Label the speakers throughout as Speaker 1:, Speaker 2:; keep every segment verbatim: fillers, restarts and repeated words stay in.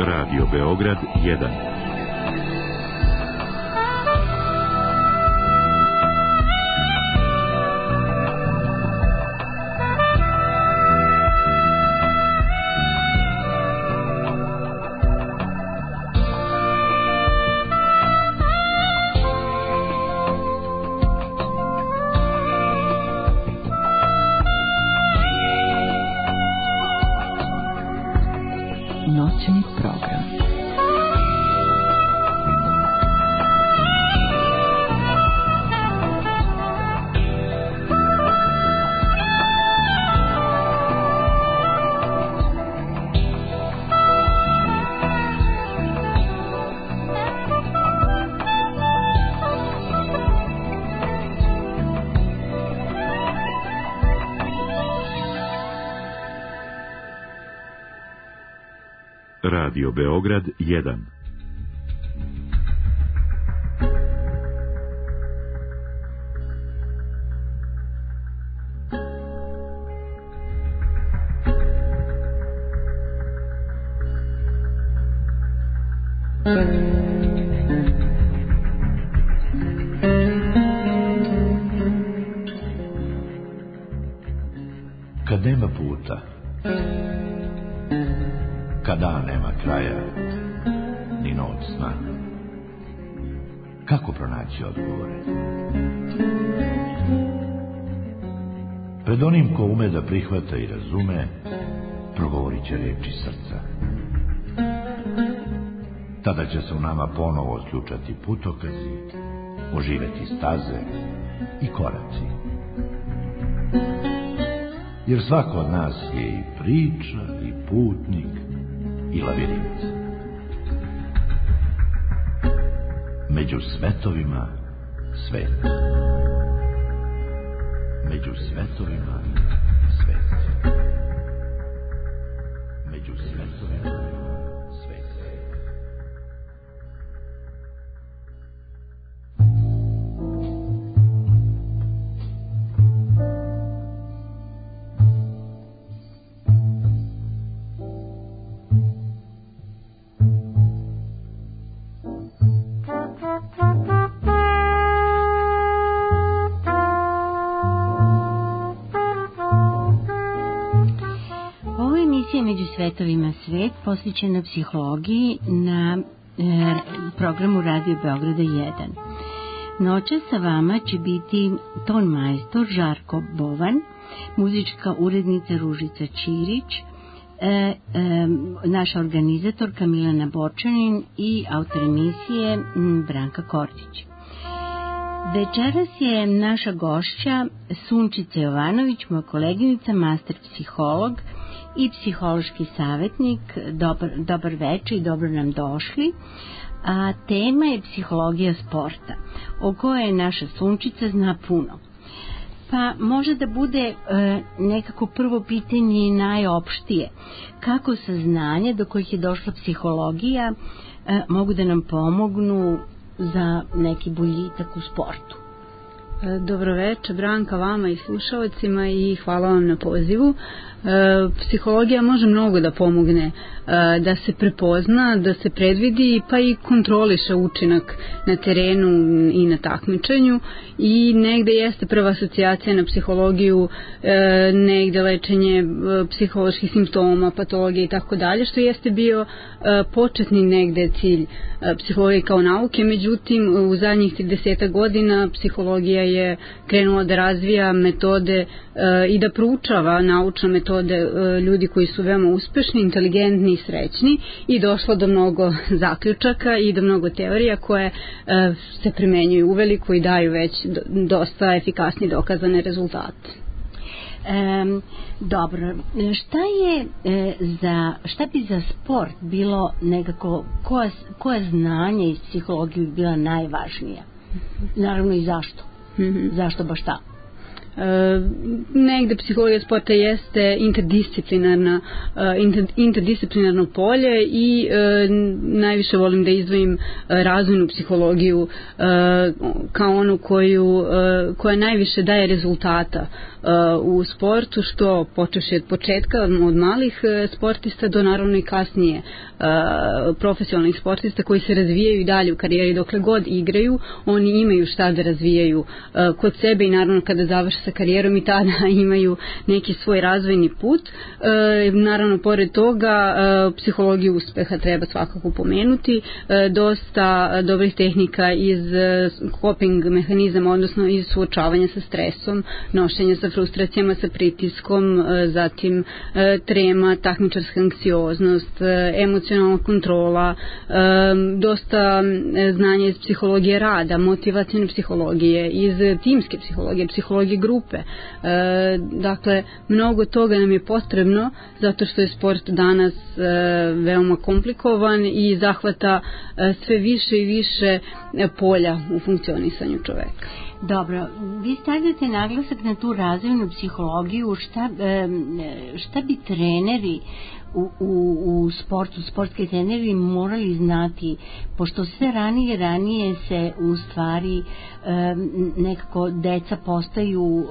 Speaker 1: Radio Beograd jedan.
Speaker 2: Noćni program.
Speaker 1: Radio Beograd jedan.
Speaker 3: Kad nema puta, kada nema kraja, ni noć sna, kako pronaći odgovore? Pred onim ko ume da prihvata i razume, progovorit će reči srca. Tada će se u nama ponovo otključati putokazi, oživeti staze i koraci. Jer svako od nas je i priča, i putnik, i lavirint. Među svetovima svet. Među svetovima svet. Među svetovima svet.
Speaker 4: Među svetovima svet posvećena psihologiji na e, programu Radio Beograda jedan. Noćas sa vama će biti ton majstor Žarko Bovan, muzička urednica Ružica Ćirić, e, e, naša organizatorka Milana Bočanin i autor emisije m, Branka Kortić. Večeras je naša gošća Sunčica Jovanović, moja koleginica, master psiholog i psihološki savjetnik. Dobar, dobar večer i dobro nam došli. A tema je psihologija sporta, o kojoj naša Sunčica zna puno. Pa može da bude e, nekako prvo pitanje i najopštije. Kako saznanje do kojih je došla psihologija e, mogu da nam pomognu za neki boljitak u sportu?
Speaker 5: Dobro večer, Branka, vama i slušalcima, i hvala vam na pozivu. E, psihologija može mnogo da pomogne, e, da se prepozna, da se predvidi, pa i kontroliše učinak na terenu i na takmičenju, i negde jeste prva asocijacija na psihologiju, e, negde lečenje e, psiholoških simptoma, patologije i tako dalje, što jeste bio e, početni negde cilj e, psihologije kao nauke. Međutim, u zadnjih trideset godina psihologija je krenula da razvija metode e, i da proučava naučne metode e, ljudi koji su veoma uspešni, inteligentni i srećni, i došlo do mnogo zaključaka i do mnogo teorija koje e, se primenjuju uveliko i daju već do, dosta efikasni dokazane rezultate.
Speaker 4: E, dobro, šta je e, za, šta bi za sport bilo nekako, koja, koja znanja iz psihologije bi bila najvažnija? Naravno i zašto? Mm-hmm. Zašto baš tako?
Speaker 5: E, negde psihologija sporta jeste interdisciplinarna, inter, interdisciplinarno polje i e, najviše volim da izdvojim razvojnu psihologiju e, kao onu koju, e, koja najviše daje rezultata u sportu, što počeši od početka, od malih sportista do naravno i kasnije profesionalnih sportista koji se razvijaju i dalje u karijeri. Dokle god igraju, oni imaju šta da razvijaju kod sebe i naravno kada završe sa karijerom i tada imaju neki svoj razvojni put. Naravno, pored toga, psihologiju uspeha treba svakako pomenuti. Dosta dobrih tehnika iz coping mehanizama, odnosno iz suočavanja sa stresom, nošenja sa frustracijama, sa pritiskom, zatim trema, takmičarska anksioznost, emocionalna kontrola, dosta znanja iz psihologije rada, motivacijne psihologije, iz timske psihologije, psihologije grupe. Dakle, mnogo toga nam je potrebno zato što je sport danas veoma komplikovan i zahvata sve više i više polja u funkcionisanju čoveka.
Speaker 4: Dobro, vi stavljate naglasak na tu razvojnu psihologiju, šta, šta bi treneri u, u, u sportu, sportski treneri morali znati, pošto sve ranije ranije se u stvari nekako deca postaju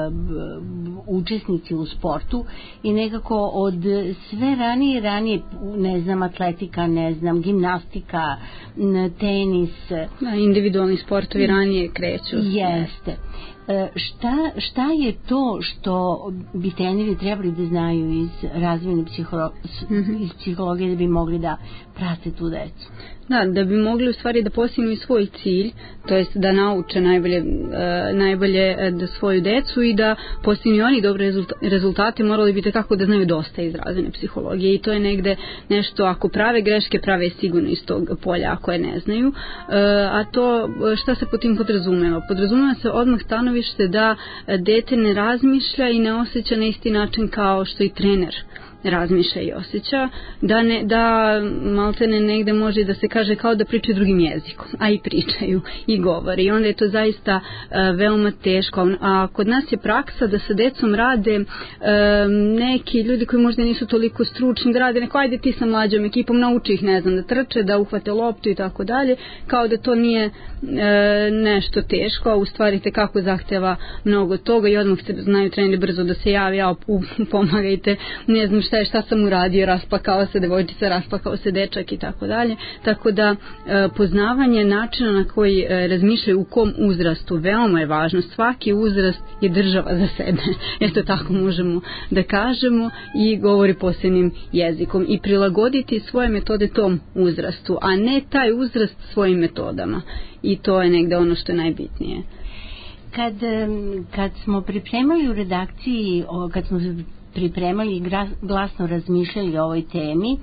Speaker 4: učesnici u sportu i nekako od sve ranije ranije, ne znam, atletika, ne znam, gimnastika, tenis,
Speaker 5: individualni sportovi ranije kreću.
Speaker 4: Jeste. Šta, šta je to što bi treneri trebali da znaju iz razvojne psiholo, mm-hmm. iz psihologije da bi mogli da prate tu decu?
Speaker 5: Da, da bi mogli u stvari da postignu i svoj cilj, to jest da nauče najbolje, uh, najbolje da svoju decu i da postignu oni dobre rezultate, morali bi tako da znaju dosta iz razvojne psihologije i to je negde nešto, ako prave greške, prave sigurno iz tog polja ako je ne znaju, uh, a to šta se po tim podrazumeva? Podrazumeva se odmah stanovište da dete ne razmišlja i ne osjeća na isti način kao što i trener razmišlja i osjeća, da, ne, da maltene negde može da se kaže kao da pričaju drugim jezikom, a i pričaju i govore i onda je to zaista uh, veoma teško, a kod nas je praksa da sa decom rade uh, neki ljudi koji možda nisu toliko stručni, da rade neko, ajde ti sa mlađom ekipom, nauči ih, ne znam, da trče, da uhvate loptu i tako dalje, kao da to nije uh, nešto teško, a u stvari te kako zahteva mnogo toga i odmah se znaju treneri brzo da se javi, ja pomagajte, ne znam šta je, šta sam uradio, rasplakao se devojčica, rasplakao se dečak i tako dalje. Tako da e, poznavanje načina na koji e, razmišljaju u kom uzrastu veoma je važno. Svaki uzrast je država za sebe. Eto tako možemo da kažemo i govori posebnim jezikom i prilagoditi svoje metode tom uzrastu, a ne taj uzrast svojim metodama. I to je negde ono što je najbitnije.
Speaker 4: Kad, kad smo pripremali u redakciji, kad smo pripremali i glasno razmišljali o ovoj temi,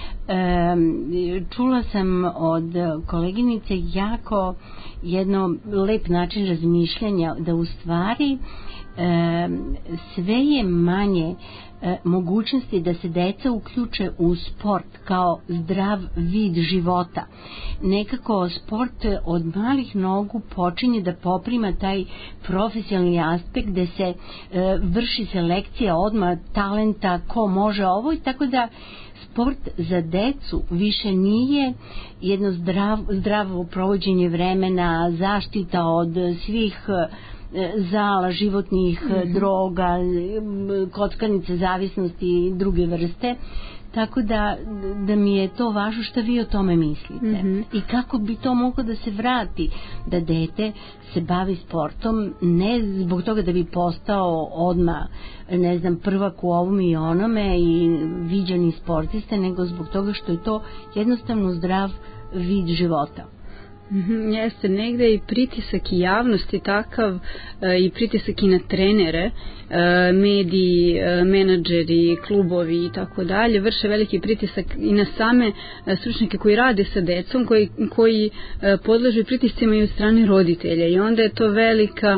Speaker 4: čula sam od koleginice jako jedno lep način razmišljanja, da u stvari sve je manje mogućnosti da se deca uključe u sport kao zdrav vid života. Nekako sport od malih nogu počinje da poprima taj profesionalni aspekt gde se e, vrši selekcija odmah talenta, ko može ovo, i tako da sport za decu više nije jedno zdrav, zdravo provođenje vremena, zaštita od svih zala, životnih mm-hmm. droga, kockarnice, zavisnosti i druge vrste. Tako da, da mi je to važno što vi o tome mislite. Mm-hmm. I kako bi to moglo da se vrati, da dete se bavi sportom, ne zbog toga da bi postao odmah, ne znam, prvak u ovom i onome i viđani sportiste, nego zbog toga što je to jednostavno zdrav vid života.
Speaker 5: Mm-hmm, jeste, negde i pritisak i javnosti takav e, i pritisak i na trenere, e, mediji, e, menadžeri, klubovi i tako dalje, vrše veliki pritisak i na same e, stručnjake koji rade sa decom, koji, koji e, podležu pritiscima i od strane roditelja i onda je to velika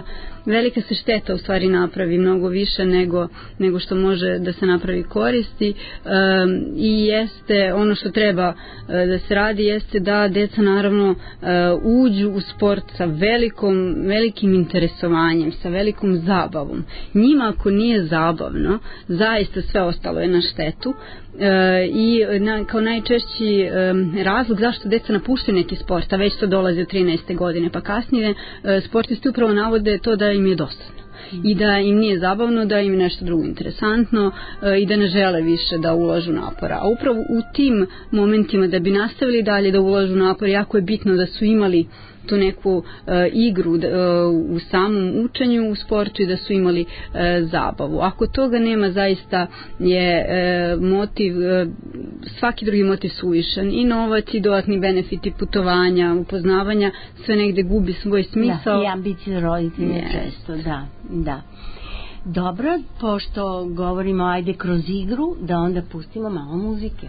Speaker 5: velika se šteta u stvari napravi, mnogo više nego, nego što može da se napravi koristi. Um, i jeste ono što treba uh, da se radi jeste da deca naravno uh, uđu u sport sa velikom, velikim interesovanjem, sa velikom zabavom. Njima ako nije zabavno, zaista sve ostalo je na štetu. E, i na, kao najčešći e, razlog zašto deca napuštaju neki sport, a već to dolazi od trinaeste godine pa kasnije, e, sportisti upravo navode to da im je dosadno i da im nije zabavno, da im je nešto drugo interesantno e, i da ne žele više da ulažu napora. A upravo u tim momentima da bi nastavili dalje da ulažu napor, jako je bitno da su imali tu neku uh, igru uh, u samom učenju u sportu i da su imali uh, zabavu. Ako toga nema, zaista je uh, motiv, uh, svaki drugi motiv suvišan, i novac i dodatni benefiti putovanja, upoznavanja, sve negde gubi svoj smisao.
Speaker 4: Da, i ambicije roditelja
Speaker 5: yes.
Speaker 4: često, da, da. Dobro, pošto govorimo ajde kroz igru, da onda pustimo malo muzike.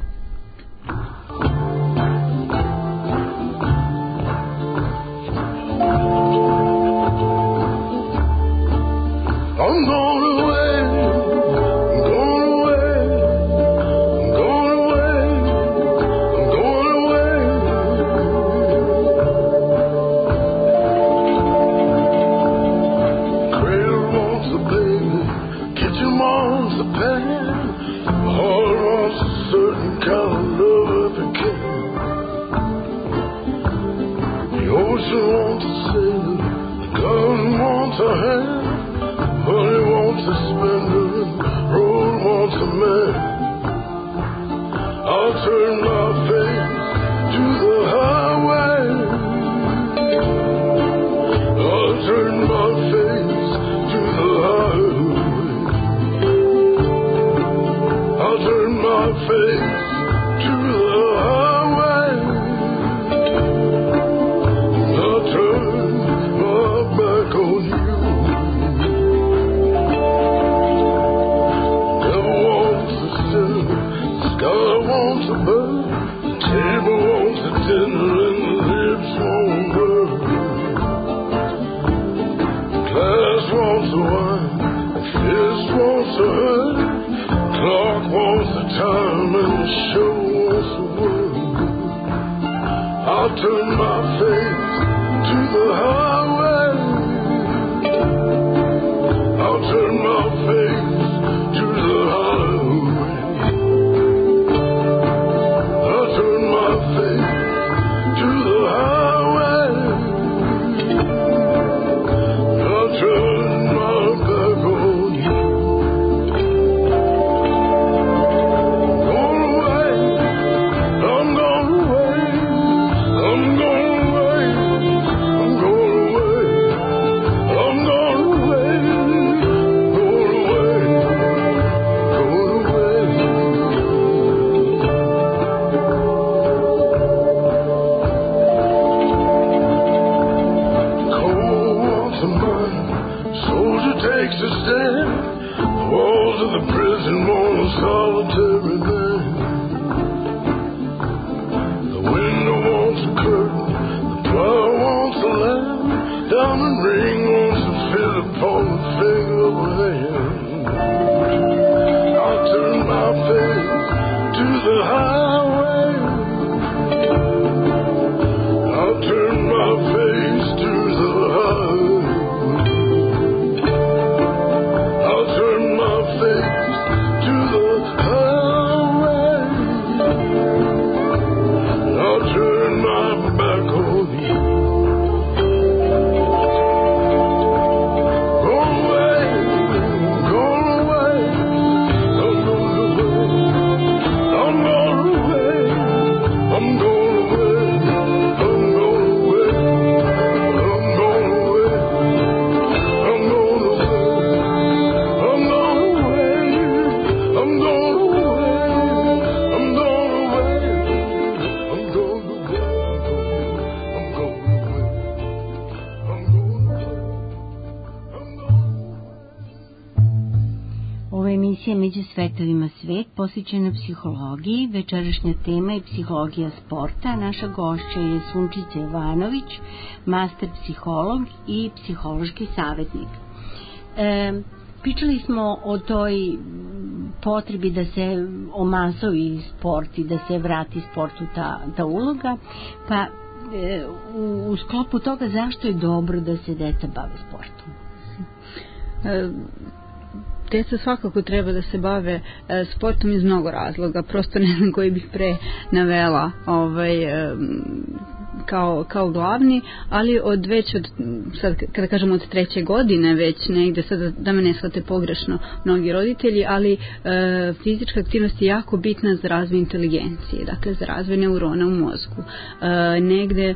Speaker 2: I'm going away, I'm going away, I'm going away, I'm going away. Cradle wants a baby, kitchen wants a pan, my heart wants a certain kind of love if it can. The ocean wants a sailor, the gun wants a hand. Money wants a spender, road wants a man. I'll turn my face to the highway. I'll turn my face to the highway. I'll turn my face to the highway. I'll turn my back on you. God wants a bird, the table wants a dinner, and the lips won't burn. The glass wants a wine, the fist wants a hurt, the clock wants the time, and the show wants the word. I'll turn my face to the highway. I'll turn my face to the highway.
Speaker 4: Među svetovima svet posvećena psihologiji. Večerašnja tema je psihologija sporta. Naša gošća je Sunčica Ivanović, master psiholog i psihološki savjetnik. E, pričali smo o toj potrebi da se omasovi sport i da se vrati sportu ta, ta uloga, pa e, u, u sklopu toga zašto je dobro da se deca bave sportom?
Speaker 5: E, Deca svakako treba da se bave e, sportom iz mnogo razloga, prosto ne znam koji bih pre navela ovaj, e, kao, kao glavni, ali od već od, sad kada kažemo od treće godine već negde, sad da me ne shvate pogrešno mnogi roditelji, ali e, fizička aktivnost je jako bitna za razvoj inteligencije, dakle za razvoj neurona u mozgu. E, negde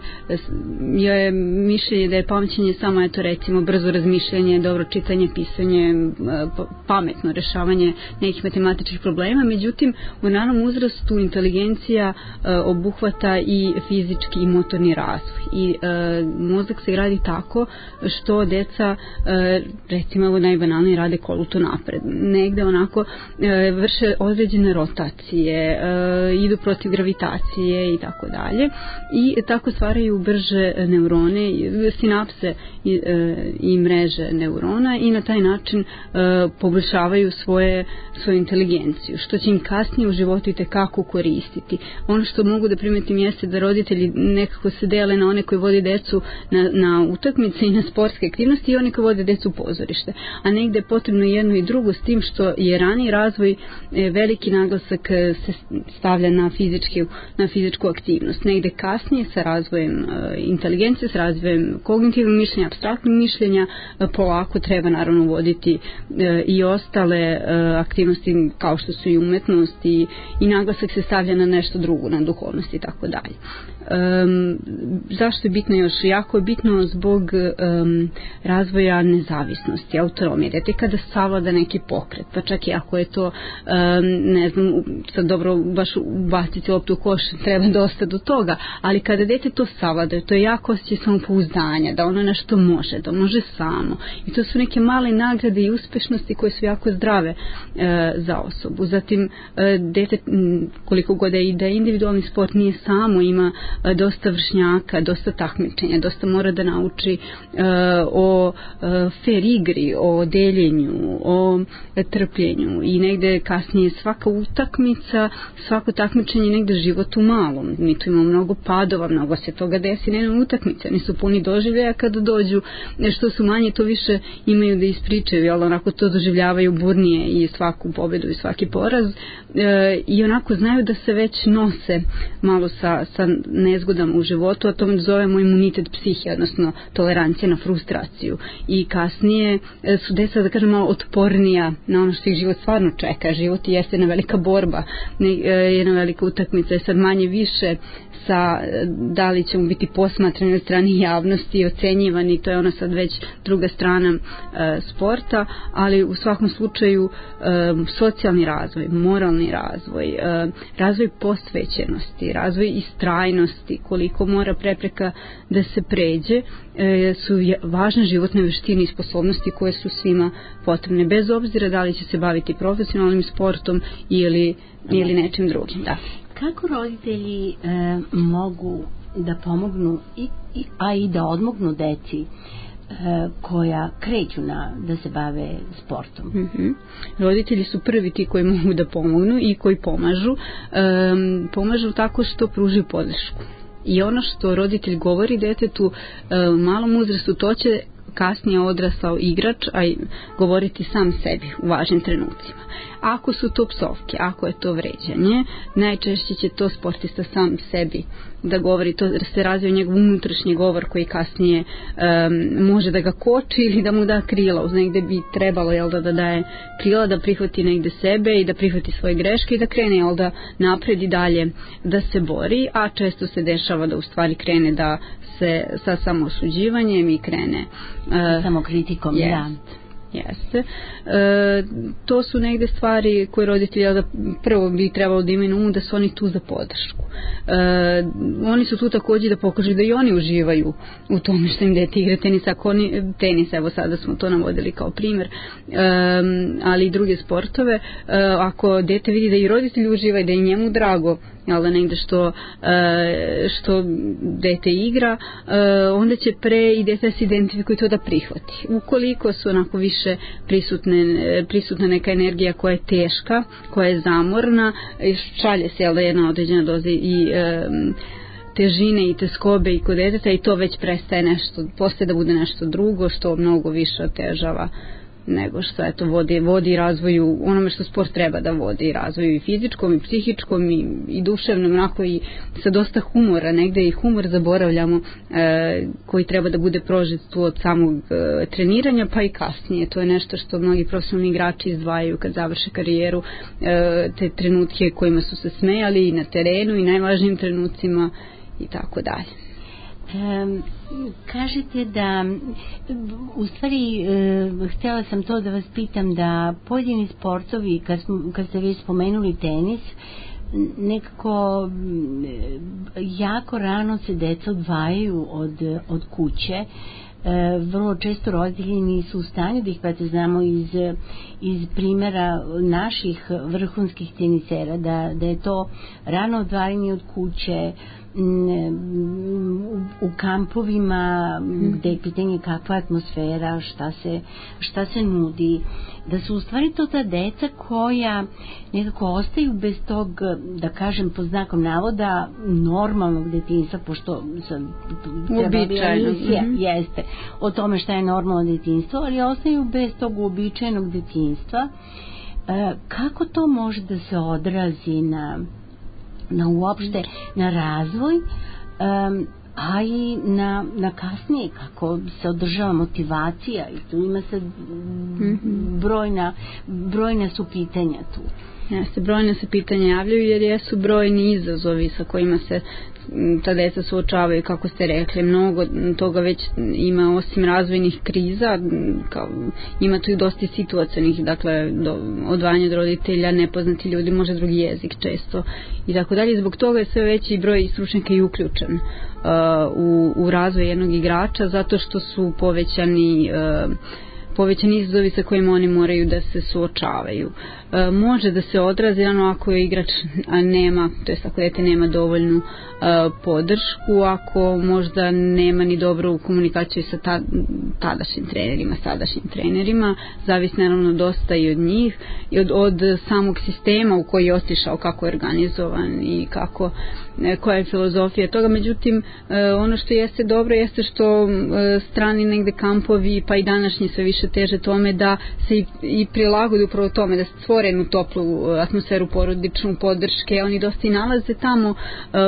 Speaker 5: je mišljenje da je pamćenje samo, eto recimo, brzo razmišljanje, dobro čitanje, pisanje, e, pametno rešavanje nekih matematičkih problema, međutim u ranom uzrastu inteligencija e, obuhvata i fizički i motorni razvoj i e, mozak se gradi tako što deca e, recimo ovo najbanalnije rade koluto napred, negde onako e, vrše određene rotacije, e, idu protiv gravitacije i tako dalje i tako stvaraju brže neurone, sinapse i, e, i mreže neurona i na taj način e, poboljšavaju svoje, svoju inteligenciju, što će im kasnije u životu i tekako koristiti. Ono što mogu da primetim jeste da roditelji nekako se dele na one koji vode decu na, na utakmice i na sportske aktivnosti i one koji vode decu u pozorište. A negde je potrebno jedno i drugo, s tim što je raniji razvoj e, veliki naglasak se stavlja na, fizički, na fizičku aktivnost. Negde kasnije sa razvojem e, inteligencije, sa razvojem kognitivnog mišljenja, apstraktnog mišljenja, e, polako treba naravno voditi e, i ostale e, aktivnosti kao što su i umetnost i, i naglasak se stavlja na nešto drugo, na duhovnost i tako dalje. Um, zašto je bitno još? Jako je bitno zbog um, razvoja nezavisnosti, autonomije. Dete kada savlada neki pokret, pa čak i ako je to, um, ne znam, sad dobro, baš baciti loptu u koš, treba dosta do toga, ali kada dete to savlada, to je jako osjećaj samopouzdanja, da ono nešto može, da može samo. I to su neke male nagrade i uspešnosti koje su jako zdrave uh, za osobu. Zatim, uh, dete, koliko god je i da individualni sport nije samo, ima dosta vršnjaka, dosta takmičenja, dosta mora da nauči uh, o uh, fair igri, o deljenju, o trpljenju i negde kasnije svaka utakmica, svako takmičenje je negde život u malom. Mi tu imamo mnogo padova, mnogo se toga desi, ne na utakmice, oni su puni doživljaja kada dođu, što su manje to više imaju da ispričaju, ali onako to doživljavaju burnije i svaku pobedu i svaki poraz uh, i onako znaju da se već nose malo sa, sa nezgodama u životu, a to zovemo imunitet psihe, odnosno tolerancija na frustraciju. I kasnije su deca, da kažem, malo otpornija na ono što ih život stvarno čeka. Život jeste jedna velika borba, jedna velika utakmica, je sad manje više sa da li ćemo biti posmatrani od strane javnosti i ocenjivani, to je ona sad već druga strana e, sporta, ali u svakom slučaju e, socijalni razvoj, moralni razvoj, e, razvoj posvećenosti, razvoj istrajnosti, koliko mora prepreka da se pređe, e, su važne životne veštine i sposobnosti koje su svima potrebne, bez obzira da li će se baviti profesionalnim sportom ili, ili nečim drugim. Da.
Speaker 4: Kako roditelji e, mogu da pomognu, i, i, a i da odmognu deci e, koja kreću na, da se bave sportom?
Speaker 5: Mm-hmm. Roditelji su prvi ti koji mogu da pomognu i koji pomažu. E, pomažu tako što pružaju podršku. I ono što roditelj govori detetu e, u malom uzrastu, to će kasnije odrastao igrač, a i govoriti sam sebi u važnim trenucima. Ako su to psovke, ako je to vređanje, najčešće će to sportista sam sebi da govori, to se razvija njegov unutrašnji govor koji kasnije um, može da ga koči ili da mu da krila, uz negde bi trebalo, jel da, da daje krila, da prihvati negde sebe i da prihvati svoje greške i da krene, jel da, napred i dalje da se bori, a često se dešava da u stvari krene da se sa samoosuđivanjem i krene
Speaker 4: uh, samokritikom,
Speaker 5: yes.
Speaker 4: da.
Speaker 5: Jeste. E, to su negde stvari koje roditelji da prvo bi trebalo da imaju na umu, da su oni tu za podršku. E, oni su tu takođe da pokažu da i oni uživaju u tome što im dete igra tenis, ako oni, tenis, evo sada smo to navodili kao primer, e, ali i druge sportove. E, ako dete vidi da i roditelji uživa i da je njemu drago jel da, negde što, što dete igra, onda će pre i dete se identifikuje to da prihvati. Ukoliko su onako više prisutne, prisutna neka energija koja je teška, koja je zamorna, šalje se, jel da, jedna određena doza i težine i teskobe i kod deteta i to već prestaje nešto, postaje da bude nešto drugo što mnogo više otežava nego što eto vodi, vodi razvoju onome što sport treba da vodi, razvoju i fizičkom i psihičkom i, i duševnom, onako i sa dosta humora, negde i humor zaboravljamo e, koji treba da bude prožet tu od samog e, treniranja pa i kasnije. To je nešto što mnogi profesionalni igrači izdvajaju kad završe karijeru, e, te trenutke kojima su se smejali i na terenu i najvažnijim trenucima i tako dalje.
Speaker 4: Um, kažete da u stvari uh, htjela sam to da vas pitam da pojedini sportovi kad, smo, kad ste već spomenuli tenis nekako jako rano se deca odvajaju od, od kuće. E, vrlo često roditelji nisu u stanju da ih prate, znamo iz, iz primjera naših vrhunskih tenisera da, da je to rano odvajanje od kuće u kampovima gde je pitanje kakva atmosfera, šta se, šta se nudi, da su u stvari to ta deca koja nekako ostaju bez tog, da kažem po znakom navoda, normalnog detinjstva, pošto sam
Speaker 5: uobičajeno
Speaker 4: mm-hmm. jeste o tome šta je normalno detinjstvo, ali ostaju bez tog uobičajenog detinjstva. E, kako to može da se odrazi na na uopšte, na razvoj, um, a i na, na kasnije kako se održava motivacija i tu ima se brojna, brojna su pitanja tu.
Speaker 5: Jeste, brojne se pitanja javljaju jer jesu brojni izazovi sa kojima se ta deca suočavaju, kako ste rekli, mnogo toga već ima osim razvojnih kriza, kao, ima tu i dosta situacionih, dakle do, odvajanje od roditelja, nepoznati ljudi, može drugi jezik često i tako dalje. Zbog toga je sve veći broj stručnjaka i uključen uh, u, u razvoj jednog igrača, zato što su povećani uh, povećani izazovi sa kojima oni moraju da se suočavaju. E, može da se odrazi ono ako je igrač a nema, to jest ako dete nema dovoljnu e, podršku, ako možda nema ni dobru komunikaciju sa ta, tadašnjim trenerima, sadašnjim trenerima, zavisi naravno dosta i od njih i od, od samog sistema u koji je otišao, kako je organizovan i kako, e, koja je filozofija toga. Međutim, e, ono što jeste dobro jeste što e, strani negde kampovi pa i današnji sve više teže tome da se i, i prilagode upravo tome, da stvore jednu toplu atmosferu porodičnu podrške. Oni dosta i nalaze tamo um,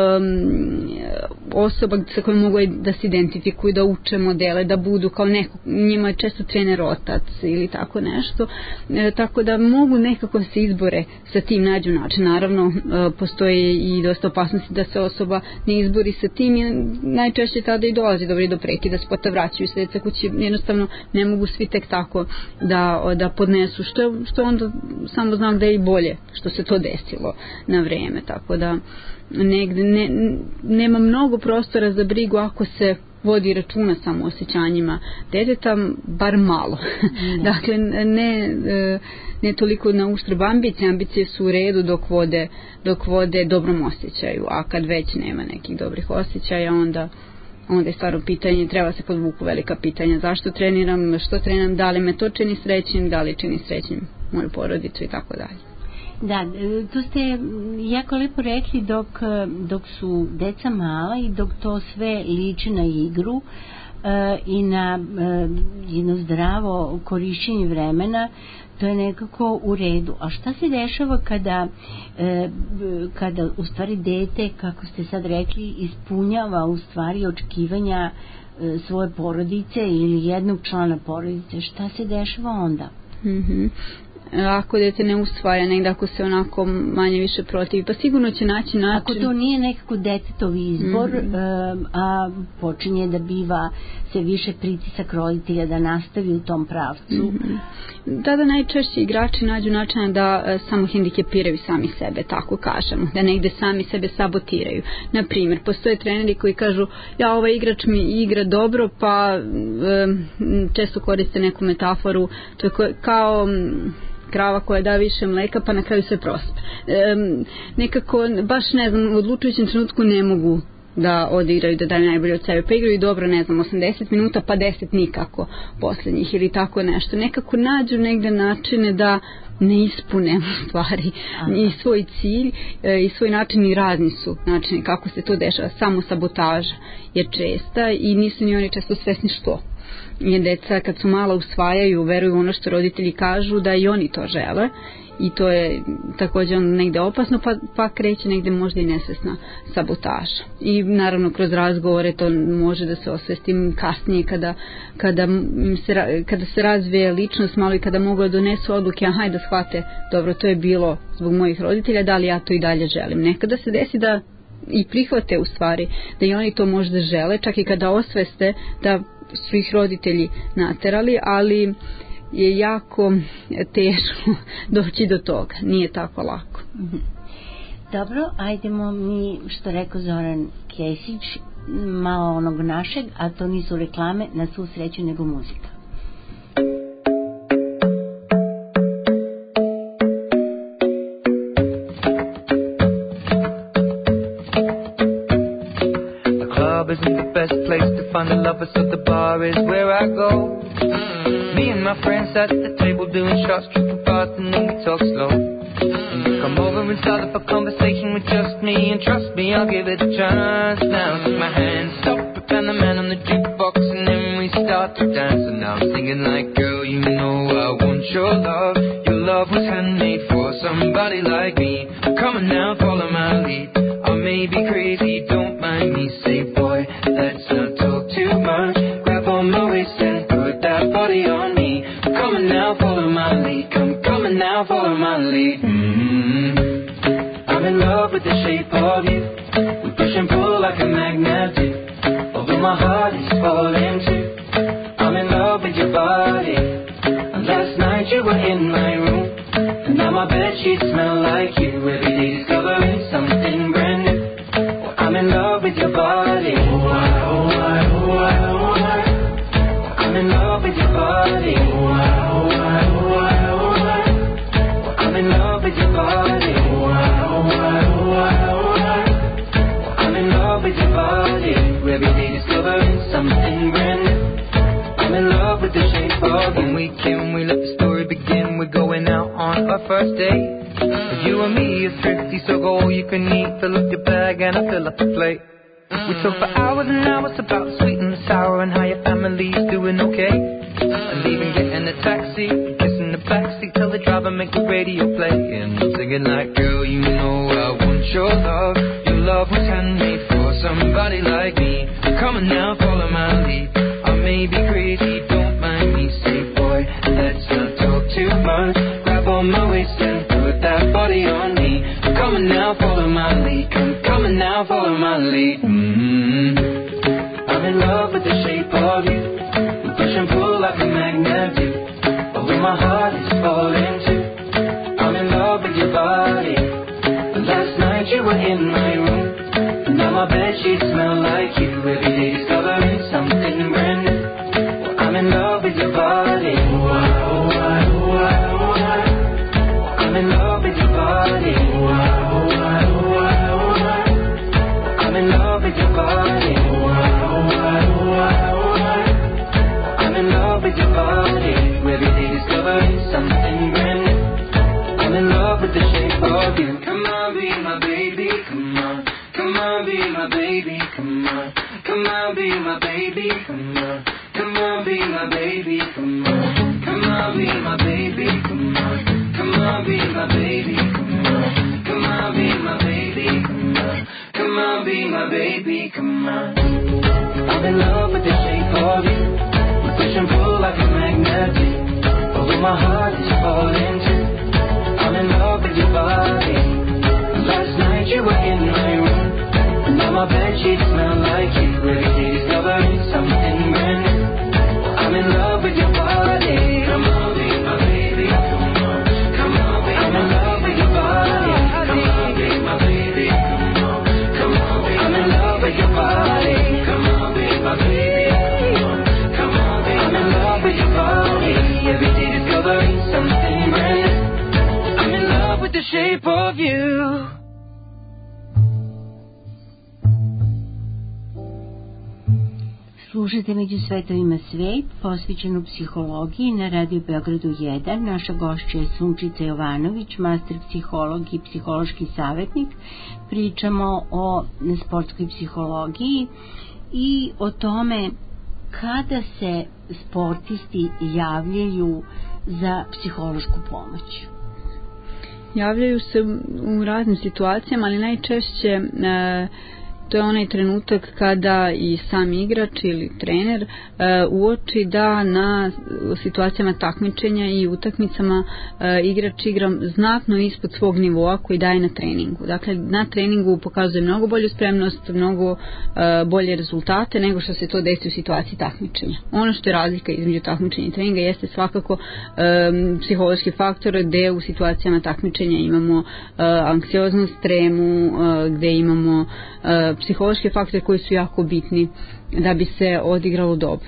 Speaker 5: osoba sa kojom mogu da se identifikuju, da uče modele, da budu kao neko, njima je često trener otac ili tako nešto, e, tako da mogu nekako se izbore sa tim, nađu način. Naravno, e, postoje i dosta opasnosti da se osoba ne izbori sa tim i najčešće tada i dolazi dobro do prekida spota, vraćaju se deca kući, jednostavno ne mogu svi tek tako da, da podnesu, što, što onda samo znam da je i bolje što se to desilo na vreme, tako da negde ne, nema mnogo prostora za brigu ako se vodi računa samo o osjećanjima deteta, bar malo. Dakle, ne, ne toliko na uštrb ambicije, ambicije su u redu dok vode, dok vode dobrom osjećaju, a kad već nema nekih dobrih osjećaja, onda onda je stvarno pitanje, treba se podvuku velika pitanja, zašto treniram, što treniram, da li me to čini srećnim, da li čini srećnim moju porodicu i tako dalje.
Speaker 4: Da, to ste jako lepo rekli, dok, dok su deca mala i dok to sve liči na igru uh, i na uh, jedno zdravo korišćenje vremena, to je nekako u redu. A šta se dešava kada, e, kada u stvari dete, kako ste sad rekli, ispunjava u stvari očekivanja e, svoje porodice ili jednog člana porodice, šta se dešava onda?
Speaker 5: Mhm. Ako dete ne usvaja, negdje ako se onako manje više protivi, pa sigurno će naći način.
Speaker 4: Ako to nije nekako detetov izbor, mm-hmm. a počinje da biva se više pritisak roditelja da nastavi u tom pravcu.
Speaker 5: Mm-hmm. Tada najčešće igrači nađu načina da samo hendikepiraju sami sebe, tako kažemo, da negde sami sebe sabotiraju. Na primjer, postoje treneri koji kažu, ja ovaj igrač mi igra dobro, pa e, često koriste neku metaforu, to je kao krava koja da više mleka, pa na kraju sve prospe. E, nekako, baš ne znam, u odlučujućem trenutku ne mogu da odigraju, da daju najbolje od sebe, pa igraju dobro, ne znam, osamdeset minuta, pa deset nikako poslednjih ili tako nešto. Nekako nađu negde načine da ne ispune u stvari i svoj cilj e, i svoj način, i razni su načini kako se to dešava. Samo sabotaža je česta i nisu ni oni često svesni što. I deca kad su mala usvajaju, veruju ono što roditelji kažu, da i oni to žele, i to je također negde opasno, pa, pa kreće negde možda i nesvesna sabotaža. I naravno kroz razgovore to može da se osvesti kasnije kada, kada, se, kada se razvije ličnost malo i kada mogu da donesu odluke, aha, da shvate, dobro, to je bilo zbog mojih roditelja, da li ja to i dalje želim. Nekada se desi da i prihvate u stvari da i oni to možda žele, čak i kada osveste da su ih roditelji naterali, ali je jako teško doći do toga. Nije tako lako.
Speaker 4: Dobro, ajdemo mi, što rekao Zoran Kesić, malo onog našeg, a to nisu reklame, na svu sreću, nego muzika.
Speaker 6: The club isn't the best place to find the lovers, so the bar is where I go. Me and my friends at the table doing shots, tripping fast, and then we talk slow. And you come over and start up a conversation with just me, and trust me, I'll give it a chance. Now take my hand, stop it, and the man on the jukebox, and then we start to dance. And now I'm singing like, girl, you know I want your love. Your love was handmade for somebody like me. Come on now, follow my lead. I may be crazy, don't mind me. Say, boy, let's not talk too much. Grab on my waist and put that body on me. Come on now, follow my lead. Come, come on now, follow my lead. Mm-hmm. I'm in love with the shape of you. We push and pull like a magnet do. Although my heart is falling too. I'm in love with your body. And last night you were in my room. And now my bedsheets smell like you. Every day discovering something brand new. Well, I'm in love with your body. Oh, I, oh, I, oh, I, oh, I. I'm in love with your body. Oh, I, oh, I, oh, I, oh, I. Well, I'm in love with your body. Oh, I, oh, I, oh, I, oh, I. I'm in love with your body. Every day discovering something brand new. I'm in love with the shape of you. When we can, we let the story begin. We're going out on our first date. Cause you and me are thrifty, so go all you can eat. Fill up your bag and I fill up the plate. We talk for hours and hours about the sweet and the sour and how your family's doing okay. And even getting a taxi, kissing the backseat, tell the driver make the radio play. And I'm singing like, girl, you know I want your love. Your love was handmade for somebody like me. Come on now, follow my lead. I may be crazy, don't mind me. Say, boy, let's not talk too much. Grab on my waist and put that body on me. Come on now, follow my lead. Come, come on now, follow my lead. Mm-hmm. I'm in love with the shape of you. We push and pull like a magnet do. Although my heart is falling too. I'm in love with your body. Last night you were in my room. And now my bedsheets smell like you. Every day discovering something brand new. Well, I'm in love with your body. Oh, I, oh, I, oh, I, oh, I. I'm in love with your body. Oh, I, oh, I, oh, I, oh, I. I'm in love with your body. Oh, I, oh, I, oh, I, oh, I. I'm in love with your body. Every day discovering something brand new. I'm in love with the shape of you. Come on, be my baby, come on. Come on, be my baby, come on. Come on, be my baby, come on. Come on, be my baby, come on. Come on, be my baby, come on. Come on, be my baby, come on. Come on, be my baby, come on. Come on, be my baby, come on. I'm in love with the shape of you. We push and pull like a magnet do. Although my heart is falling too. I'm in love with your body. Last night you were in my room. And now my bedsheets smell like you. Every day discovering something brand new. Well, I'm in love with your body. Come on, be my baby. Come on, come on, be I'm in love with your body. Come on, be my baby. Come on, come on, be I'm in love with your body. Come on, be my baby. of you.
Speaker 4: Slušate Među svetovima svet, posvećenu psihologiji na Radio Beogradu jedan. Naša gošća je Sunčica Jovanović, master psiholog i psihološki savjetnik. Pričamo o sportskoj psihologiji i o tome kada se sportisti javljaju za psihološku pomoć.
Speaker 5: Javljaju se u raznim situacijama, ali najčešće e, to je onaj trenutak kada i sam igrač ili trener e, uoči da na situacijama takmičenja i utakmicama e, igrač igra znatno ispod svog nivoa koji daje na treningu. Dakle, na treningu pokazuje mnogo bolju spremnost, mnogo e, bolje rezultate nego što se to desi u situaciji takmičenja. Ono što je razlika između takmičenja i treninga jeste svakako e, psihološki faktor gde u situacijama takmičenja imamo e, anksioznost, tremu, e, gde imamo e, psihološke faktore koji su jako bitni da bi se odigralo dobro.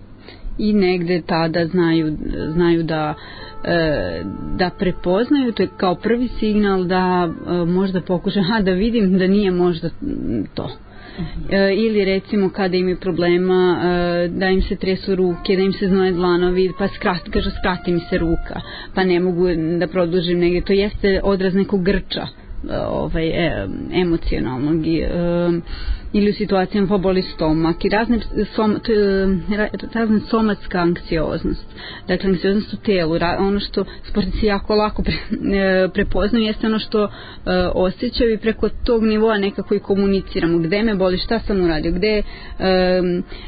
Speaker 5: I negde tada znaju, znaju da, e, da prepoznaju, to je kao prvi signal da e, možda pokušam, aha, da vidim da nije možda to. E, ili recimo kada imaju problema e, da im se tresu ruke, da im se znoje dlanovi, pa skrat, kažu skrati mi se ruka, pa ne mogu da produžim negdje. To jeste odraz nekog grča ovaj, e, emocionalnog i, e, ili u situacijama pa boli stomak i razne, som, t, razne somatska anksioznost. Dakle, anksioznost u telu, ra, ono što sportici jako lako pre, e, prepoznaju jeste ono što e, osjećaju i preko tog nivoa nekako i komuniciramo. Gde me boli, šta sam uradio, gde, e,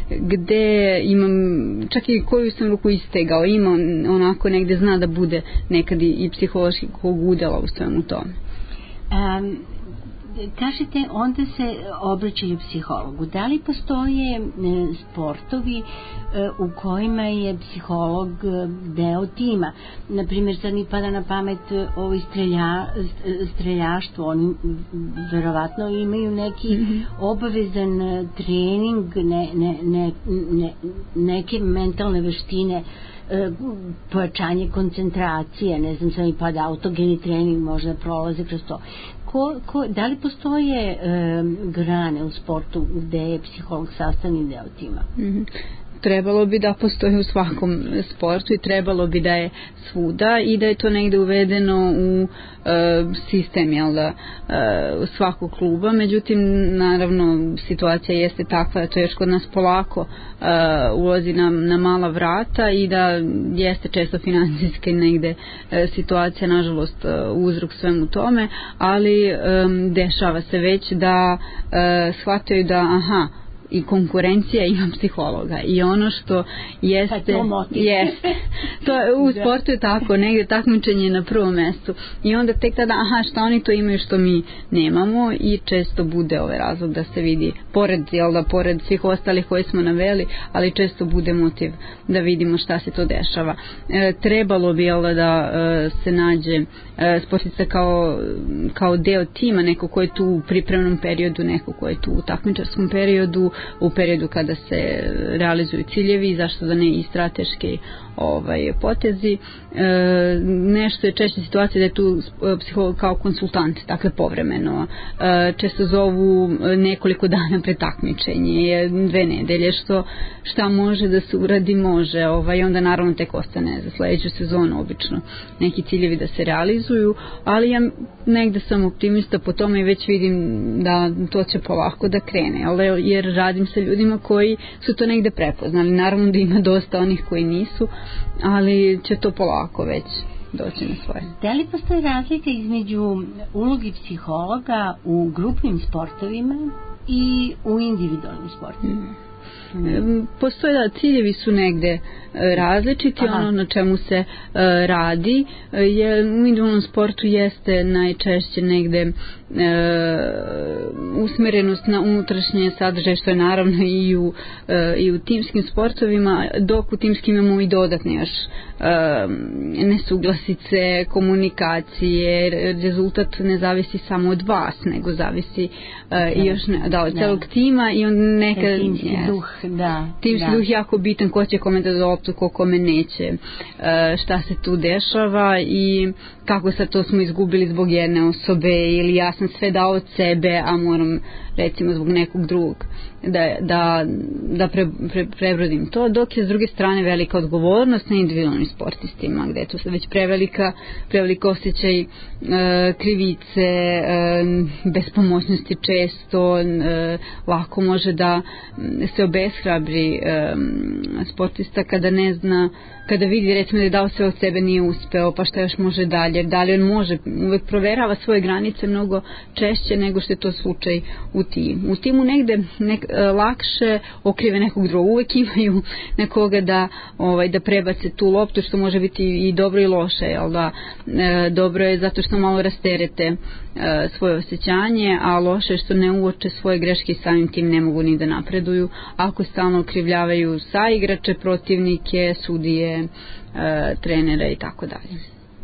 Speaker 5: gde imam, čak i koju sam ruku istegao, ima onako negde zna da bude nekad i, i psihološki kog udela u svemu tome.
Speaker 4: Um, kažete, onda se obraćaju psihologu. Da li postoje e, sportovi e, u kojima je psiholog deo tima? Naprimjer, sad mi pada na pamet ovo strelja, streljaštvo. Oni verovatno imaju neki mm-hmm. obavezan trening, ne, ne, ne, ne, neke mentalne veštine, pojačanje koncentracije, ne znam, sad mi pada autogeni trening, možda prolaze kroz to. Ko, ko, da li postoje e, grane u sportu gde je psiholog sastavni deo tima?
Speaker 5: Mm-hmm. Trebalo bi da postoji u svakom sportu i trebalo bi da je svuda i da je to negde uvedeno u e, sistem, jel da, e, svakog kluba. Međutim, naravno, situacija jeste takva da to još kod nas polako e, ulazi na, na mala vrata i da jeste često financijske negde e, situacija, nažalost, e, uzrok svemu tome, ali e, dešava se već da e, shvataju da, aha, i konkurencija ima psihologa i ono što jeste, jeste to u sportu je tako, negdje takmičenje je na prvom mjestu i onda tek tada, aha, šta oni to imaju što mi nemamo i često bude ovaj razlog da se vidi pored, jel da, pored svih ostalih koje smo naveli, ali često bude motiv da vidimo šta se to dešava. E, trebalo bi, jel da, da e, se nađe e, sportica kao, kao deo tima, neko ko je tu u pripremnom periodu, neko ko je tu u takmičarskom periodu, u periodu kada se realizuju ciljevi, zašto da ne i strateški ovaj, potezi. E, nešto je češća situacija da je tu psiholog kao konsultant, dakle povremeno. E, često zovu nekoliko dana pre takmičenje, dve nedelje, što šta može da se uradi, može. Ovaj, onda naravno tek ostane za sledeću sezonu obično neki ciljevi da se realizuju, ali ja negde sam optimista po tome i već vidim da to će polako da krene, ali, jer radim sa ljudima koji su to negde prepoznali. Naravno da ima dosta onih koji nisu, ali će to polako već doći na svoje.
Speaker 4: Da li postoji razlika između ulogi psihologa u grupnim sportovima i u individualnim sportovima? Mm.
Speaker 5: Mm. Postoje da ciljevi su negde različiti. Aha. Ono na čemu se e, radi je u individualnom sportu jeste najčešće negde e, usmerenost na unutrašnje sadržaje, što je naravno i u, e, i u timskim sportovima, dok u timskim imamo i dodatne još e, nesuglasice, komunikacije, rezultat ne zavisi samo od vas, nego zavisi e, i još ne, da, od celog tima i on nekad
Speaker 4: duh, da.
Speaker 5: Timski
Speaker 4: da.
Speaker 5: duh jako bitan, ko će kome da loptu, ko kome neće, šta se tu dešava i kako sad to smo izgubili zbog jedne osobe ili ja sam sve dao od sebe, a moram recimo zbog nekog drugog da, da, da pre, pre, prebrodim to, dok je s druge strane velika odgovornost na individualnim sportistima, gde je tu sad već prevelika, prevelika osjećaj e, krivice, e, bespomoćnosti često, e, lako može da se obeshrabri e, sportista kada ne zna, kada vidi recimo da je dao sve od sebe, nije uspeo, pa šta još može dalje, da li on može, uvek proverava svoje granice mnogo češće nego što je to slučaj u timu. U timu negde nek, lakše okrive nekog drugog, uvek imaju nekoga da, ovaj, da prebace tu loptu, što može biti i dobro i loše, jel da, e, dobro je zato što malo rasterete e, svoje osjećanje, a loše je što ne uoče svoje greške i samim tim ne mogu ni da napreduju, ako stalno okrivljavaju saigrače, protivnike, sudije, e, trenera i tako dalje.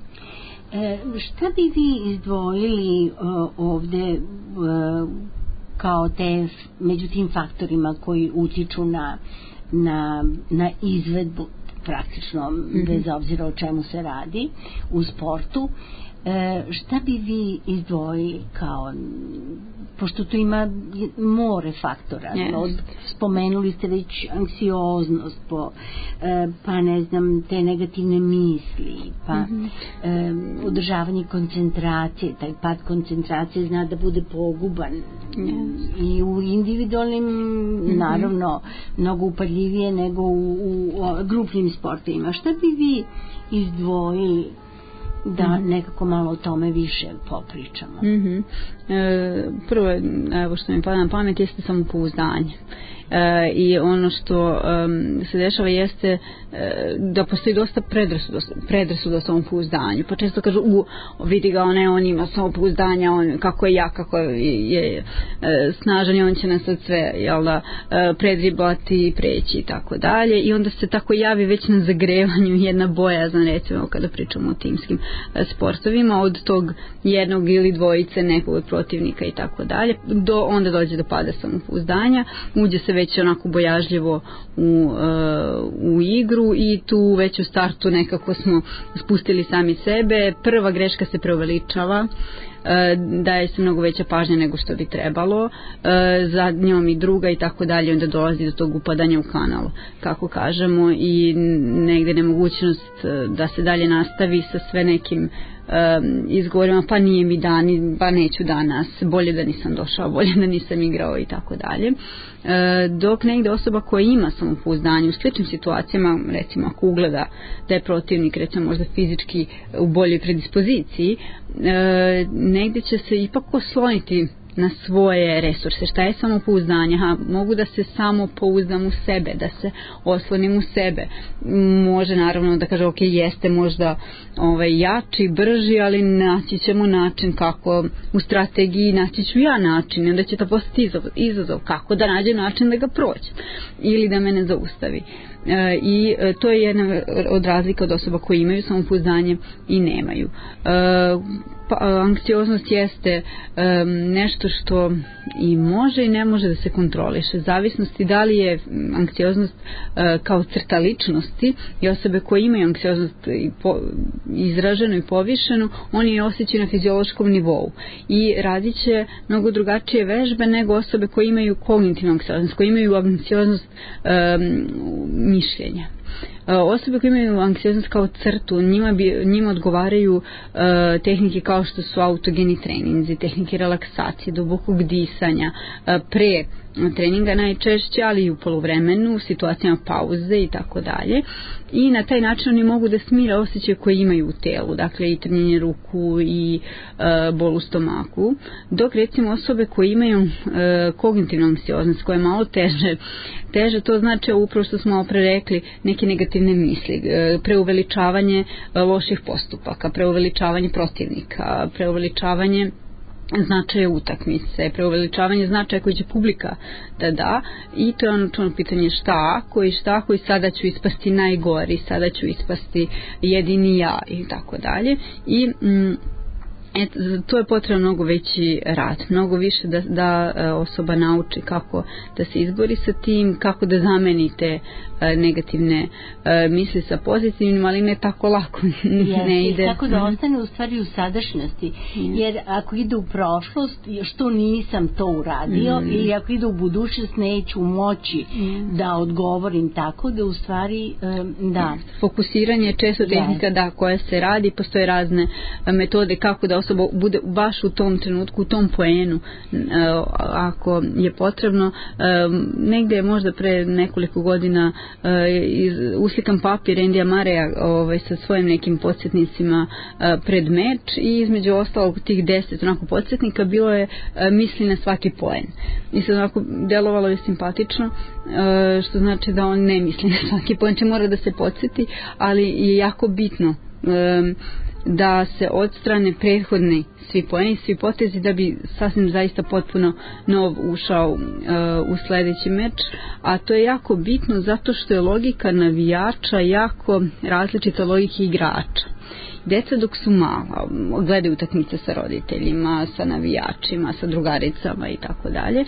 Speaker 4: E, šta bi vi izdvojili o, ovde o, kao te među tim faktorima koji utiču na, na, na izvedbu praktično, mm-hmm. bez obzira o čemu se radi u sportu, e, šta bi vi izdvojili kao, pošto tu ima more faktora, yes. Od, spomenuli ste već anksioznost, po, e, pa ne znam, te negativne misli, pa mm-hmm. e, održavanje koncentracije, taj pad koncentracije zna da bude poguban, yes. i u individualnim, mm-hmm. naravno, mnogo upadljivije nego u, u, u grupnim sportovima. Šta bi vi izdvojili da nekako malo o tome više popričamo?
Speaker 5: Mm-hmm. E, prvo, evo što mi pada na pamet, jeste samopouzdanje. E, i ono što um, se dešava jeste e, da postoji dosta predrasuda, predrasuda o samopouzdanju, pa često kažu u, vidi ga on, on ima samopouzdanja, on, kako je jak, kako je, je e, snažan i on će nas sad sve, jel da, e, predriblati, preći i tako dalje, i onda se tako javi već na zagrevanju jedna bojazan, recimo kada pričamo o timskim e, sportovima, od tog jednog ili dvojice nekog protivnika i tako dalje, do onda dođe do pada samopouzdanja, uđe se već onako bojažljivo u, uh, u igru i tu već u startu nekako smo spustili sami sebe, prva greška se preuveličava, uh, daje se mnogo veća pažnja nego što bi trebalo, uh, za njom i druga i tako dalje, onda dolazi do tog upadanja u kanal, kako kažemo, i negde nemogućnost da se dalje nastavi sa sve nekim Um, izgovorima, pa nije mi dan, pa neću danas, bolje da nisam došao, bolje da nisam igrao i tako dalje. Uh, dok negde osoba koja ima samopouzdanje u sličnim situacijama, recimo ako ugleda da je protivnik recimo možda fizički u boljoj predispoziciji, uh, negde će se ipak osloniti na svoje resurse. Šta je samopouzdanje? Ha, mogu da se samo pouzdam u sebe, da se oslonim u sebe. Može naravno da kaže, ok, jeste možda ovaj, jači, brži, ali naći ćemo način kako u strategiji, naći ću ja način, onda će to postati izazov, izazov kako da nađe način da ga prođe ili da me ne zaustavi. E, i e, to je jedna od razlika od osoba koji imaju samopouzdanje i nemaju. E, pa, anksioznost jeste e, nešto što i može i ne može da se kontroliše. Zavisnosti da li je anksioznost e, kao crta ličnosti, i osobe koje imaju anksioznost i po, izraženu i povišenu, oni je osjećaju na fiziološkom nivou i radit će mnogo drugačije vežbe nego osobe koje imaju kognitivnu anksioznost, koje imaju anksioznost e, mišljenja. Osobe koje imaju anksioznost kao crtu, njima, bi, njima odgovaraju uh, tehnike kao što su autogeni treninzi, tehnike relaksacije, dubokog disanja, uh, pre treninga najčešće, ali i u poluvremenu, u situacijama pauze i tako dalje. I na taj način oni mogu da smire osjećaje koje imaju u telu, dakle i trnjenje ruku i e, bol u stomaku, dok recimo osobe koje imaju e, kognitivnu anksioznost, koje je malo teže, teže to znači upravo što smo opre rekli, neke negativne misli, e, preuveličavanje e, loših postupaka, preuveličavanje protivnika, preuveličavanje značaje utakmice, preuveličavanje značaja koji će publika da da, i to je ono čuno pitanje šta ako i šta ako i sada ću ispasti najgori, sada ću ispasti jedini ja i tako dalje. I mm, Et, to je potrebno mnogo veći rad, mnogo više da, da osoba nauči kako da se izbori sa tim, kako da zameni te negativne misli sa pozitivnim, ali ne tako lako ne ide.
Speaker 4: Kako da ostane u stvari u sadašnjosti, jer ako ide u prošlost, što nisam to uradio, mm. ili ako ide u budućnost, neću moći mm. da odgovorim tako, da u stvari da.
Speaker 5: Fokusiranje je često tehnika da, koja se radi, postoje razne metode kako da osoba bude baš u tom trenutku, u tom poenu, ako je potrebno. Negde je možda pre nekoliko godina uslikan papir Endija Mareja ovaj, sa svojim nekim podsjetnicima pred meč i između ostalog tih deset onako podsjetnika bilo je misli na svaki poen. I sad onako delovalo je simpatično, što znači da on ne misli na svaki poen, će mora da se podsjeti, ali je jako bitno da se odstrane prethodni svi poeni, svi potezi, da bi sasvim zaista potpuno nov ušao uh, u sledeći meč, a to je jako bitno zato što je logika navijača jako različita od logike igrača. Deca dok su mala gledaju utakmice sa roditeljima, sa navijačima, sa drugaricama i tako dalje,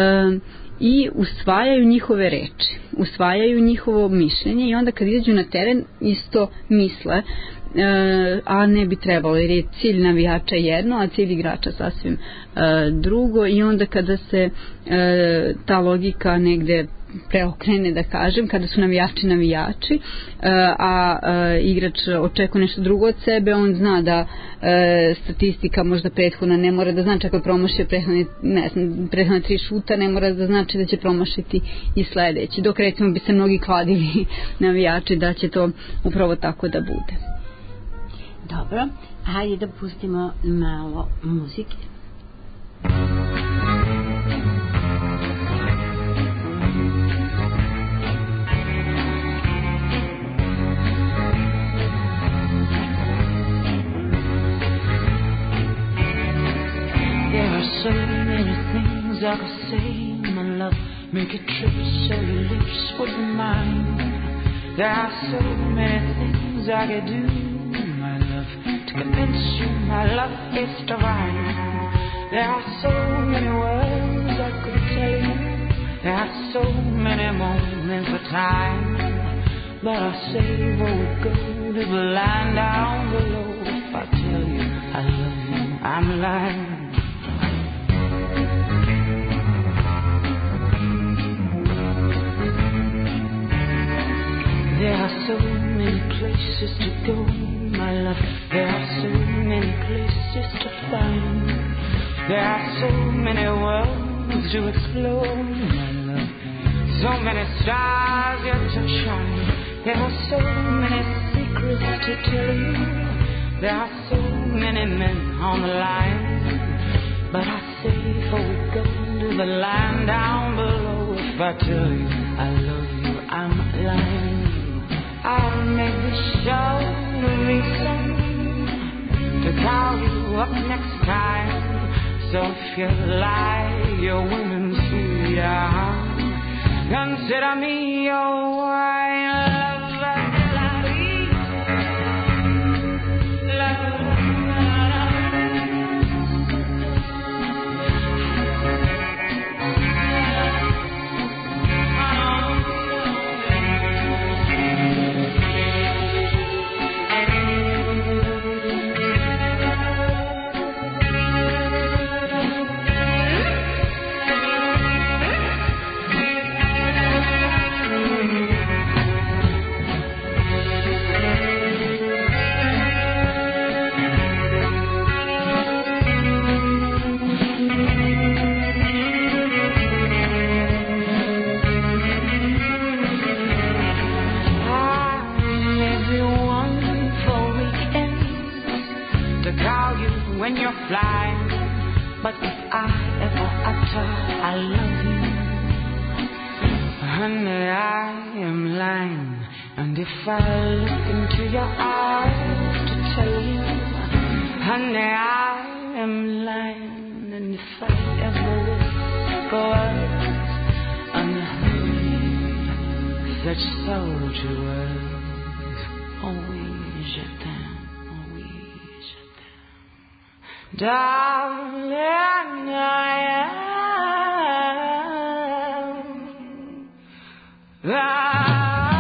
Speaker 5: i usvajaju njihove reči, usvajaju njihovo mišljenje i onda kad izađu na teren isto misle, a ne bi trebalo, jer je cilj navijača jedno, a cilj igrača sasvim drugo, i onda kada se ta logika negde preokrene, da kažem, kada su navijači navijači, a igrač očekuje nešto drugo od sebe, on zna da statistika možda prethodna ne mora da znači, ako je promašio prethodne, ne znam, prethodne tri šuta, ne mora da znači da će promašiti i sledeći, dok recimo bi se mnogi kladili navijači da će to upravo tako da bude.
Speaker 4: Dobro, hajde da pustimo malo muzike.
Speaker 7: There are so many things I could say, my love. Make a trip so your lips would be mine. There are so many things I could do, my love, to convince you my love is divine. There are so many words I could tell you. There are so many moments of time, but I'll save what we go to the line down below. If I tell you I love you, I'm lying. There are so many places to go, my love. There are so many places to find. There are so many worlds to explore, my love. So many stars yet to shine. There are so many secrets to tell you. There are so many men on the line, but I say before we go to the line down below, if I tell you I love you, I'm lying. I'll make the show to reason to call you up next time. So if you lie, your women's free, uh-huh. Consider me your wine. When you're flying, but if I ever utter I love you, honey, I am lying. And if I look into your eyes to tell you, honey, I am lying. And if I ever whisper words unheard, such soldier words, oh oui, je t'aime. darling, I am. I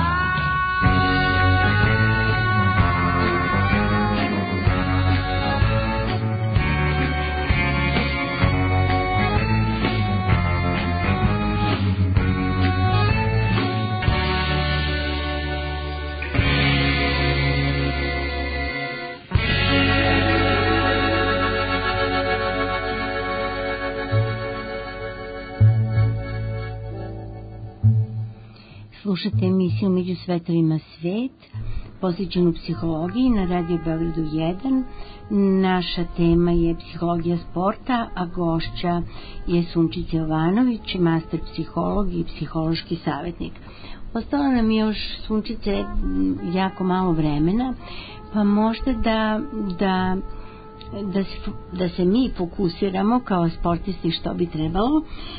Speaker 4: Slušate emisiju Među svetovima svet, posvećenu psihologiji na Radio Beogradu jedan. Naša tema je psihologija sporta, a gošća je Sunčica Jovanović, master psiholog i psihološki savjetnik. Ostalo nam je još, Sunčice, jako malo vremena, pa možda da, da Da se, da se mi fokusiramo kao sportisti, što bi trebalo,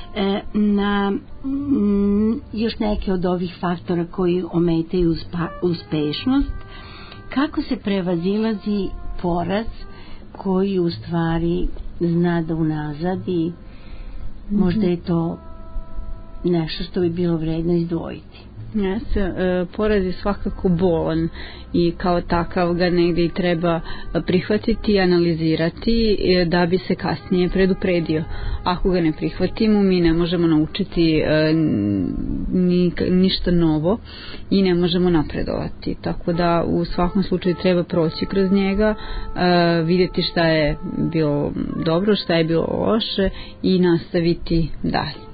Speaker 4: na još neke od ovih faktora koji ometaju uspa, uspešnost, kako se prevazilazi poraz koji u stvari zna da unazadi. Možda je to nešto što bi bilo vredno izdvojiti.
Speaker 5: Jeste, e, poraz je svakako bolan i kao takav ga negdje i treba prihvatiti i analizirati e, da bi se kasnije predupredio. Ako ga ne prihvatimo, mi ne možemo naučiti e, ni, ništa novo i ne možemo napredovati. Tako da u svakom slučaju treba proći kroz njega, e, vidjeti šta je bilo dobro, šta je bilo loše i nastaviti dalje.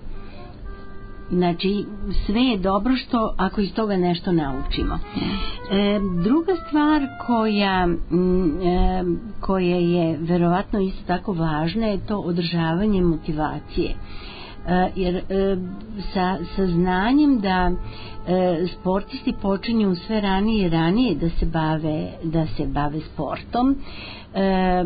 Speaker 4: Znači, sve je dobro što ako iz toga nešto naučimo. E, druga stvar koja, e, koja je verovatno isto tako važna je to održavanje motivacije. E, jer e, sa, sa znanjem da e, sportisti počinju sve ranije i ranije da se bave, da se bave sportom, e,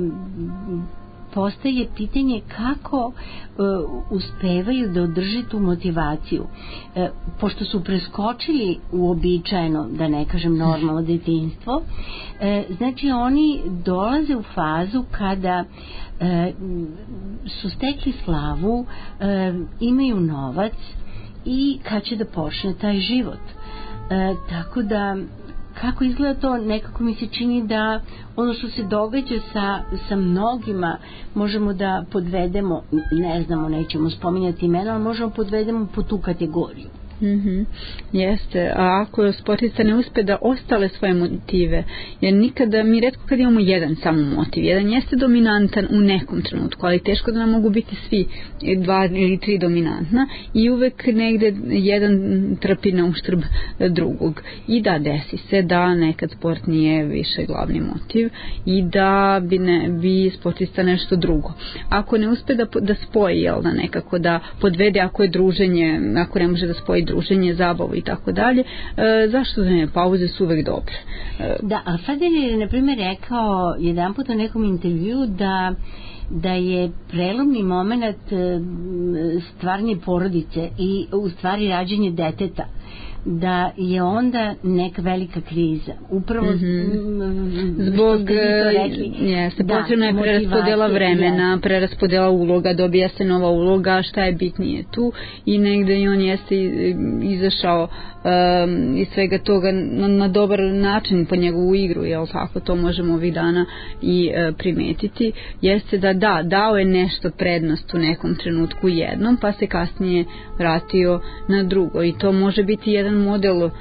Speaker 4: postaje pitanje kako e, uspevaju da održe tu motivaciju. E, pošto su preskočili uobičajeno, da ne kažem normalno detinjstvo, e, znači oni dolaze u fazu kada e, su stekli slavu, e, imaju novac i kad će da počne taj život. E, tako da kako izgleda to, nekako mi se čini da ono što se događa sa, sa mnogima možemo da podvedemo, ne znamo, nećemo spominjati imena, ali možemo podvedemo po tu kategoriju.
Speaker 5: Mm-hmm. Jeste, a ako sportista ne uspe da ostale svoje motive, jer nikada, mi retko kad imamo jedan samo motiv, jedan jeste dominantan u nekom trenutku, ali teško da nam mogu biti svi dva ili tri dominantna i uvek negde jedan trpi na uštrb drugog. I da, desi se da nekad sport nije više glavni motiv i da bi, ne, bi sportista nešto drugo. Ako ne uspe da, da spoji, jel da, nekako da podvede, ako je druženje, ako ne može da spoji druženje, zabavu i tako dalje, e, zašto da ne, pauze su uvek dobre. E,
Speaker 4: da, a Fadel je na primjer rekao jedan put u nekom intervju da da je prelomni moment stvaranje porodice i u stvari rađenje deteta, da je onda neka velika kriza. Upravo
Speaker 5: mm-hmm. zbog jeste, da, potrebna je preraspodela vremena, jest. preraspodela uloga, dobija se nova uloga, šta je bitnije tu i negde i on jeste izašao um, iz svega toga na, na dobar način po njegovu igru, jel tako, to možemo ovih dana i uh, primetiti, jeste da da, dao je nešto prednost u nekom trenutku jednom, pa se kasnije vratio na drugo i to može biti jedan model e,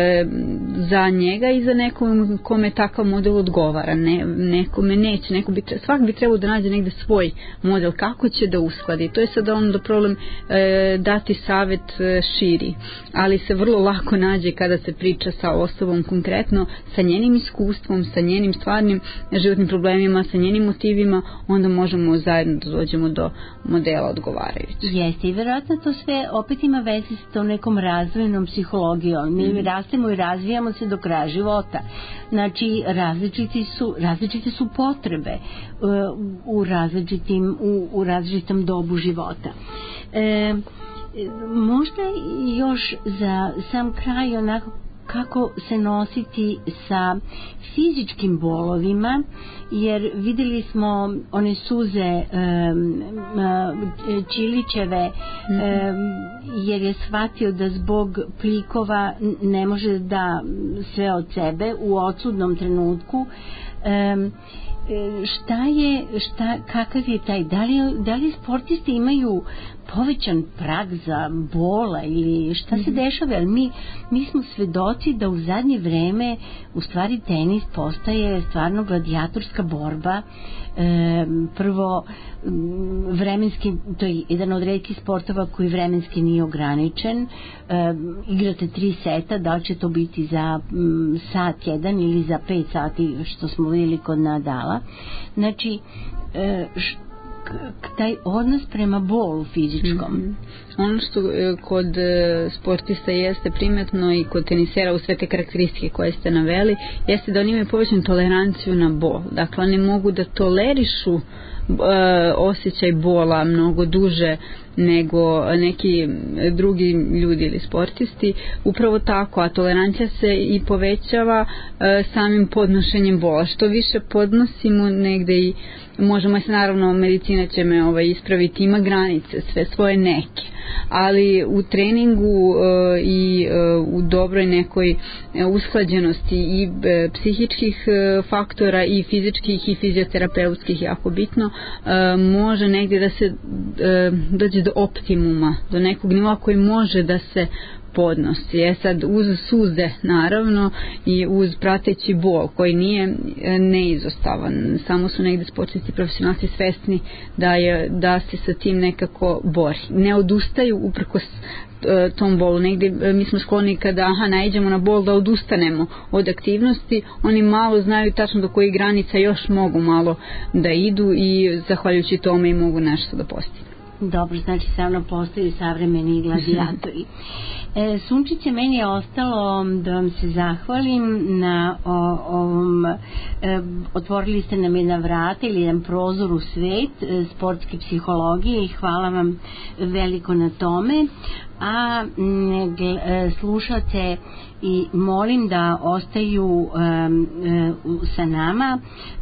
Speaker 5: za njega i za nekom kome takav model odgovara, ne, nekome neće, neko bi, svak bi trebao da nađe negde svoj model kako će da uskladi. To je sada onda problem e, dati savjet e, širi, ali se vrlo lako nađe kada se priča sa osobom konkretno, sa njenim iskustvom, sa njenim stvarnim životnim problemima, sa njenim motivima, onda možemo zajedno da dođemo do modela odgovarajući.
Speaker 4: Jeste, i vjerojatno to sve opet ima veze s tom nekom razvojnom psihologijom. Mi mm. rastemo i razvijamo se do kraja života. Znači, različiti su, različite su potrebe uh, u, različitim, u, u različitom dobu života. E, možda još za sam kraj onako kako se nositi sa fizičkim bolovima, jer videli smo one suze um, Čilićeve, um, jer je shvatio da zbog plikova ne može da sve od sebe u odsudnom trenutku. Um, šta je, šta, kakav je taj, da li, da li sportisti imaju povećan prag za bola ili šta se dešava, ali mi, mi smo svedoci da u zadnje vreme u stvari tenis postaje stvarno gladijatorska borba. E, prvo vremenski, to je jedan od retkih sportova koji vremenski nije ograničen. E, igrate tri seta, da li će to biti za m, sat jedan ili za pet sati što smo vidjeli kod Nadala. Znači e, š, taj odnos prema bolu fizičkom.
Speaker 5: Mm-hmm. Ono što kod sportista jeste primetno i kod tenisera u sve te karakteristike koje ste naveli, jeste da oni imaju povećanu toleranciju na bol. Dakle, oni mogu da tolerišu e, osjećaj bola mnogo duže nego neki drugi ljudi ili sportisti. Upravo tako, a tolerancija se i povećava e, samim podnošenjem bola. Što više podnosimo, negde i možemo se, naravno, medicina će me ovaj, ispraviti, ima granice, sve svoje neke, ali u treningu e, i e, u dobroj nekoj usklađenosti i e, psihičkih e, faktora i fizičkih i fizioterapeutskih, jako bitno, e, može negdje da se e, dođe do optimuma, do nekog nivoa koji može da se podnosi. Je sad uz suze, naravno, i uz prateći bol koji nije neizostavan. Samo su negdje sportisti profesionalci svesni da je da se sa tim nekako bori. Ne odustaju uprkos tom bolu. Negdje mi smo skloni kada aha, naiđemo na bol da odustanemo od aktivnosti. Oni malo znaju tačno do kojih granica još mogu malo da idu i zahvaljujući tome i mogu nešto da postignu.
Speaker 4: Dobro, znači stvarno postoji savremeni gladijatori. E, Sunčiće, meni je ostalo da vam se zahvalim na o, ovom, e, otvorili ste nam jedna vrata ili jedan prozor u svet e, sportske psihologije i hvala vam veliko na tome. A m, gl, e, slušate i molim da ostaju um, uh, sa nama,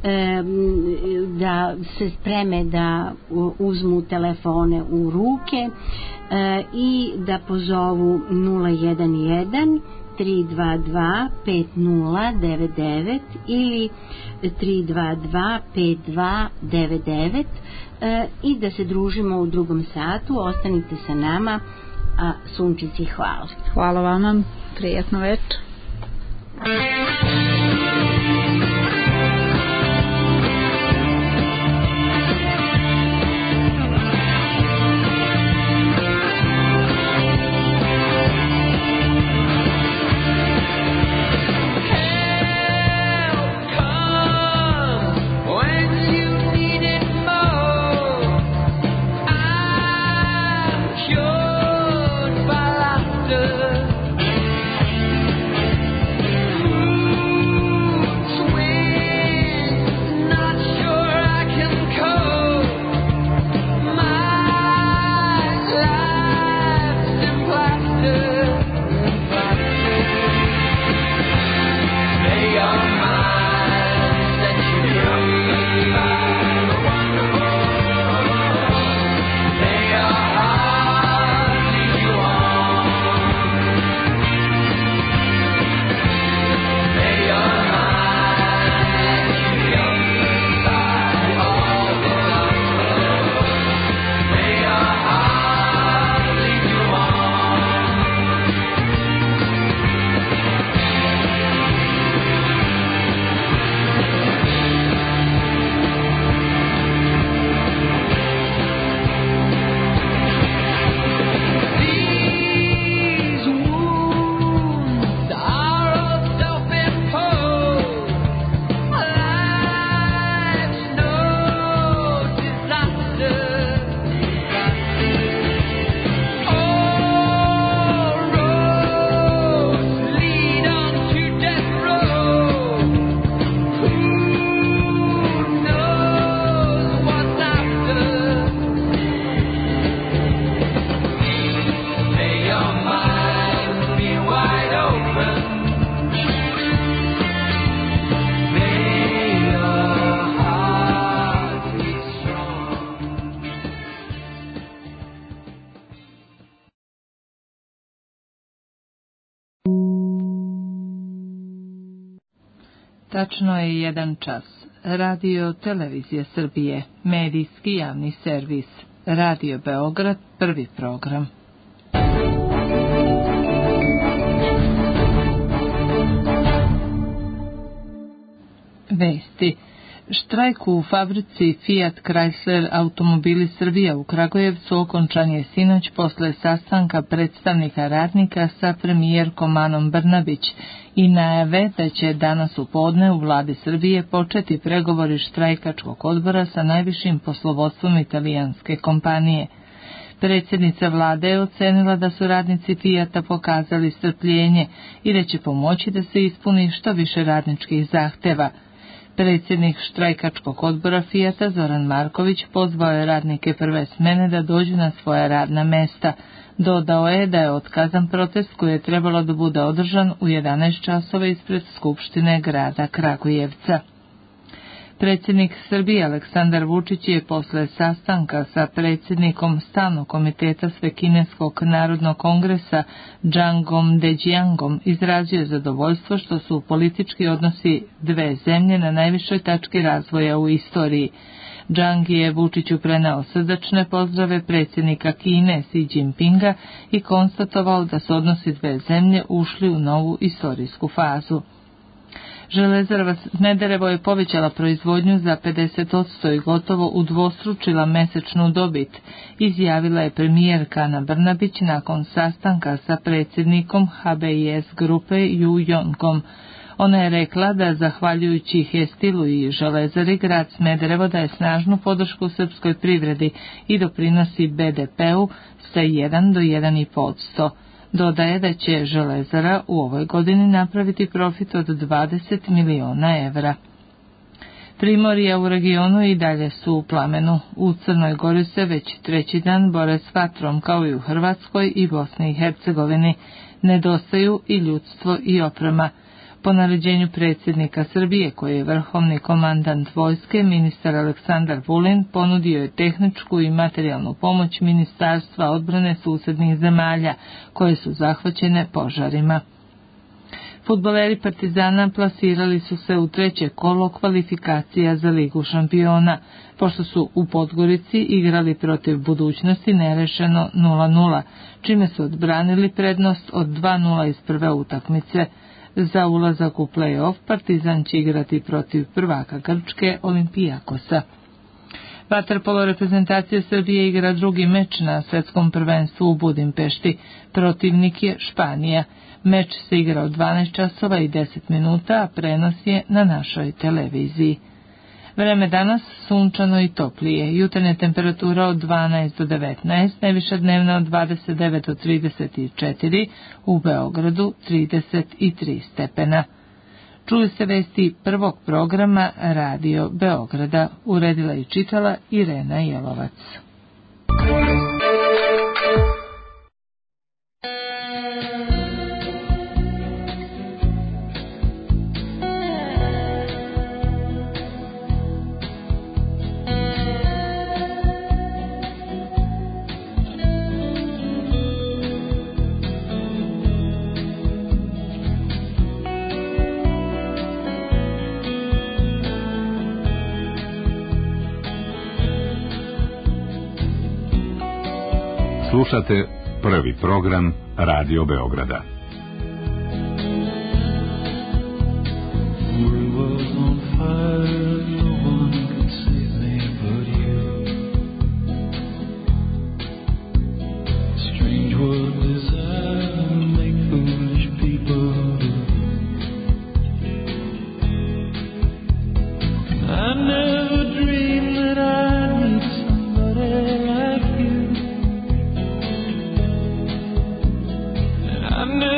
Speaker 4: um, da se spreme da uh, uzmu telefone u ruke uh, i da pozovu nula jedan jedan tri dva dva pet nula devet devet ili tri dva dva pet dva devet devet uh, i da se družimo u drugom satu. Ostanite sa nama, a Sunčici hvala.
Speaker 5: Hvala vama, prijatno večer.
Speaker 7: Ooh.
Speaker 8: Tačno je jedan čas. Radio Televizija Srbije, medijski javni servis. Radio Beograd, prvi program. Vesti. Štrajk u fabrici Fiat Chrysler Automobili Srbija u Kragujevcu okončan je sinoć posle sastanka predstavnika radnika sa premijerkom Anom Brnabić i najave da će danas u podne u vladi Srbije početi pregovori štrajkačkog odbora sa najvišim poslovodstvom italijanske kompanije. Predsjednica vlade je ocenila da su radnici Fijata pokazali strpljenje i da će pomoći da se ispuni što više radničkih zahteva. Predsjednik štrajkačkog odbora Fijata Zoran Marković pozvao je radnike prve smene da dođu na svoja radna mesta. Dodao je da je otkazan protest koji je trebalo da bude održan u jedanaest časova ispred Skupštine grada Kragujevca. Predsjednik Srbije Aleksandar Vučić je posle sastanka sa predsjednikom Stalnog komiteta Svekineskog narodnog kongresa Džangom Deđiangom izrazio zadovoljstvo što su politički odnosi dve zemlje na najvišoj tački razvoja u istoriji. Džang je Vučiću prenao srdačne pozdrave predsjednika Kine Xi Jinpinga i konstatovao da su odnosi dve zemlje ušli u novu istorijsku fazu. Železara Smederevo je povećala proizvodnju za pedeset posto i gotovo udvostručila mesečnu dobit, izjavila je premijerka Ana Brnabić nakon sastanka sa predsjednikom H B I S grupe Ju Jongom. Ona je rekla da zahvaljujući Hestilu i Železari grad Smederevo daje snažnu podršku srpskoj privredi i doprinosi B D P-u sa jedan do jedan i po posto. Dodaje da će Železara u ovoj godini napraviti profit od dvadeset miliona evra. Primorja u regionu i dalje su u plamenu. U Crnoj Gori se već treći dan bore s vatrom, kao i u Hrvatskoj i Bosni i Hercegovini. Nedostaju i ljudstvo i oprema. Po naređenju predsjednika Srbije, koji je vrhovni komandant vojske, ministar Aleksandar Vulin ponudio je tehničku i materijalnu pomoć Ministarstva odbrane susednih zemalja, koje su zahvaćene požarima. Fudbaleri Partizana plasirali su se u treće kolo kvalifikacija za Ligu šampiona, pošto su u Podgorici igrali protiv Budućnosti nerešeno nula nula, čime su odbranili prednost od dva nula iz prve utakmice. Za ulazak u play-off Partizan će igrati protiv prvaka Grčke Olimpijakosa. Vaterpolo reprezentacija Srbije igra drugi meč na svetskom prvenstvu u Budimpešti. Protivnik je Španija. Meč se igra od dvanaest časova i deset minuta, a prenos je na našoj televiziji. Vreme danas sunčano i toplije. Jutarnja temperatura od dvanaest do devetnaest, najviša dnevna od dvadeset devet do trideset četiri, u Beogradu trideset tri stepena. Čuli ste vesti prvog programa Radio Beograda, uredila i čitala Irena Jelovac.
Speaker 3: Slušate prvi program Radio Beograda.
Speaker 7: I never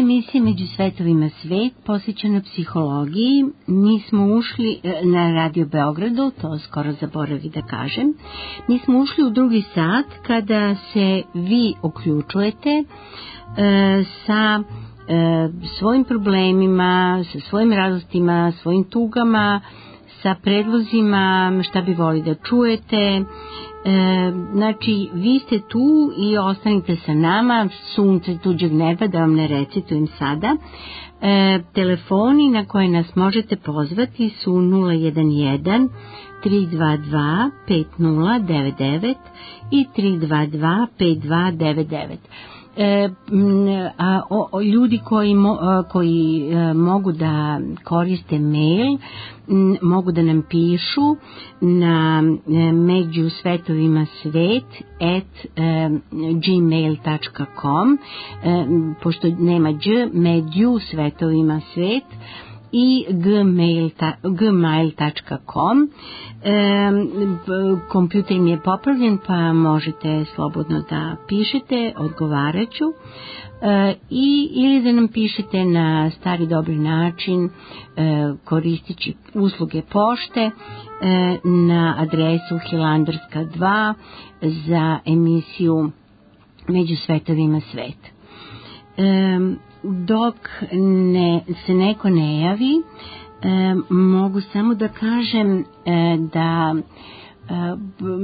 Speaker 4: emisija Među svetovima svet, posvećena psihologiji. Mi smo ušli na Radio Beogradu, to skoro zaboravi da kažem. Mi smo ušli u drugi sat kada se vi uključujete e, sa e, svojim problemima, sa svojim radostima, svojim tugama, sa predlozima šta bi voli da čujete. E, znači, vi ste tu i ostanite sa nama, sunce tuđeg neba, da vam ne recitujem sada. E, telefoni na koje nas možete pozvati su nula jedan jedan tri dva dva pet nula devet devet i tri dva dva pet dva devet devet. E, a, o, o, ljudi koji, mo, koji e, mogu da koriste mail, m, mogu da nam pišu na e, među svetovima svet at e, gmail dot com, e, pošto nema dž, među svetovima svet i gmail dot com. E, kompjuter mi je popravljen, pa možete slobodno da pišete, odgovaraću. E, i, ili da nam pišete na stari dobri način, e, koristići usluge pošte, e, na adresu Hilandarska dva za emisiju Među svetovima svet. E, dok ne, se neko ne javi, e, mogu samo da kažem e, da e,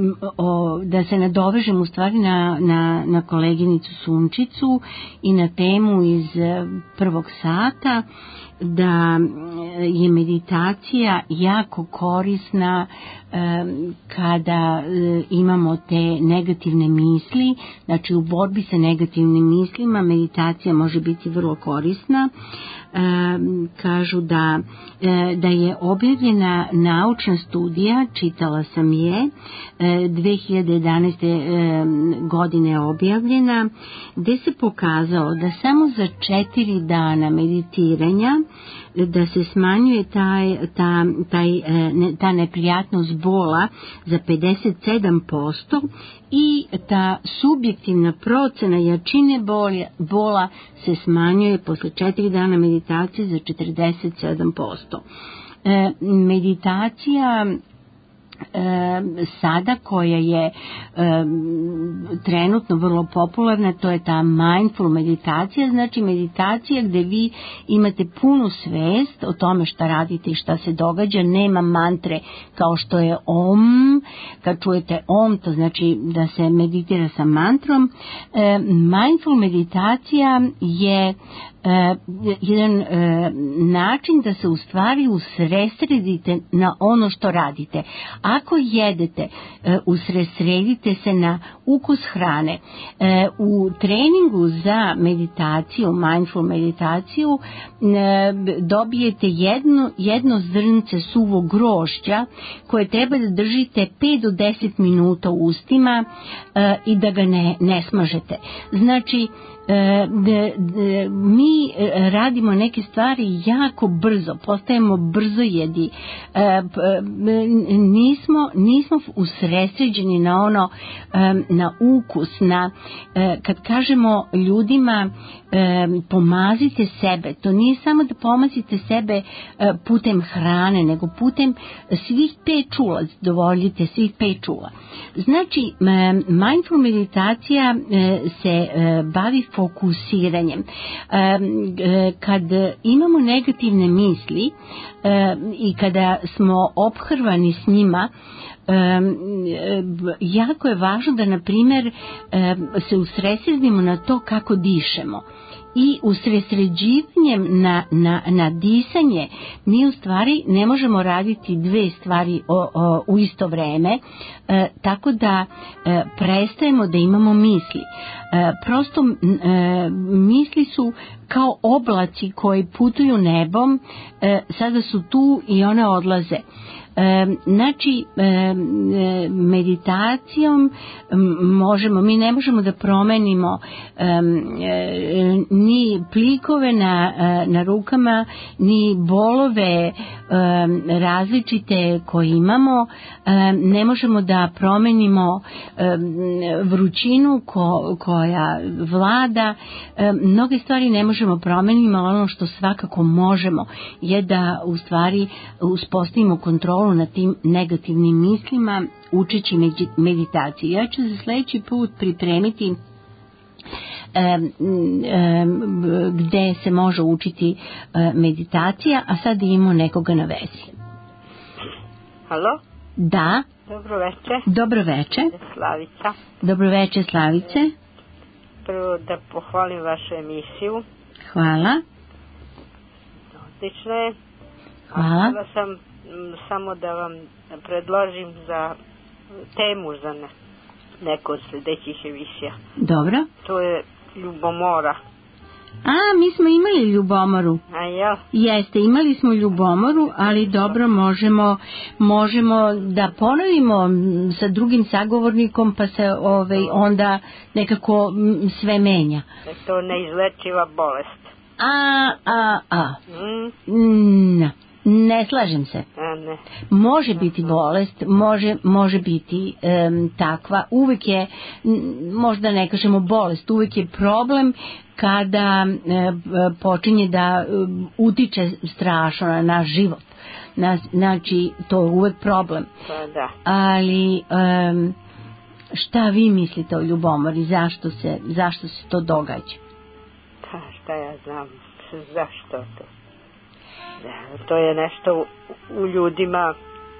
Speaker 4: o, da se nadovežem u stvari na, na, na koleginicu Sunčicu i na temu iz prvog sata, da je meditacija jako korisna e, kada e, imamo te negativne misli. Znači, u borbi sa negativnim mislima meditacija može biti vrlo korisna. E, kažu da, e, da je objavljena naučna studija, čitala sam je, e, dve hiljade jedanaeste e, godine objavljena, gde se pokazalo da samo za četiri dana meditiranja da se smanjuje taj, ta, taj, ta neprijatnost bola za pedeset sedam posto i ta subjektivna procena jačine bolja, bola se smanjuje posle četiri dana meditacije za četrdeset sedam posto. E, meditacija E, sada koja je e, trenutno vrlo popularna, to je ta mindful meditacija, znači meditacija gde vi imate punu svest o tome šta radite i šta se događa, nema mantre kao što je om. Kad čujete om, to znači da se meditira sa mantrom. E, mindful meditacija je Uh, jedan uh, način da se u stvari usredsredite na ono što radite. Ako jedete, uh, usredsredite se na ukus hrane. Uh, u treningu za meditaciju, mindful meditaciju, uh, dobijete jedno, jedno zrnce suvog grožđa koje treba da držite pet do deset minuta u ustima uh, i da ga ne, ne smažete. Znači, E, de, de, mi radimo neke stvari jako brzo, postajemo brzojedi, e, nismo, nismo usredsređeni na ono, e, na ukus, na, e, kad kažemo ljudima e, pomazite sebe, to nije samo da pomazite sebe e, putem hrane, nego putem svih pet čula, dovoljite svih pet čula. Znači, e, mindful meditacija e, se e, bavi fokusiranjem. Kad imamo negativne misli i kada smo ophrvani s njima, jako je važno da, na primjer, se usredsredimo na to kako dišemo. I usredsređivanjem na, na, na disanje mi u stvari ne možemo raditi dve stvari o, o, u isto vreme, e, tako da e, prestajemo da imamo misli. E, prosto e, misli su kao oblaci koji putuju nebom, e, sada su tu i one odlaze. E, znači, e, meditacijom možemo, mi ne možemo da promenimo e, e, ni plikove na, na rukama, ni bolove e, različite koje imamo, e, ne možemo da promenimo e, vrućinu ko, koja vlada, e, mnoge stvari ne možemo promeniti, ali ono što svakako možemo je da u stvari uspostavimo kontrolu nad tim negativnim mislima učeći meditaciju. Ja ću za sledeći put pripremiti um, um, gde se može učiti uh, meditacija, a sad imamo nekoga na vezi.
Speaker 9: Halo?
Speaker 4: Da.
Speaker 9: Dobro veče.
Speaker 4: Dobro veče.
Speaker 9: Slavica.
Speaker 4: Dobro veče, Slavice.
Speaker 9: Prvo da pohvalim vašu emisiju.
Speaker 4: Hvala.
Speaker 9: Odlično je.
Speaker 4: Hvala.
Speaker 9: Htela sam m, samo da vam predložim za temu za ne, neku od sledećih emisija.
Speaker 4: Dobro.
Speaker 9: To je ljubomora.
Speaker 4: A, mi smo imali ljubomoru.
Speaker 9: A ja?
Speaker 4: Jeste, imali smo ljubomoru, ali dobro, možemo, možemo da ponovimo sa drugim sagovornikom, pa se ovaj, onda nekako sve menja.
Speaker 9: Je to neizlečiva bolest.
Speaker 4: A, a, a.
Speaker 9: Mm?
Speaker 4: Ne, ne slažem se.
Speaker 9: A ne.
Speaker 4: Može biti bolest, može, može biti um, takva, uvek je, možda ne kažemo bolest, uvek je problem kada e, počinje da e, utiče strašno na naš život. Na, znači, to je uvek problem.
Speaker 9: Pa da.
Speaker 4: Ali um, šta vi mislite o ljubomori? Zašto se, zašto se to događa?
Speaker 9: Pa šta ja znam, zašto to? Da, to je nešto u, u ljudima,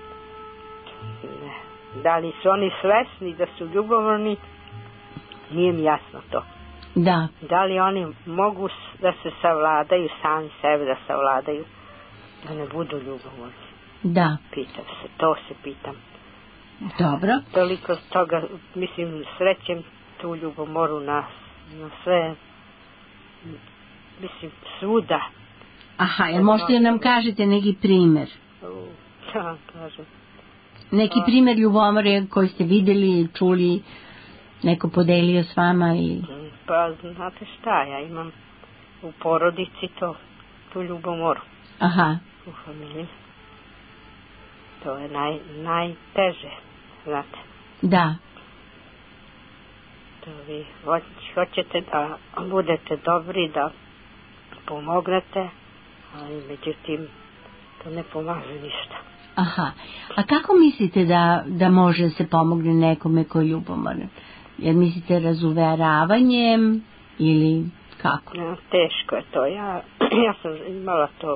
Speaker 9: da li su oni svesni da su ljubomorni, nije mi jasno to.
Speaker 4: Da.
Speaker 9: Da li oni mogu da se savladaju, sami sebe da savladaju, da ne budu ljubomorni?
Speaker 4: Da.
Speaker 9: Pitam se, to se pitam.
Speaker 4: Dobro.
Speaker 9: Toliko toga, mislim, srećem tu ljubomoru na, na sve, mislim, svuda.
Speaker 4: Aha, jel možete nam kažete neki primer?
Speaker 9: Da, kažem.
Speaker 4: Neki primer ljubomore koji ste videli, čuli, neko podelio s vama i...
Speaker 9: Pa, znate šta, ja imam u porodici to, tu ljubomoru.
Speaker 4: Aha.
Speaker 9: U familiji. To je naj, najteže, znate.
Speaker 4: Da.
Speaker 9: To vi hoćete da budete dobri, da pomognete, ali međutim, to ne pomaže ništa.
Speaker 4: Aha. A kako mislite da, da može se pomogne nekome ko je ljubomoran? Jer mislite razuveravanjem ili kako?
Speaker 9: Ja, teško je to. Ja, ja sam imala to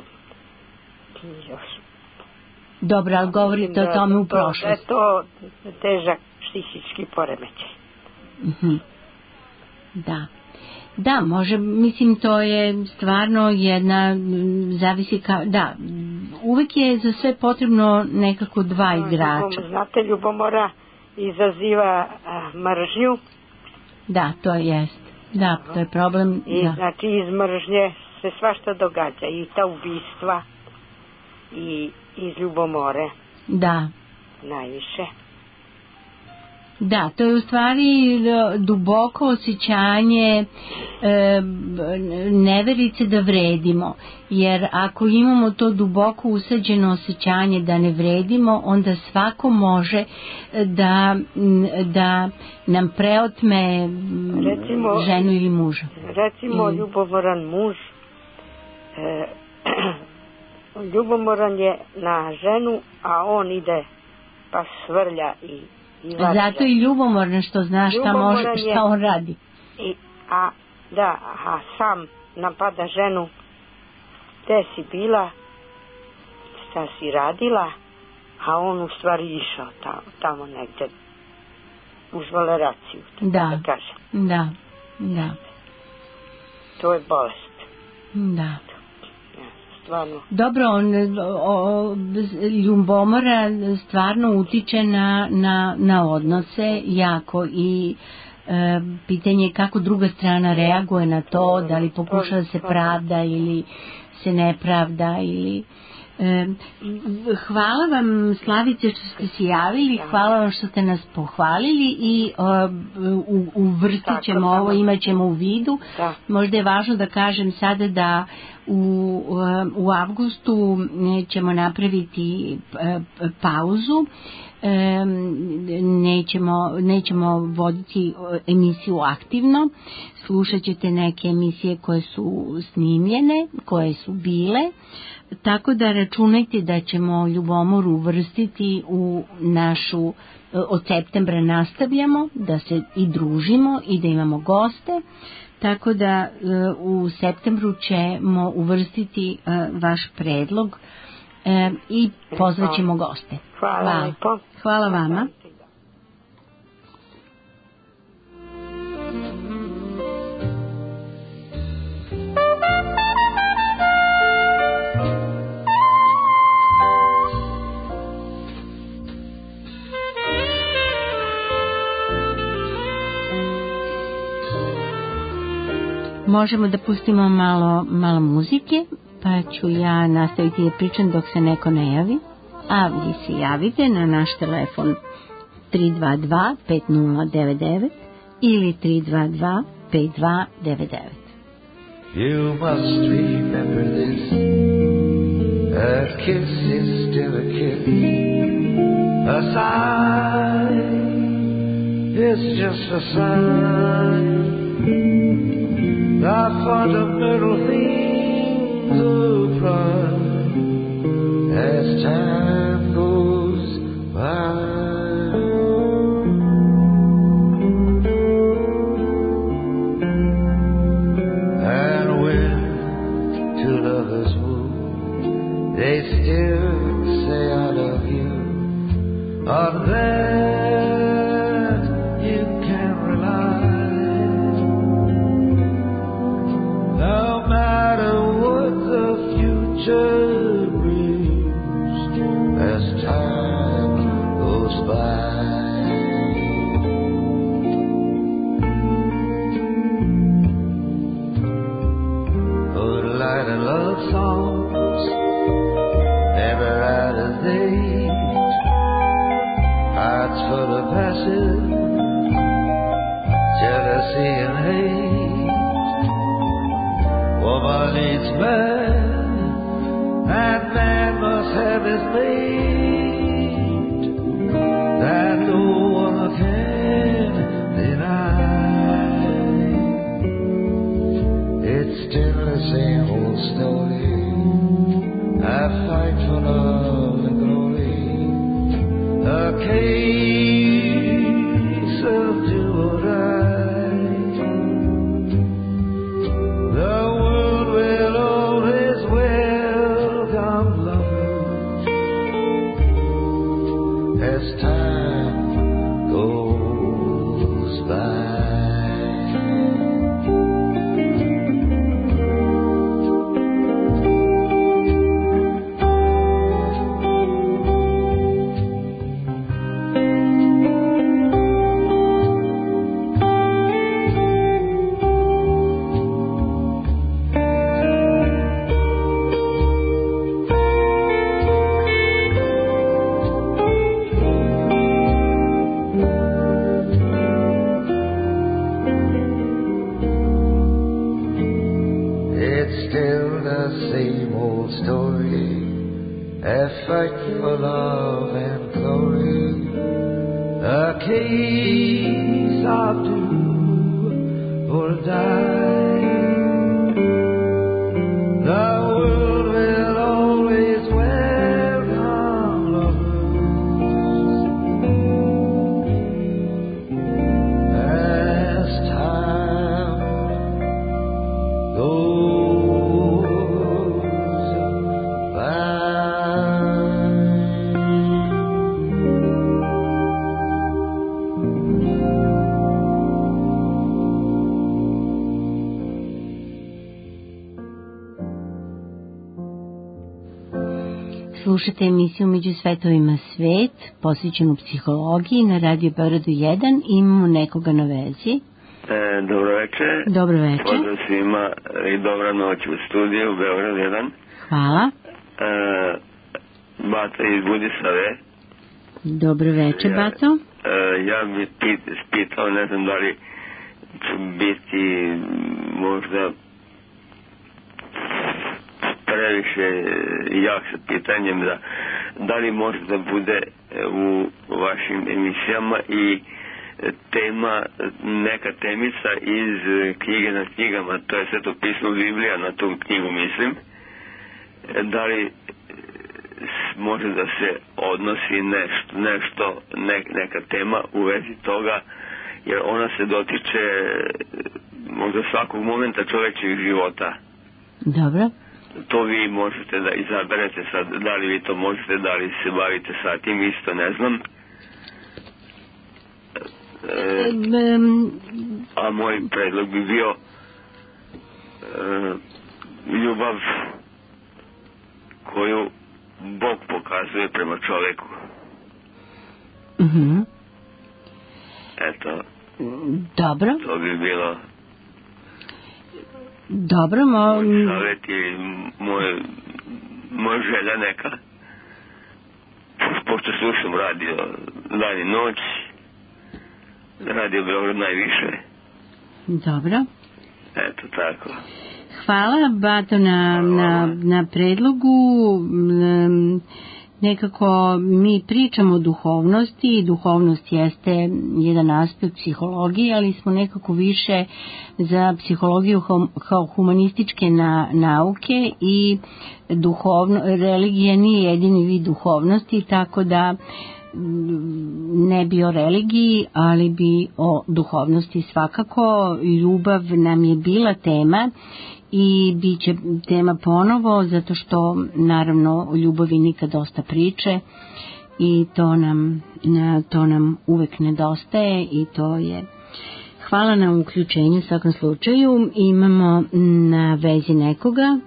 Speaker 9: još.
Speaker 4: Dobro, ali govorite
Speaker 9: da,
Speaker 4: o tome u
Speaker 9: to,
Speaker 4: prošlosti.
Speaker 9: Da je to težak psihički poremećaj.
Speaker 4: Uh-huh. Da. Da, može, mislim, to je stvarno jedna, zavisi kao, da, uvek je za sve potrebno nekako dva igrača.
Speaker 9: Ljubom, znate, ljubomora izaziva a, mržnju.
Speaker 4: Da, to jest. Da, to je problem.
Speaker 9: I
Speaker 4: da.
Speaker 9: znači iz mržnje se svašta događa, i ta ubistva, i iz ljubomore.
Speaker 4: Da.
Speaker 9: Najviše.
Speaker 4: Da, to je u stvari duboko osjećanje e, neverice da vredimo, jer ako imamo to duboko usađeno osjećanje da ne vredimo, onda svako može da, da nam preotme recimo, ženu ili muža.
Speaker 9: Recimo
Speaker 4: I,
Speaker 9: ljubomoran muž, e, ljubomoran je na ženu, a on ide pa svrlja i
Speaker 4: zato i ljubomorno što zna šta, može, šta on radi.
Speaker 9: I, a, da, a sam napada ženu, gde si bila, šta si radila, a on u stvari išao tamo, tamo negde uz valeraciju.
Speaker 4: Da,
Speaker 9: da, kaže.
Speaker 4: da, da.
Speaker 9: To je bolest.
Speaker 4: Da.
Speaker 9: Stvarno.
Speaker 4: Dobro, on, o, ljubomora stvarno utiče na, na, na odnose jako i e, pitanje je kako druga strana reaguje na to, da li pokuša da se pravda ili se nepravda ili E, hvala vam, Slavice, što ste se javili, hvala vam što ste nas pohvalili i o, u, uvrstit ćemo ovo, imat ćemo u vidu.
Speaker 9: Da.
Speaker 4: Možda je važno da kažem sada da u, u avgustu ćemo napraviti pauzu. E, nećemo, nećemo voditi emisiju aktivno, slušat ćete neke emisije koje su snimljene, koje su bile, tako da računajte da ćemo Ljubomoru uvrstiti u našu, od septembra nastavljamo, da se i družimo i da imamo goste, tako da u septembru ćemo uvrstiti vaš predlog i pozvaćemo goste.
Speaker 9: Hvala,
Speaker 4: Hvala.
Speaker 9: lepo.
Speaker 4: Hvala vama. Možemo da pustimo malo, malo muzike, pa ću ja nastaviti da pričam dok se neko ne javi. A vi se javite na naš telefon tri dva dva pet nula devet devet ili tri dva dva pet dva devet devet.
Speaker 10: You must remember this, a kiss is still a kiss, a sigh is just a sigh. The fundamental things of pride as time goes by. And when two lovers woo, they still say I love you. On that you can rely. No matter what the future brings as time goes by. Good light and love songs never out of date. Hearts full of passion, jealousy and hate. Woman needs man, and man must have his mate, that no one can deny. It's still the same old story, I fight for love and glory, a case of do or die. The world will always welcome lovers as time goes by. It's still the same old story, a fight for love and glory, a case of do or die. The world will always welcome lovers as time goes by.
Speaker 4: Slušate emisiju Među svetovima svet, posvećenu psihologiji na Radio Beogradu jedan. Imamo nekoga na vezi.
Speaker 11: E, dobro večer.
Speaker 4: Dobro večer.
Speaker 11: Pozdrav svima i dobra noć u studiju Beograd jedan.
Speaker 4: Hvala.
Speaker 11: E, Bata iz Budisave.
Speaker 4: Dobro večer,
Speaker 11: ja,
Speaker 4: Bato.
Speaker 11: Uh, ja bih pit, spitao, ne znam da li ću biti možda previše jak sa pitanjem da, da li može da bude u vašim emisijama i tema, neka temica iz knjige na knjigama, to je Sveto pismo Biblija, na tu knjigu mislim, da li može da se odnosi nešto, nešto ne, neka tema u vezi toga, jer ona se dotiče možda svakog momenta čovečjeg života.
Speaker 4: Dobro.
Speaker 11: To vi možete da izaberete sad, da li vi to možete, da li se bavite sa tim, isto ne znam. E, a moj predlog bi bio e, ljubav koju Bog pokazuje prema čoveku.
Speaker 4: Mhm.
Speaker 11: Eto.
Speaker 4: Dobro.
Speaker 11: To bi bilo
Speaker 4: dobro, mo...
Speaker 11: moj savjet i moj, moj želja neka. Pošto slušam radio dan i noć, Radio Beograd najviše.
Speaker 4: Dobro.
Speaker 11: Eto tako.
Speaker 4: Hvala, Bato, na, na, na predlogu. Nekako mi pričamo o duhovnosti i duhovnost jeste jedan aspekt psihologije, ali smo nekako više za psihologiju kao humanističke na, nauke i duhovno, religija nije jedini vid duhovnosti, tako da ne bi o religiji, ali bi o duhovnosti svakako. Ljubav nam je bila tema i bit će tema ponovo, zato što naravno o ljubavi nikad dosta priče i to nam, to nam uvek nedostaje i to je. Hvala na uključenju u svakom slučaju. Imamo na vezi nekoga.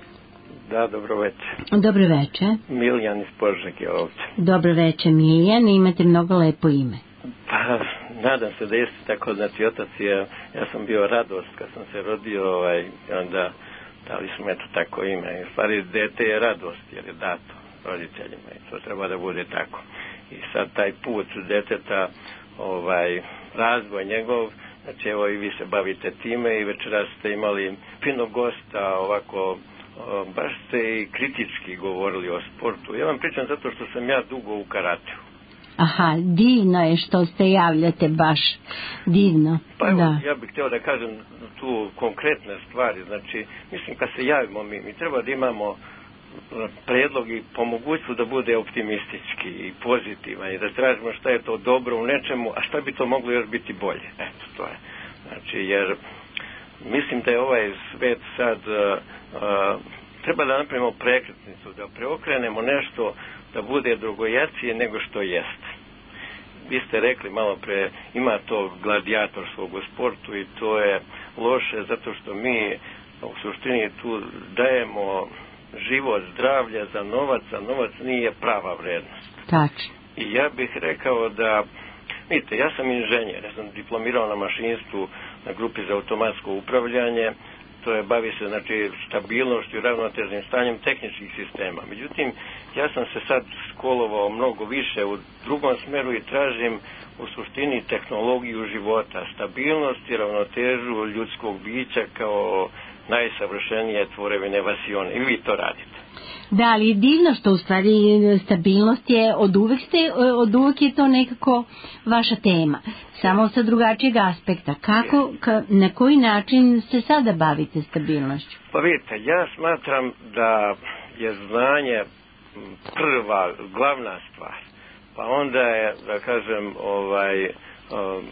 Speaker 12: Da, dobro večer.
Speaker 4: Dobro večer.
Speaker 12: Miljan iz Požege ovdje.
Speaker 4: Dobro večer, Miljan, imate mnogo lepo ime.
Speaker 12: Pa, nadam se da jeste tako, znači otac je, ja sam bio Radost kad sam se rodio, ovaj, onda dali smo eto tako ime. U stvari, dete je Radost jer je dato roditeljima i to treba da bude tako. I sad taj put deteta, ovaj, razvoj njegov, znači evo i vi se bavite time i večeras ste imali finog gosta, ovako, baš ste i kritički govorili o sportu. Ja vam pričam zato što sam ja dugo u karateu.
Speaker 4: Aha, divno je što se javljate, baš divno.
Speaker 12: Pa evo,
Speaker 4: da.
Speaker 12: Ja bih htio da kažem tu konkretne stvari. Znači, mislim kad se javimo mi, mi treba da imamo predlog i po mogućstvu da bude optimistički i pozitivan i da tražimo šta je to dobro u nečemu, a šta bi to moglo još biti bolje. Eto, to je. Znači, jer mislim da je ovaj svet sad uh, uh, treba da napravimo prekretnicu, da preokrenemo nešto da bude drugojacije nego što jeste. Vi ste rekli malo pre, ima to gladijatorstvo u sportu i to je loše zato što mi u suštini tu dajemo život, zdravlje za novac, a novac nije prava vrednost.
Speaker 4: Tačno.
Speaker 12: I ja bih rekao da, vidite, ja sam inženjer, ja sam diplomirao na mašinstvu na grupi za automatsko upravljanje, to je, bavi se, znači, stabilnošću i ravnotežnim stanjem tehničkih sistema. Međutim, ja sam se sad školovao mnogo više u drugom smeru i tražim u suštini tehnologiju života, stabilnost i ravnotežu ljudskog bića kao najsavršenije tvorevine vasione. I vi to radite.
Speaker 4: Da, ali je divno što u stvari stabilnost je od uvek, ste, od uvek je to nekako vaša tema, samo sa drugačijeg aspekta. Kako, ka, na koji način se sada bavite stabilnošću?
Speaker 12: Pa vidite, ja smatram da je znanje prva, glavna stvar. Pa onda je, da kažem, ovaj, um,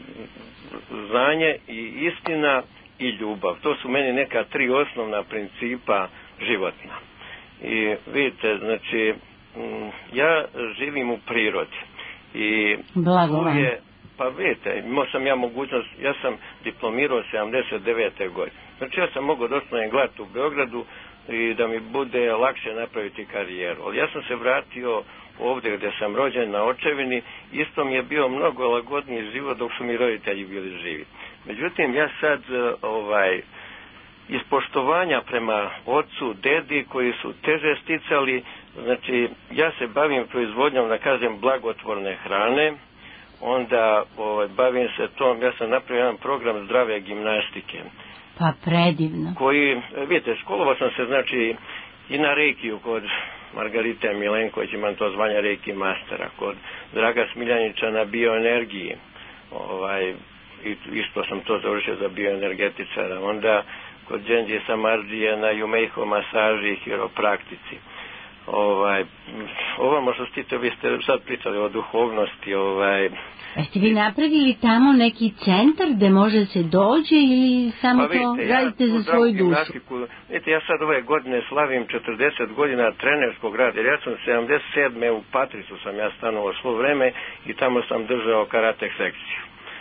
Speaker 12: znanje i istina i ljubav. To su meni neka tri osnovna principa životna. I vidite, znači, ja živim u prirodi. I
Speaker 4: Blagovan.
Speaker 12: je, pa vidite, imao sam ja mogućnost, ja sam diplomirao sedamdeset devete godine. Znači ja sam mogao da osnovim glat u Beogradu i da mi bude lakše napraviti karijeru. Ali ja sam se vratio ovdje gdje sam rođen na očevini, isto mi je bio mnogo lagodniji život dok su mi roditelji bili živi. Međutim, ja sad ovaj, iz poštovanja prema ocu, dedi koji su teže sticali, Znači, ja se bavim proizvodnjom, da kažem, blagotvorne hrane, onda ovaj, bavim se tom, ja sam napravio jedan program zdrave gimnastike.
Speaker 4: Pa predivno.
Speaker 12: Koji, vidite, školovao sam se, znači, i na Reikiju kod Margarite Milenković, imam to zvanje Reiki mastera, kod Draga Smiljanića na bioenergiji, ovaj, i isto sam to završio za bioenergetičara, onda kod Đenđe Samardžije na Jumejho masaži i hiropraktici. Ovaj, ovamo što ste, vi ste sad pričali o duhovnosti, ovaj...
Speaker 4: Jeste vi napravili tamo neki centar gde može se dođe ili samo pa vidite, to radite ja, za svoju dušu?
Speaker 12: Vidite, ja sad ove godine slavim četrdeset godina trenerskog rada, jer ja sam sedamdeset sedme u Patricu sam ja stanovao svo vreme i tamo sam držao karate sekciju.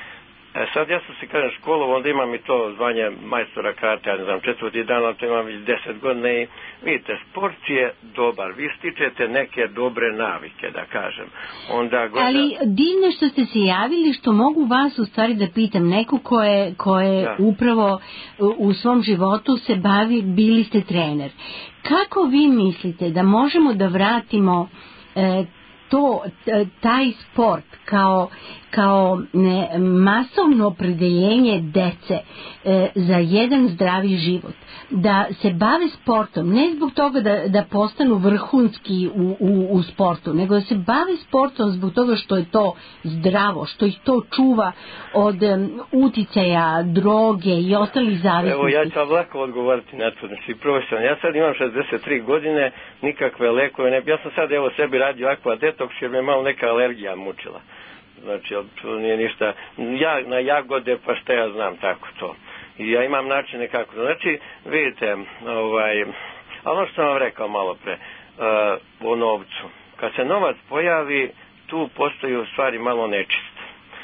Speaker 12: E sad ja sam se, kažem, školovao, onda imam i to zvanje majstora karate, ja ne znam, četvrti dan, ali to imam već deset godina i vidite, sport je dobar, vi stičete neke dobre navike, da kažem. Onda gleda...
Speaker 4: Ali divno što ste se javili, što mogu vas u stvari da pitam, neko ko je, ko je da. upravo u svom životu se bavi, bili ste trener. Kako vi mislite da možemo da vratimo e, to, taj sport kao, kao ne, masovno opredeljenje dece e, za jedan zdravi život, da se bave sportom, ne zbog toga da, da postanu vrhunski u, u, u sportu, nego da se bave sportom zbog toga što je to zdravo, što ih to čuva od um, uticaja, droge i ostalih zavisnosti.
Speaker 12: Evo, ja ću vam lako odgovoriti na to, znači profesionalno. Ja sad imam šezdeset tri godine, nikakve lekove, ne, ja sam sad evo sebi radio aqua detox jer me malo neka alergija mučila. Znači, to nije ništa, ja na jagode, pa šta ja znam, tako to. I ja imam načine kako. Znači, vidite, ovaj, ono što sam vam rekao malo pre, uh, o novcu. Kad se novac pojavi, tu postoji u stvari malo nečist.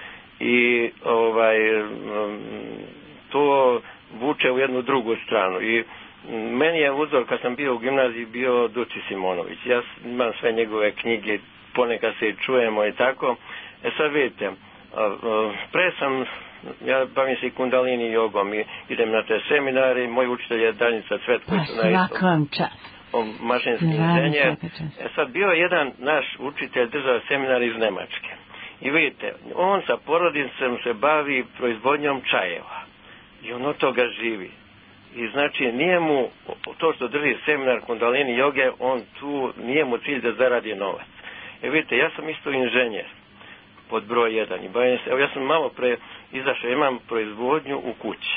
Speaker 12: I ovaj, um, to vuče u jednu drugu stranu. I meni je uzor, kad sam bio u gimnaziji, bio Duči Simonović. Ja imam sve njegove knjige, ponekad se i čujemo i tako. E sad vidite, pre sam, ja bavim se i kundalini jogom i idem na te seminare, moj učitelj je Danica Cvet koji su na
Speaker 4: istom
Speaker 12: mašinski inženjer. E sad bio je jedan naš učitelj držao seminar iz Nemačke. I vidite, on sa porodicom se bavi proizvodnjom čajeva. I on od toga živi. I znači nije mu, to što drži seminar kundalini joge, on tu, nije mu cilj da zaradi novac. E vidite, ja sam isto inženjer. Pod broj jedan. I bavim se, evo ja sam malo pre izašao, imam proizvodnju u kući.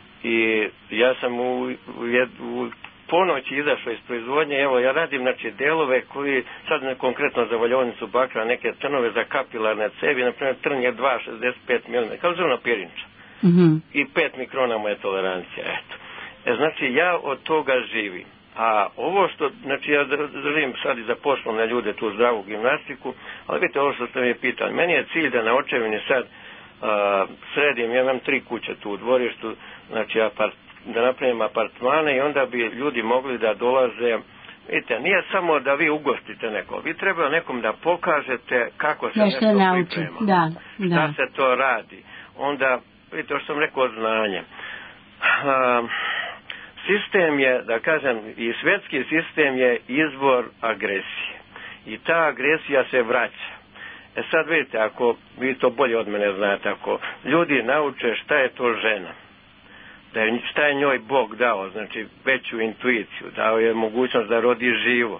Speaker 12: I ja sam u, u, jed, u ponoći izašao iz proizvodnje, evo ja radim znači delove koji, sad ne konkretno za valjovnicu bakra, neke trnove za kapilarne cevi, na primjer trn je dva zarez šezdeset pet milimetra, kao zrno pirinča. Mm-hmm. I pet mikrona mu je tolerancija, eto. E, znači ja od toga živim. A ovo što, znači ja držim sad i za poslovne ljude tu zdravu gimnastiku, ali vidite ovo što ste mi pitali, meni je cilj da na očevini sad uh, sredim, ja imam tri kuće tu u dvorištu, znači apart, da napravim apartmane i onda bi ljudi mogli da dolaze, vidite, nije samo da vi ugostite neko, vi treba nekom da pokažete kako se nešto, nešto priprema,
Speaker 4: da, da.
Speaker 12: šta se to radi, onda, vidite, što sam rekao, znanje. Uh, Sistem je, da kažem, i svjetski sistem je izvor agresije. I ta agresija se vraća. E sad vidite, ako vi to bolje od mene znate, ako ljudi nauče šta je to žena, da je, šta je njoj Bog dao, znači veću intuiciju, dao je mogućnost da rodi živo.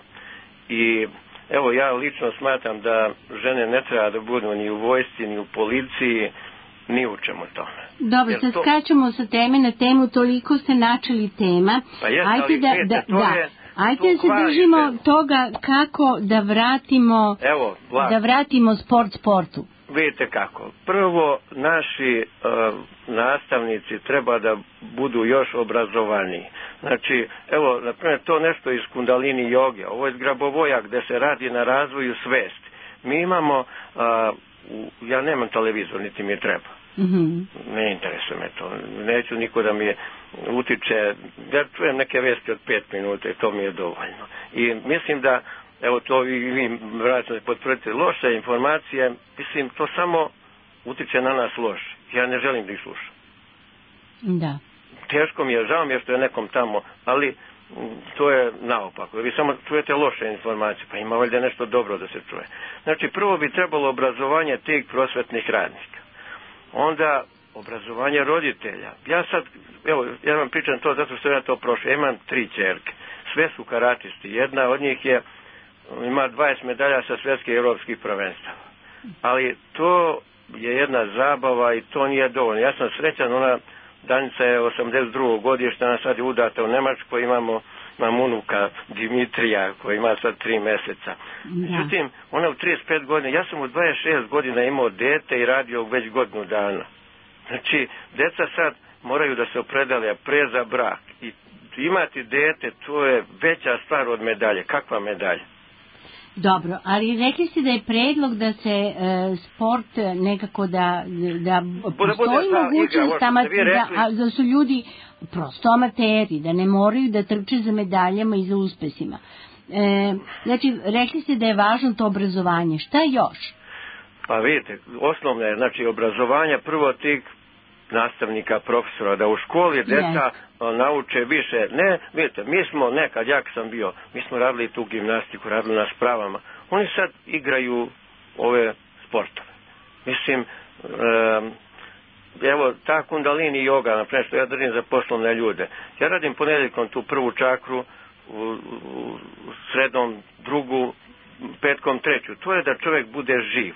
Speaker 12: I evo ja lično smatram da žene ne treba da budu ni u vojsci, ni u policiji, ni u čemu tome.
Speaker 4: Dobro, sad to... skačemo sa teme na temu, toliko ste načeli tema.
Speaker 12: Pa jes,
Speaker 4: ajde
Speaker 12: ali,
Speaker 4: da,
Speaker 12: vidite,
Speaker 4: da, da.
Speaker 12: Je,
Speaker 4: ajde da se držimo je. toga kako da vratimo,
Speaker 12: Evo,
Speaker 4: da vratimo sport sportu.
Speaker 12: Vidite kako. Prvo, naši uh, nastavnici treba da budu još obrazovaniji. Znači, evo, na primjer, to nešto iz kundalini joge, ovo je Grabovoja gde se radi na razvoju svesti. Mi imamo, uh, ja nemam televizor, niti mi treba. Mm-hmm. Ne interesuje me to. Neću niko da mi utiče. Ja čujem neke vesti od pet minuta i to mi je dovoljno. I mislim da, evo to i vi vratno potvrdite, loše informacije, mislim, to samo utiče na nas loše. Ja ne želim da ih slušam.
Speaker 4: Da.
Speaker 12: Teško mi je, žao mi je što je nekom tamo, ali to je naopako. Vi samo čujete loše informacije, pa ima valjda nešto dobro da se čuje. Znači, prvo bi trebalo obrazovanje tih prosvetnih radnika. Onda obrazovanje roditelja. Ja sad, evo, ja vam pričam to zato što ja to prošao. Ja imam tri ćerke. Sve su karatisti. Jedna od njih je, ima dvadeset medalja sa svjetskih i europskih prvenstava. Ali to je jedna zabava i to nije dovoljno. Ja sam srećan, ona Danica je osamdeset drugog godišta, ona sad je udata u Nemačkoj, imamo, imamo unuka Dimitrija koji ima sad tri meseca. Međutim, ona u trideset pet godina, ja sam u dvadeset šest godina imao dete i radio već godinu dana. Znači, deca sad moraju da se opredele pre za brak i imati dete, to je veća stvar od medalje. Kakva medalja?
Speaker 4: Dobro, ali rekli ste da je predlog da se e, sport nekako da, da postoji mogućnost da, da su ljudi prosto amateri, da ne moraju da trče za medaljama i za uspesima. E, znači, rekli ste da je važno to obrazovanje. Šta još?
Speaker 12: Pa vidite, osnovno je, znači, obrazovanje prvo tih nastavnika, profesora, da u školi deca yes. nauče više. Ne, vidite, mi smo nekad, jak sam bio, mi smo radili tu gimnastiku, radili na spravama. Oni sad igraju ove sportove. Mislim, um, evo, ta kundalini yoga, naprijed što ja držim za poslovne ljude. Ja radim ponedjeljkom tu prvu čakru, u, u, u sredom drugu, petkom treću. To je da čovjek bude živ.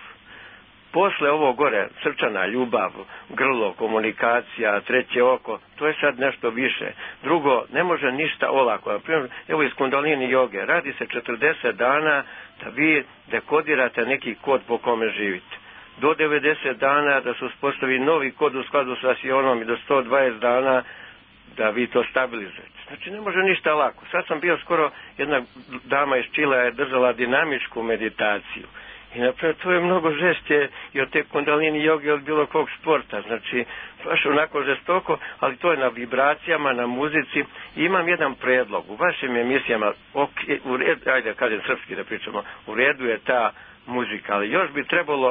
Speaker 12: Posle ovo gore, srčana ljubav, grlo, komunikacija, treće oko, to je sad nešto više. Drugo, ne može ništa olako. Evo iz kundalini joge, radi se četrdeset dana da vi dekodirate neki kod po kome živite. Do devedeset dana da se uspostavi novi kod u skladu sa sionom i do sto dvadeset dana da vi to stabilizujete. Znači ne može ništa lako. Sad sam bio skoro, jedna dama iz Čilea je držala dinamičku meditaciju. I naprijed to je mnogo žešće i od te kundalini joge od bilo kog sporta. Znači, baš onako žestoko, ali to je na vibracijama, na muzici. I imam jedan predlog. U vašim emisijama, okay, u redu, ajde kažem srpski da pričamo, u redu je ta muzika, ali još bi trebalo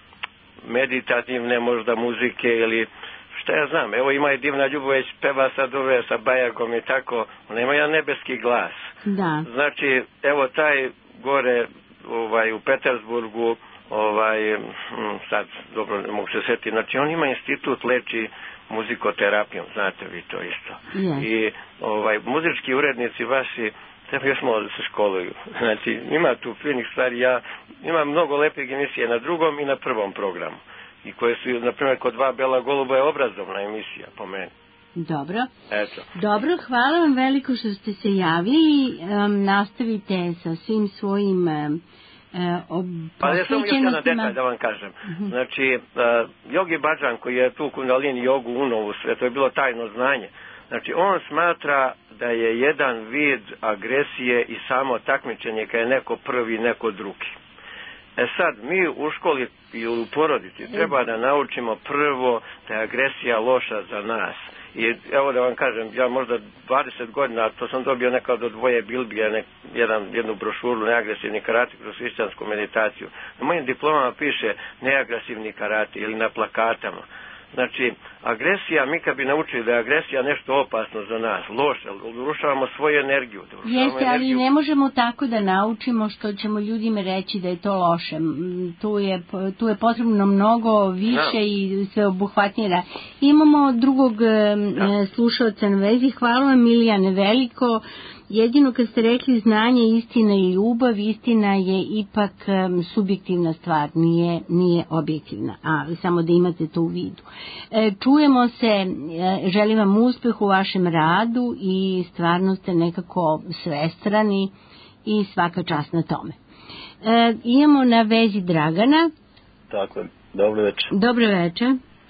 Speaker 12: meditativne možda muzike ili šta ja znam. Evo ima i Divna Ljuboveć, peva sad ove sa Bajagom i tako. Ona ima jedan nebeski glas.
Speaker 4: Da.
Speaker 12: Znači, evo taj gore ovaj u Petersburgu, ovaj sad dobro ne mogu se setiti, znači on ima institut leči muzikoterapijom, znate vi to isto.
Speaker 4: Yes.
Speaker 12: I ovaj muzički urednici vaši treba još malo da se školuju. Znači ima tu finih stvari, ja imam mnogo lepih emisija na drugom i na prvom programu. I koje su, na primjer, kod dva Bela goluba je obrazovna emisija po meni.
Speaker 4: Dobro.
Speaker 12: Eto.
Speaker 4: Dobro, hvala vam veliko što ste se javili. Um, nastavite sa svim svojim um, uh,
Speaker 12: pa ja samo još jedan detalj da vam kažem. Uh-huh. Znači, uh, Jogi Bhajan koji je tu kundalini jogu unovu sve, to je bilo tajno znanje. Znači, on smatra da je jedan vid agresije i samo takmičenje kada je neko prvi, neko drugi. E sad, mi u školi i u porodici treba da naučimo prvo da je agresija loša za nas. I evo da vam kažem, ja možda dvadeset godina, to sam dobio nekad od dvoje Bilbija, nek, jedan, jednu brošuru neagresivni karate kroz hrišćansku meditaciju. Na mojim diplomama piše neagresivni karate ili na plakatama. Znači, agresija, mi kad bi naučili da je agresija nešto opasno za nas, loše, urušavamo svoju energiju.
Speaker 4: Jeste, ali energiju. Ne možemo tako da naučimo što ćemo ljudima reći da je to loše. Tu je, tu je potrebno mnogo više da. I sveobuhvatnije da. Imamo drugog da. slušalca na vezi. Hvala vam, Milijane, veliko. Jedino kad ste rekli znanje, istina i ljubav, istina je ipak um, subjektivna stvar, nije, nije objektivna, ali samo da imate to u vidu. E, čujemo se, e, želim vam uspeh u vašem radu i stvarno ste nekako svestrani i svaka čast na tome. E, imamo na vezi Dragana.
Speaker 13: Tako je, dobro večer.
Speaker 4: Dobro večer.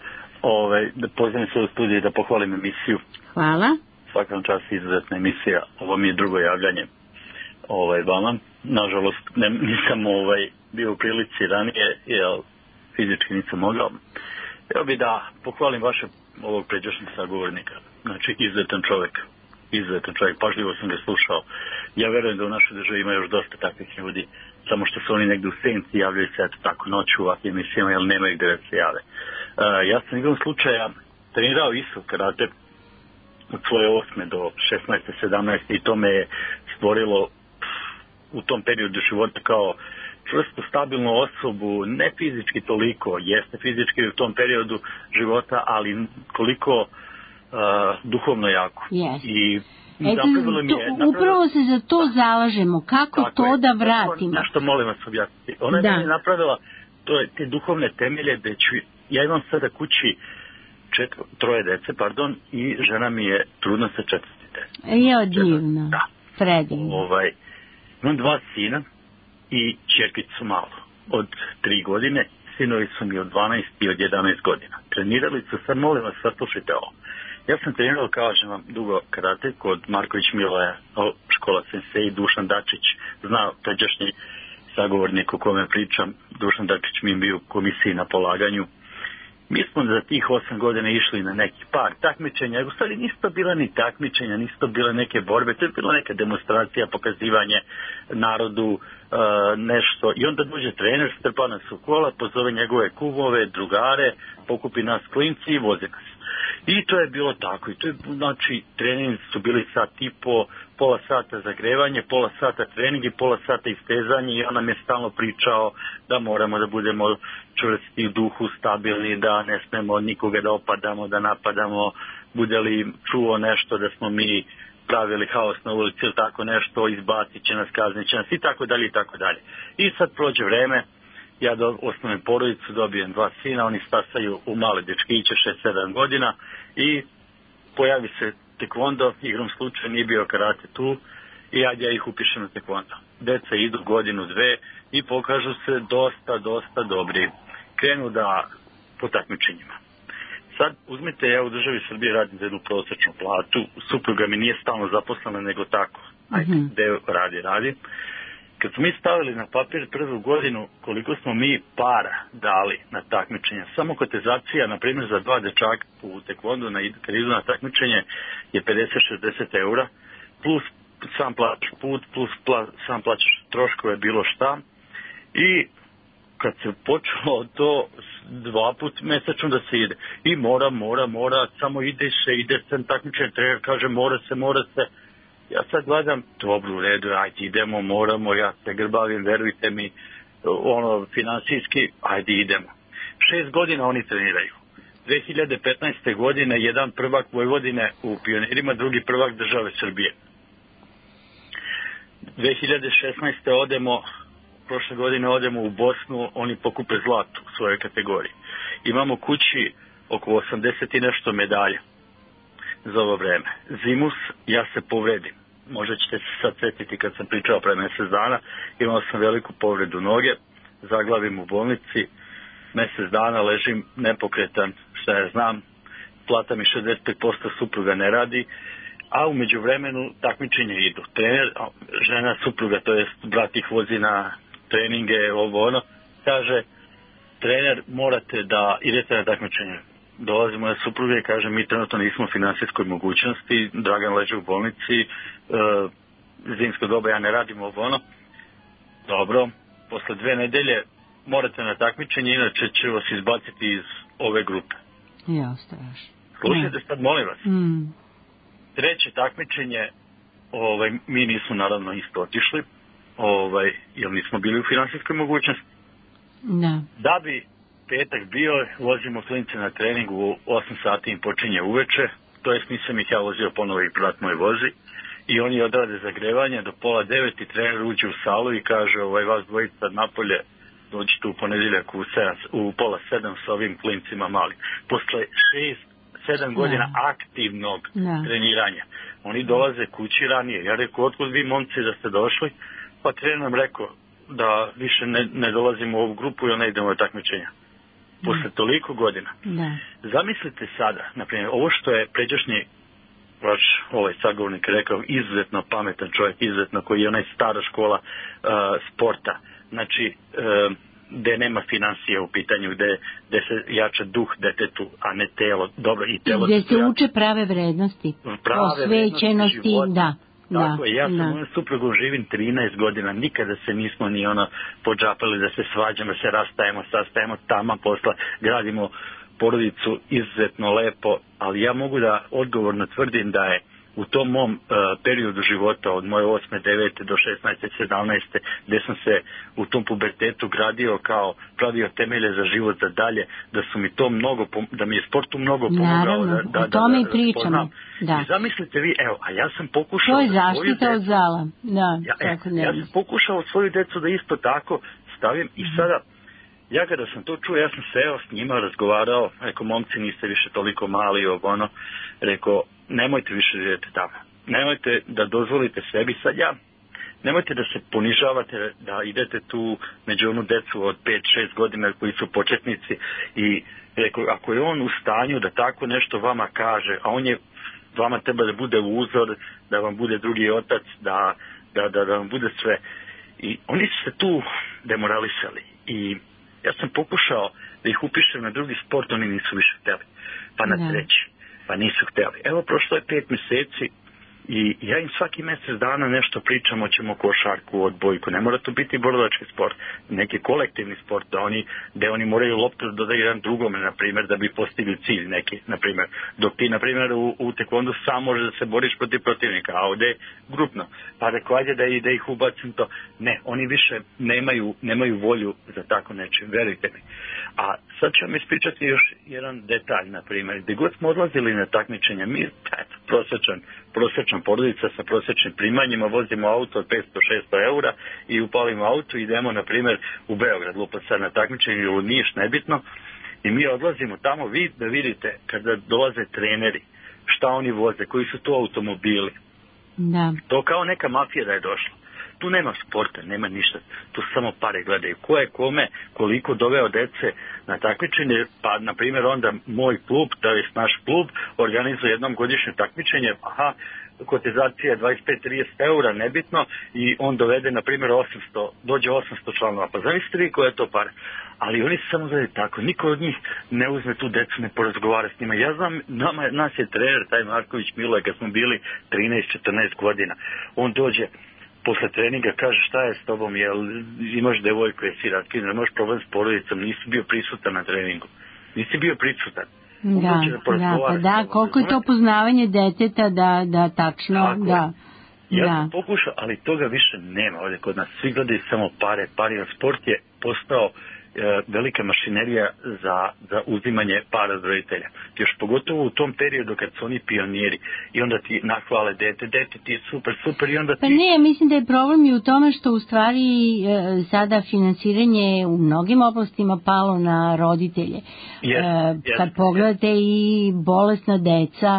Speaker 13: Ove, da pozdravim se u studiju da pohvalim emisiju.
Speaker 4: Hvala.
Speaker 13: Svakam čast izuzetna emisija, ovo mi je drugo javljanje ovaj, vama. Nažalost, ne, nisam ovaj, bio u prilici ranije, jer fizički nisam mogao. Evo bi da pohvalim vaše ovog pređašnjeg sagovornika. Znači, izuzetan čovjek. Izuzetan čovjek, pažljivo sam ga slušao. Ja verujem da u našoj državi ima još dosta takvih ljudi, samo što su oni negdje u senci, javljaju se eto tako noću u ovakvim emisijama, jer nemaju gdje da se jave. Uh, ja sam igrom slučaja trenirao isto karate. od svoje osme do šesnaeste, sedamnaeste i to me je stvorilo u tom periodu života kao čvrstu, stabilnu osobu, ne fizički toliko, jeste fizički u tom periodu života, ali koliko uh, duhovno jako.
Speaker 4: Yes.
Speaker 13: I
Speaker 4: Eto, to, je, upravo se za to zalažemo. Kako to je, da vratimo?
Speaker 13: Nešto molim vas objasniti. Ona je meni napravila to je, te duhovne temelje, da ću, ja imam sada kući čet, troje dece, pardon, i žena mi je trudna sa četvrti dece.
Speaker 4: Je divno.
Speaker 13: Da.
Speaker 4: Predivno.
Speaker 13: Ovaj, imam dva sina i čerkicu malo od tri godine, sinovi su mi od dvanaest i od jedanaest godina. Trenirali su, sad molim vas, saslušajte ovo. Ja sam trenirao, kažem vam, dugo karate kod Marković Miloja, škola sensei, Dušan Dačić, zna pređašnji sagovornik o kome pričam, Dušan Dačić mi je bio u komisiji na polaganju. Mi smo za tih osam godina išli na neki par takmičenja, u stvari nisu to bila ni takmičenja, nisu to bile neke borbe, to je bila neka demonstracija, pokazivanje narodu, uh, nešto. I onda dođe trener, strpa nas u kola, pozove njegove kumove, drugare, pokupi nas klinci i vozi nas. I to je bilo tako. I to je, znači, trening su bili sat i po, pola sata zagrevanje, pola sata trening i pola sata istezanje i on nam je stalno pričao da moramo da budemo čvrsti u duhu, stabilni, da ne smemo nikoga da opadamo, da napadamo, bude li čuo nešto da smo mi pravili haos na ulici ili tako nešto, izbacit će nas, kaznit će nas i tako dalje i tako dalje. I sad prođe vreme, ja do, osnovim porodicu, dobijem dva sina, oni stasaju u male dečkiće, šest sedam godina i pojavi se tekvondo, igrom slučaja nije bio karate tu i ja, ja ih upišem na tekvondo. Deca idu godinu, dve i pokažu se dosta, dosta dobri. Krenu da po takmičenjima. Sad uzmite, ja u državi Srbije radim za jednu prosječnu platu, supruga mi nije stalno zaposlena nego tako, ajde, mm-hmm. gde radi, radi. Kad smo mi stavili na papir prvu godinu koliko smo mi para dali na takmičenje, samo kotizacija, na primjer za dva dečaka u tekvondu na, kad idu na takmičenje je pedeset šezdeset eura, plus sam plaćaš put, plus pla, sam plaćaš troškove bilo šta. I kad se počelo to dva put mesečno da se ide, i mora, mora, mora, samo ide se, ide se takmičenje, trener kaže mora se, mora se. Ja sad gledam, dobro, u redu, ajde idemo, moramo, ja se grbavim, verujte mi, ono, finansijski, ajde idemo. Šest godina oni treniraju. dve hiljade petnaeste. godine jedan prvak Vojvodine u pionirima, drugi prvak države Srbije. dve hiljade šesnaeste. odemo, prošle godine odemo u Bosnu, oni pokupe zlato u svojoj kategoriji. Imamo kući oko osamdeset i nešto medalja za ovo vreme. Zimus, ja se povredim. Možda ćete se sad setiti kad sam pričao pre mesec dana. Imao sam veliku povredu noge, zaglavim u bolnici, mesec dana ležim nepokretan, šta ja znam, plata mi šezdeset pet posto, supruga ne radi, a u međuvremenu takmičenje idu. Trener, žena supruga, to jest brat ih vozi na treninge, ovo ono, kaže, trener, morate da idete na takmičenje. Dolazi moja supruga i kaže, mi trenutno nismo u finansijskoj mogućnosti, Dragan leže u bolnici, e, zimsko doba, ja ne radim ovo ono. Dobro, posle dve nedelje morate na takmičenje, inače će vas izbaciti iz ove grupe.
Speaker 4: Ja, strašno.
Speaker 13: Slušajte sad, molim vas.
Speaker 4: Mm.
Speaker 13: Treće takmičenje, ovaj, mi nismo naravno isto otišli, ovaj, jer nismo bili u finansijskoj mogućnosti.
Speaker 4: Da.
Speaker 13: Da bi petak bio, vozimo klince na trening u osam sati im počinje uveče, to jest nisam ih ja vozio, ponovo i brat moj vozi, i oni odrade zagrevanje do pola devet i trener uđe u salu i kaže, ovaj, vas dvojica napolje, dođite u ponedeljak u, sedam, u pola sedam s ovim klincima malim. Posle šest, sedam godina da. aktivnog da. treniranja, oni dolaze kući ranije. Ja rekao, otkud vi momci da ste došli? Pa trener nam rekao da više ne, ne dolazimo u ovu grupu i onda idemo u takmičenja. Posle toliko godina.
Speaker 4: Da.
Speaker 13: Zamislite sada, na primjer, ovo što je pređašnji vaš ovaj sagovornik rekao, izuzetno pametan čovjek, izuzetno koji je onaj stara škola uh, sporta. Znači, uh, gde nema financije u pitanju, gde, gde se jača duh detetu, a ne telo. Dobro, i telo.
Speaker 4: Gde se uče prave vrednosti,
Speaker 13: prave
Speaker 4: osvećenosti,
Speaker 13: vrednosti
Speaker 4: da.
Speaker 13: Tako
Speaker 4: da,
Speaker 13: je, ja sam
Speaker 4: da.
Speaker 13: mojom suprugom živim trinaest godina, nikada se nismo ni ono pođapali da se svađamo, da se rastajemo, sastajemo tamo posla, gradimo porodicu izuzetno lepo, ali ja mogu da odgovorno tvrdim da je u tom mom uh, periodu života od moje osme, devete do šesnaeste, sedamnaeste, gde sam se u tom pubertetu gradio kao pravio temelje za život za dalje, da su mi to mnogo, da mi je sportu mnogo pomogao.
Speaker 4: Naravno,
Speaker 13: da, da,
Speaker 4: o tome i
Speaker 13: da, da,
Speaker 4: pričamo. Da.
Speaker 13: I zamislite vi, evo, a ja sam pokušao...
Speaker 4: To je
Speaker 13: da
Speaker 4: zaštita
Speaker 13: decu,
Speaker 4: od zala. Da,
Speaker 13: ja,
Speaker 4: tako
Speaker 13: e, ja sam pokušao svoju decu da isto tako stavim i sada... Ja kada sam to čuo, ja sam seo s njima, razgovarao, rekao, momci, niste više toliko mali, ono, rekao, nemojte više živjeti tamo. Nemojte da dozvolite sebi, sad ja, nemojte da se ponižavate, da idete tu među onu decu od pet šest godina koji su početnici i rekao, ako je on u stanju da tako nešto vama kaže, a on je, vama treba da bude uzor, da vam bude drugi otac, da, da, da, da vam bude sve. I oni su se tu demoralisali i ja sam pokušao da ih upišem na drugi sport, oni nisu više hteli. Pa na treći, pa nisu hteli. Evo, prošlo je pet mjeseci i ja im svaki mjesec dana nešto pričam, hoćemo košarku, odbojku. Ne mora to biti borilački sport, neki kolektivni sport, da oni, gde oni moraju loptu da dodaju jedan drugome, na primjer, da bi postigli cilj neki, na primjer. Dok ti, na primjer, u, u tekvondu sam možeš da se boriš protiv protivnika, a ovdje grupno. Pa rekao, ajde da, da ih ubacim to. Ne, oni više nemaju, nemaju volju za tako nečim, verujte mi. A sad ću vam ispričati još jedan detalj, na primjer. Gde god smo odlazili na takmičenja, mi, eto, prosječan, prosječna porodica sa prosječnim primanjima, vozimo auto od petsto šesto eura i upalimo auto i idemo, na primjer, u Beograd, lupa sad na takmičenju ili u Niš, nebitno, i mi odlazimo tamo, vi da vidite kada dolaze treneri, šta oni voze, koji su to automobili.
Speaker 4: Da.
Speaker 13: To kao neka mafija da je došla. Tu nema sporta, nema ništa, tu samo pare gledaju. Ko je kome, koliko doveo dece na takmičenje, pa na primjer onda moj klub, to je naš klub, organizuje jednom godišnje takmičenje, aha, kotizacija dvadeset pet do trideset eura, nebitno, i on dovede, na primjer, osamsto, dođe osamsto članova. Pa zamislite vi koje je to pare. Ali oni se samo gledaju tako. Niko od njih ne uzme tu decu, ne porazgovara s njima. Ja znam, nama, nas je trener, taj Marković Miloje, kad smo bili trinaest četrnaest godina. On dođe posle treninga, kaže, šta je s tobom, jel imaš devojku, jesi raskinuo, imaš problem s porodicom, nisi bio prisutan na treningu. Nisi bio prisutan.
Speaker 4: Da, da, da, pa da, koliko je to poznavanje deteta, da, da, tačno, tako da.
Speaker 13: Ja
Speaker 4: da.
Speaker 13: sam pokušao, ali toga više nema ovdje kod nas. Svi gledaju samo pare, pari, a sport je postao e, velika mašinerija za, za uzimanje para od roditelja. Još pogotovo u tom periodu kad su oni pioniri i onda ti nahvale dete, dete ti je super, super i onda ti...
Speaker 4: Pa ne, mislim da je problem i u tome što u stvari e, sada finansiranje u mnogim oblastima palo na roditelje.
Speaker 13: Yes,
Speaker 4: e,
Speaker 13: yes,
Speaker 4: kad pogledate yes. i bolesna deca,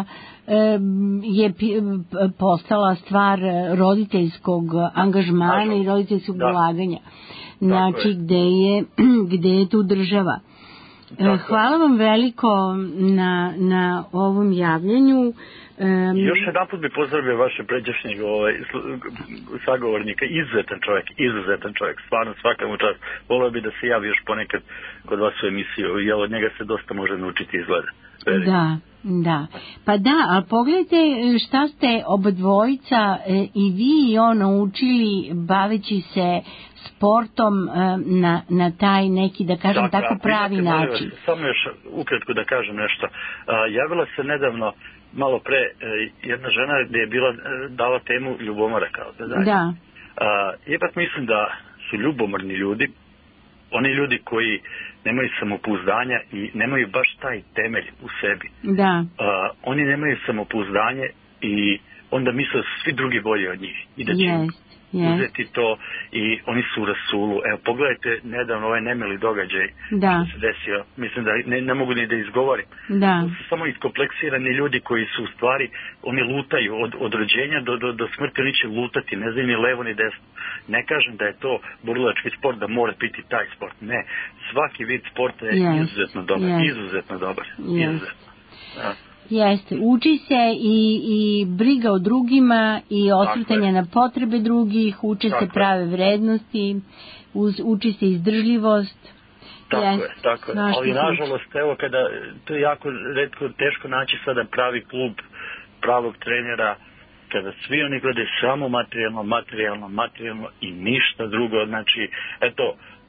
Speaker 4: je postala stvar roditeljskog angažmana i roditeljskog da. ulaganja. Znači, gde je, gde je tu država. Tako. Hvala vam veliko na, na ovom javljanju.
Speaker 13: Um, Još jedan put bi pozdravio vaše pređašnjeg ovaj, sagovornika. Izuzetan čovjek, izuzetan čovjek. Stvarno, svaka mu čast. Volio bi da se javi još ponekad kod vas u emisiju, jer od njega se dosta može naučiti izgleda. Veri.
Speaker 4: Da, da. Pa da, ali pogledajte šta ste obadvojica e, i vi i on naučili baveći se sportom e, na, na taj neki, da kažem, dakle, tako pravi imate, način.
Speaker 13: Vas, samo još ukratko da kažem nešto. A, javila se nedavno malo pre e, jedna žena gdje je bila, dala temu ljubomora kao da daje.
Speaker 4: Da.
Speaker 13: A, ipak mislim da su ljubomorni ljudi, oni ljudi koji nemaju samopouzdanja i nemaju baš taj temelj u sebi.
Speaker 4: Da.
Speaker 13: Uh, oni nemaju samopouzdanje i onda misle da su svi drugi bolji od njih. I da će
Speaker 4: yes, yes.
Speaker 13: uzeti to i oni su u rasulu. Evo, pogledajte nedavno ovaj nemili događaj
Speaker 4: da.
Speaker 13: što se desio. Mislim da ne, ne mogu ni da izgovorim.
Speaker 4: Da.
Speaker 13: To su samo iskompleksirani ljudi koji su u stvari, oni lutaju od, od rođenja do, do, do smrti, oni će lutati, ne znaju ni levo ni desno. Ne kažem da je to borilački sport, da mora biti taj sport. Ne. Svaki vid sporta je yes. izuzetno dobar. Yes. Izuzetno dobar.
Speaker 4: Yes.
Speaker 13: Izuzetno. Da.
Speaker 4: Jeste, uči se i, i briga o drugima i osvrtanja na potrebe drugih, uči tako se prave vrednosti, uz, uči se izdržljivost.
Speaker 13: Tako
Speaker 4: Jeste,
Speaker 13: je, tako je. Ali nažalost, evo, kada, to je jako retko, teško naći sada pravi klub, pravog trenera, kada svi oni gledaju samo materijalno, materijalno, materijalno i ništa drugo. Znači, eto, Uh,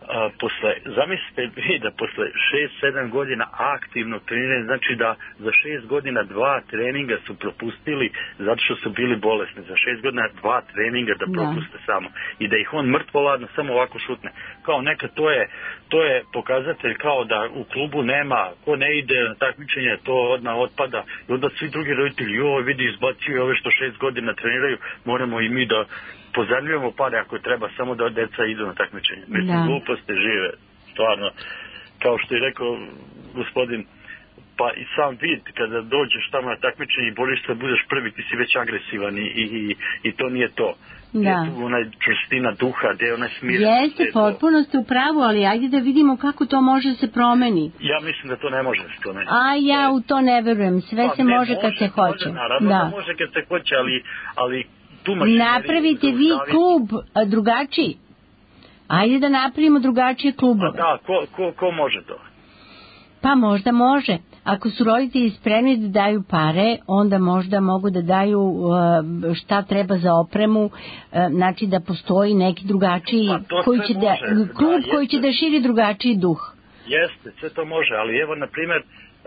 Speaker 13: A, posle, zamislite vi da posle šest sedam godina aktivno treniranja, znači da za šest godina dva treninga su propustili zato što su bili bolesni, za šest godina dva treninga da propuste da. samo i da ih on mrtvo ladno samo ovako šutne. Kao neka to je, to je pokazatelj kao da u klubu nema, ko ne ide na takmičenje, to odmah otpada i onda svi drugi roditelji, joj vidi izbacuju ove što šest godina treniraju, moramo i mi da pozarljujemo pare ako treba, samo da deca idu na takmičenje. Mislim, da. Gluposti žive, stvarno. Kao što je rekao gospodin, pa i sam vid, kada dođeš tamo na takmičenje i boriš se da budeš prvi, ti si već agresivan i, i, i to nije to. Da. Gdje je tu onaj čvrstina duha, gdje je onaj smiren.
Speaker 4: Jeste, potpuno ste u pravu, ali ajde da vidimo kako to može se promeni.
Speaker 13: Ja mislim da to ne može se promeni.
Speaker 4: A ja u to ne verujem, sve pa, se može, može kad se hoće.
Speaker 13: Može, naravno da. da može kad se hoće, ali, ali
Speaker 4: napravite vi klub drugačiji. Ajde da napravimo drugačije klubove.
Speaker 13: A da, ko, ko, ko može to?
Speaker 4: Pa možda može. Ako su roditelji spremni da daju pare, onda možda mogu da daju šta treba za opremu, znači da postoji neki drugačiji koji će da, klub da, koji će da širi drugačiji duh.
Speaker 13: Jeste, sve to može, ali evo na primjer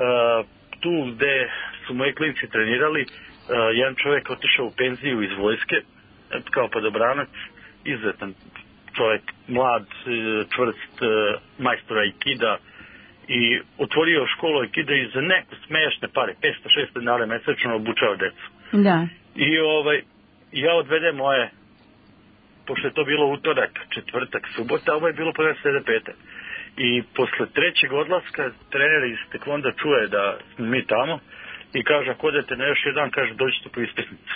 Speaker 13: tu gde su moji klinci trenirali, Uh, jedan čovjek otišao u penziju iz vojske kao padobranac, izuzetan čovjek, mlad, čvrst, majstor aikida i otvorio školu aikida i za neku smešne pare, petsto šesto dinara mesečno obučao decu.
Speaker 4: Da.
Speaker 13: I ovaj, ja odvedem moje, pošto je to bilo utorak, četvrtak, subota, ovo je bilo po srede petak. I posle trećeg odlaska trener iz tekvonda čuje da smo mi tamo i kaže, ako odete na još jedan, kaže, dođite po ispisnicu.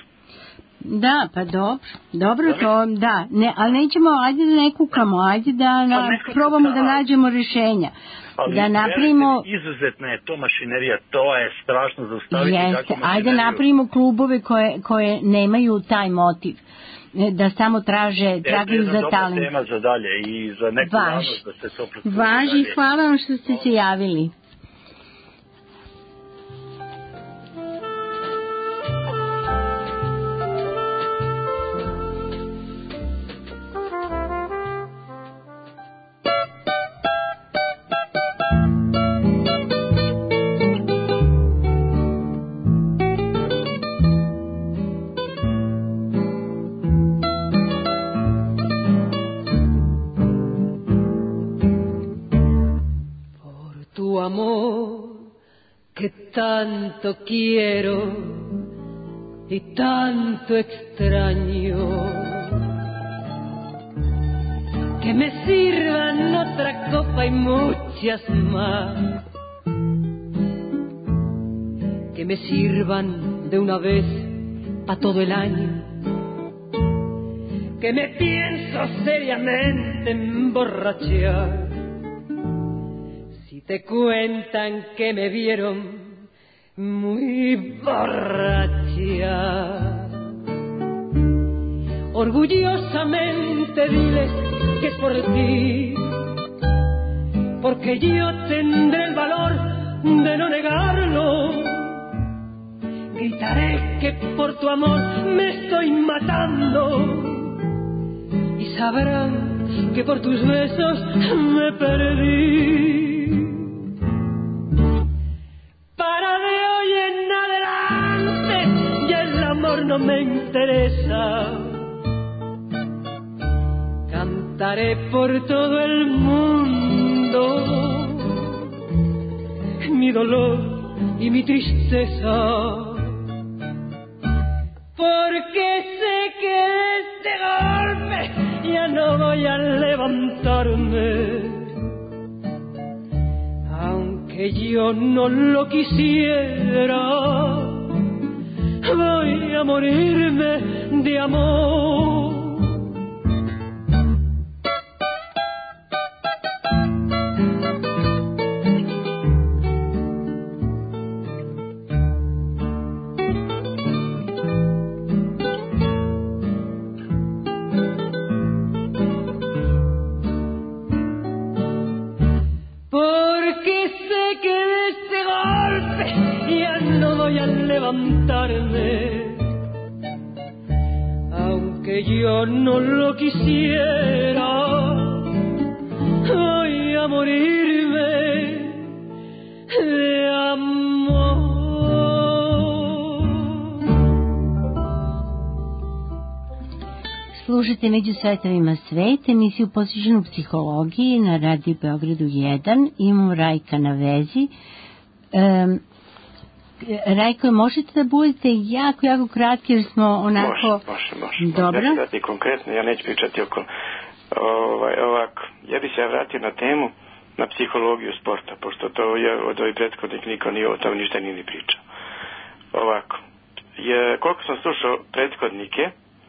Speaker 4: Da, pa dobro, dobro da to, da, ne, ali nećemo, ajde da ne kukamo, ajde da na, probamo da nađemo rješenja.
Speaker 13: Ali
Speaker 4: da napravimo...
Speaker 13: izuzetna je to mašinerija, to je strašno zaustaviti.
Speaker 4: Jeste, ajde da napravimo klubove koje, koje nemaju taj motiv, da samo traže, tragaju za talent.
Speaker 13: To je tema za dalje i za neku javnost da se to prosluži.
Speaker 4: Važi, hvala vam što ste se javili.
Speaker 14: Tanto quiero y tanto extraño que me sirvan otra copa y muchas más, que me sirvan de una vez pa' todo el año, que me pienso seriamente emborrachar. Si te cuentan que me vieron muy borracha, orgullosamente diles que es por ti, porque yo tendré el valor de no negarlo. Gritaré que por tu amor me estoy matando y sabrán que por tus besos me perdí. No me interesa, cantaré por todo el mundo mi dolor y mi tristeza, porque sé que de este golpe ya no voy a levantarme, aunque yo no lo quisiera. Voy a morirme de amor. Porque sé que de este golpe ya no voy a levantarme, aunque yo no lo quisiera. voy a morirme de amor.
Speaker 4: Slušajte Među svetovima sveta, emisiju posvećenu psihologiji na Radio Beogradu jedan. Imamo Rajka na vezi. Um, Rajko, možete da budete jako, jako kratki jer smo onako...
Speaker 15: Može, može, može.
Speaker 4: Dobro.
Speaker 15: Ja ću dati konkretno, ja neću pričati oko ovaj, ovako. Ja bih se ja vratio na temu, na psihologiju sporta, pošto to je od ovih prethodnik niko nije o tome ništa nije ni pričao. Ovako. Je, koliko sam slušao prethodnike,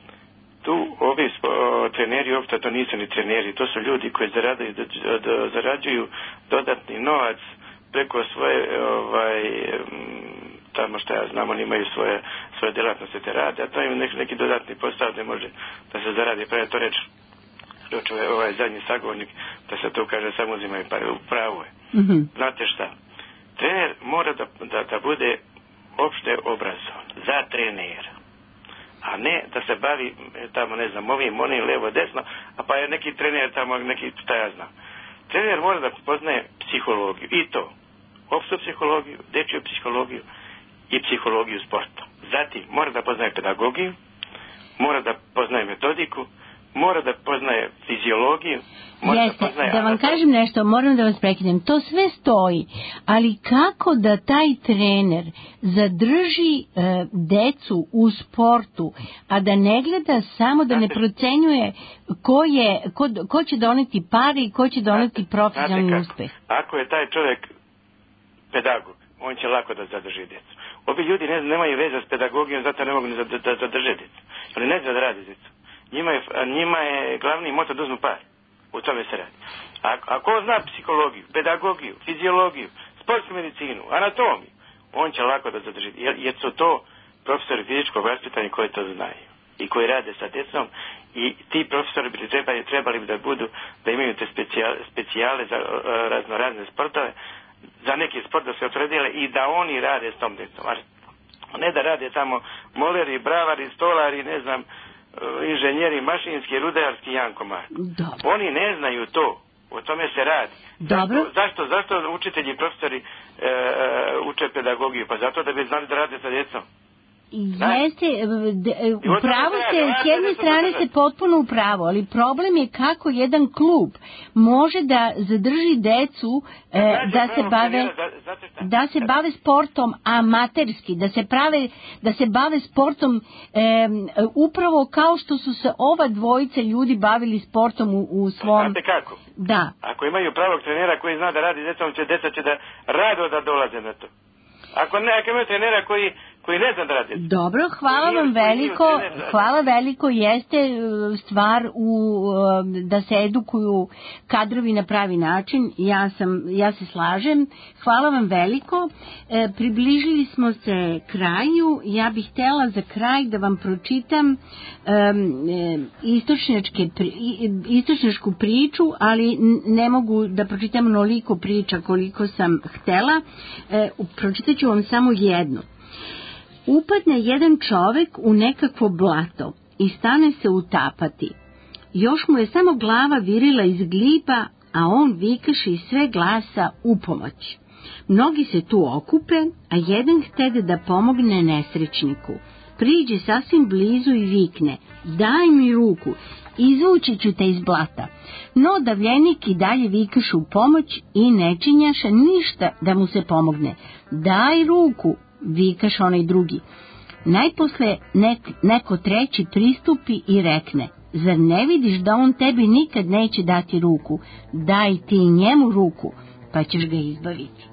Speaker 15: tu ovi o, treneri uopšte to nisu ni treneri, to su ljudi koji zarađuju, do, do, zarađuju dodatni novac preko svoje ovaj, tamo što ja znam, oni imaju svoje, svoje djelatnosti te rade, a to im neki, neki dodatni posao ne može da se zaradi, pa je to reći ovaj zadnji sagovornik, da se to kaže samo uzimaju pare, upravo je. Mm-hmm. Znate šta, trener mora da, da, da bude opšte obrazovan za trenera, a ne da se bavi tamo ne znam ovim, onim, levo, desno, a pa je neki trener tamo, neki šta ja znam. Trener mora da poznaje psihologiju i to, opštu psihologiju, dečju psihologiju i psihologiju sporta. Zatim mora da poznaje pedagogiju, mora da poznaje metodiku, mora da poznaje fiziologiju, mora
Speaker 4: Jeste,
Speaker 15: da poznaje...
Speaker 4: Da vam kažem nešto, moram da vas prekinem, to sve stoji, ali kako da taj trener zadrži e, decu u sportu, a da ne gleda samo, da ne procenjuje ko, je, ko, ko će doneti pare i ko će doneti profesionalni uspeh.
Speaker 15: Ako je taj čovjek pedagog, on će lako da zadrži djecu. Ovi ljudi ne, nemaju veze s pedagogijom, zato ne mogu da, da, da zadrže djecu. Oni ne zna da radi djecu. Njima je, njima je glavni moto da uzmu par. U tome se radi. A, a ko zna psihologiju, pedagogiju, fiziologiju, sportsku medicinu, anatomiju, on će lako da zadrži. Jer, jer su to profesori fizičkog vaspitanja koji to znaju i koji rade sa djecom, i ti profesori bi trebali, trebali bi da budu, da imaju te specijale, specijale za uh, razno razne sportove, za neki sport da se otredile i da oni rade s tom djecom. A ne da rade tamo moleri, bravari, stolari, ne znam, inženjeri, mašinski, rudarski, jankomar. Oni ne znaju to. O tome se radi.
Speaker 4: Dobro.
Speaker 15: Zašto, zašto, zašto učitelji i profesori e, uče pedagogiju? Pa zato da bi znali da rade sa djecom.
Speaker 4: Jeste, upravo ste, s jedne strane ste potpuno upravo, ali problem je kako jedan klub može da zadrži decu e, da se bave da se bave sportom amaterski, da se prave da se bave sportom e, upravo kao što su se ova dvojica ljudi bavili sportom u, u svom...
Speaker 15: Znate kako?
Speaker 4: Da.
Speaker 15: Ako imaju pravog trenera koji zna da radi s djecom, će deca će da rado da dolaze na to. Ako ne, ako imaju trenera koji koji ne zna da radi.
Speaker 4: Dobro, hvala vam veliko, hvala veliko, jeste stvar u, da se edukuju kadrovi na pravi način, ja, sam, ja se slažem, hvala vam veliko, e, približili smo se kraju, ja bih htjela za kraj da vam pročitam e, istočnjačke, istočnjačku priču, ali ne mogu da pročitam onoliko priča koliko sam htjela, e, pročitat ću vam samo jednu. Upadne jedan čovek u nekakvo blato i stane se utapati. Još mu je samo glava virila iz gliba, a on vikaše iz sve glasa u pomoć. Mnogi se tu okupe, a jedan htede da pomogne nesrećniku. Priđe sasvim blizu i vikne: daj mi ruku, izvući ću te iz blata. No davljenik i dalje vikaše u pomoć i ne činjaše ništa da mu se pomogne. Daj ruku, vikaš onaj drugi. Najposle nek, neko treći pristupi i rekne: zar ne vidiš da on tebi nikad neće dati ruku? Daj ti njemu ruku, pa ćeš ga izbaviti.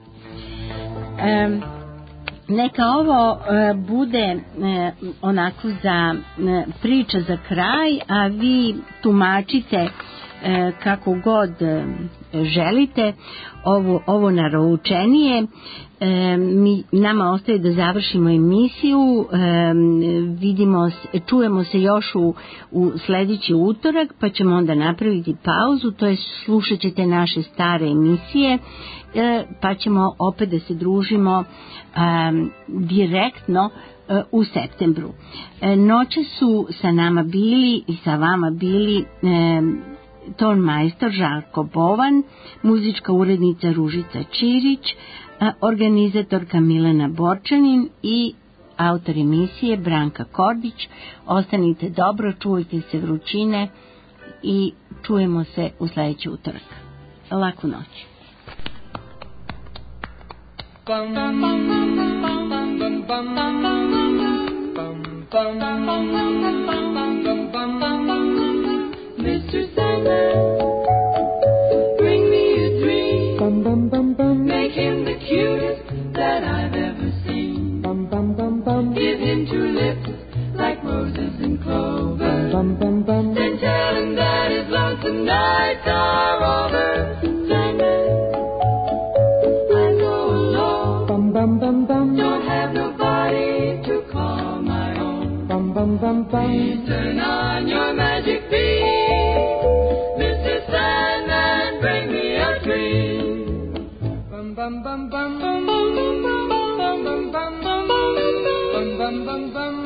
Speaker 4: Um, neka ovo uh, bude uh, onako za uh, priča za kraj, a vi tumačite uh, kako god uh, želite ovo, ovo naroučenije. E, mi, nama ostaje da završimo emisiju, e, vidimo, čujemo se još u, u sljedeći utorak, pa ćemo onda napraviti pauzu, to je slušat ćete naše stare emisije, e, pa ćemo opet da se družimo e, direktno e, u septembru. E, noće su sa nama bili i sa vama bili e, ton majstor Žarko Bovan, muzička urednica Ružica Čirić, organizatorka Milena Borčanin i autor emisije Branka Kordić. Ostanite dobro, čuvajte se vrućine i čujemo se u sledeći utorak. Laku noć. Bum, bum, bum, bum, bum, bum, bum, bum, bum, bum, bum. Mister Sandman, bring me a dream. Bum, bum, bum, bum. Make him the cutest that I've ever seen. Bum, bum, bum, bum. Give him two lips like roses and clover. Bum, bum, bum. Then tell him that his lonesome nights are over. Sandman, I'm so alone. Bum, bum, bum, bum. Don't have nobody to call my own. Bum, bum, bum, bum. Please turn on your magic beam. Mister Sandman, bring me a dream. Bum, bum, bum, bum, bum, bum, bum, bum, bum, bum, bum, bum, bum, bum, bum,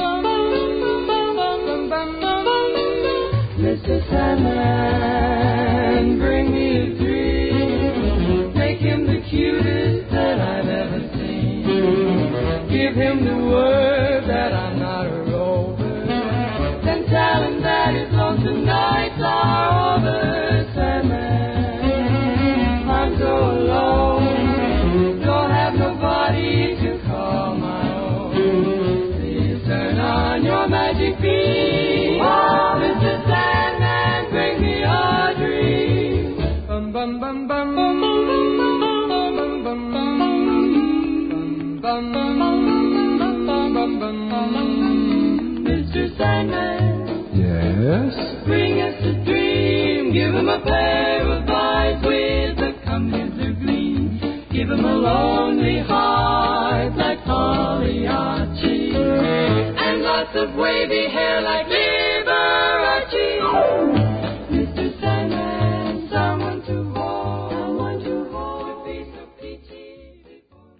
Speaker 4: bum, bum. Mister Sandman, bring me a dream. Make him the cutest that I've ever seen. Give him the word that I'm not a rover. Then tell him that his lonesome nights are over. Sandman, I'm so alone. Don't have nobody to call my own. Please turn on your magic beam. Oh, Mister Sandman, bring me a dream. Bum, bum, bum, bum, bum, bum, bum, bum, bum, bum, bum, bum, bum. Mister Sandman,
Speaker 2: yes?
Speaker 4: Bring us a dream. Give him a pair of eyes with a come-hither gleam. Give him a lonely heart like Pagliacci, and lots of wavy hair like Liberace. Mister Sandman, someone to hold, someone to hold, would be so peachy before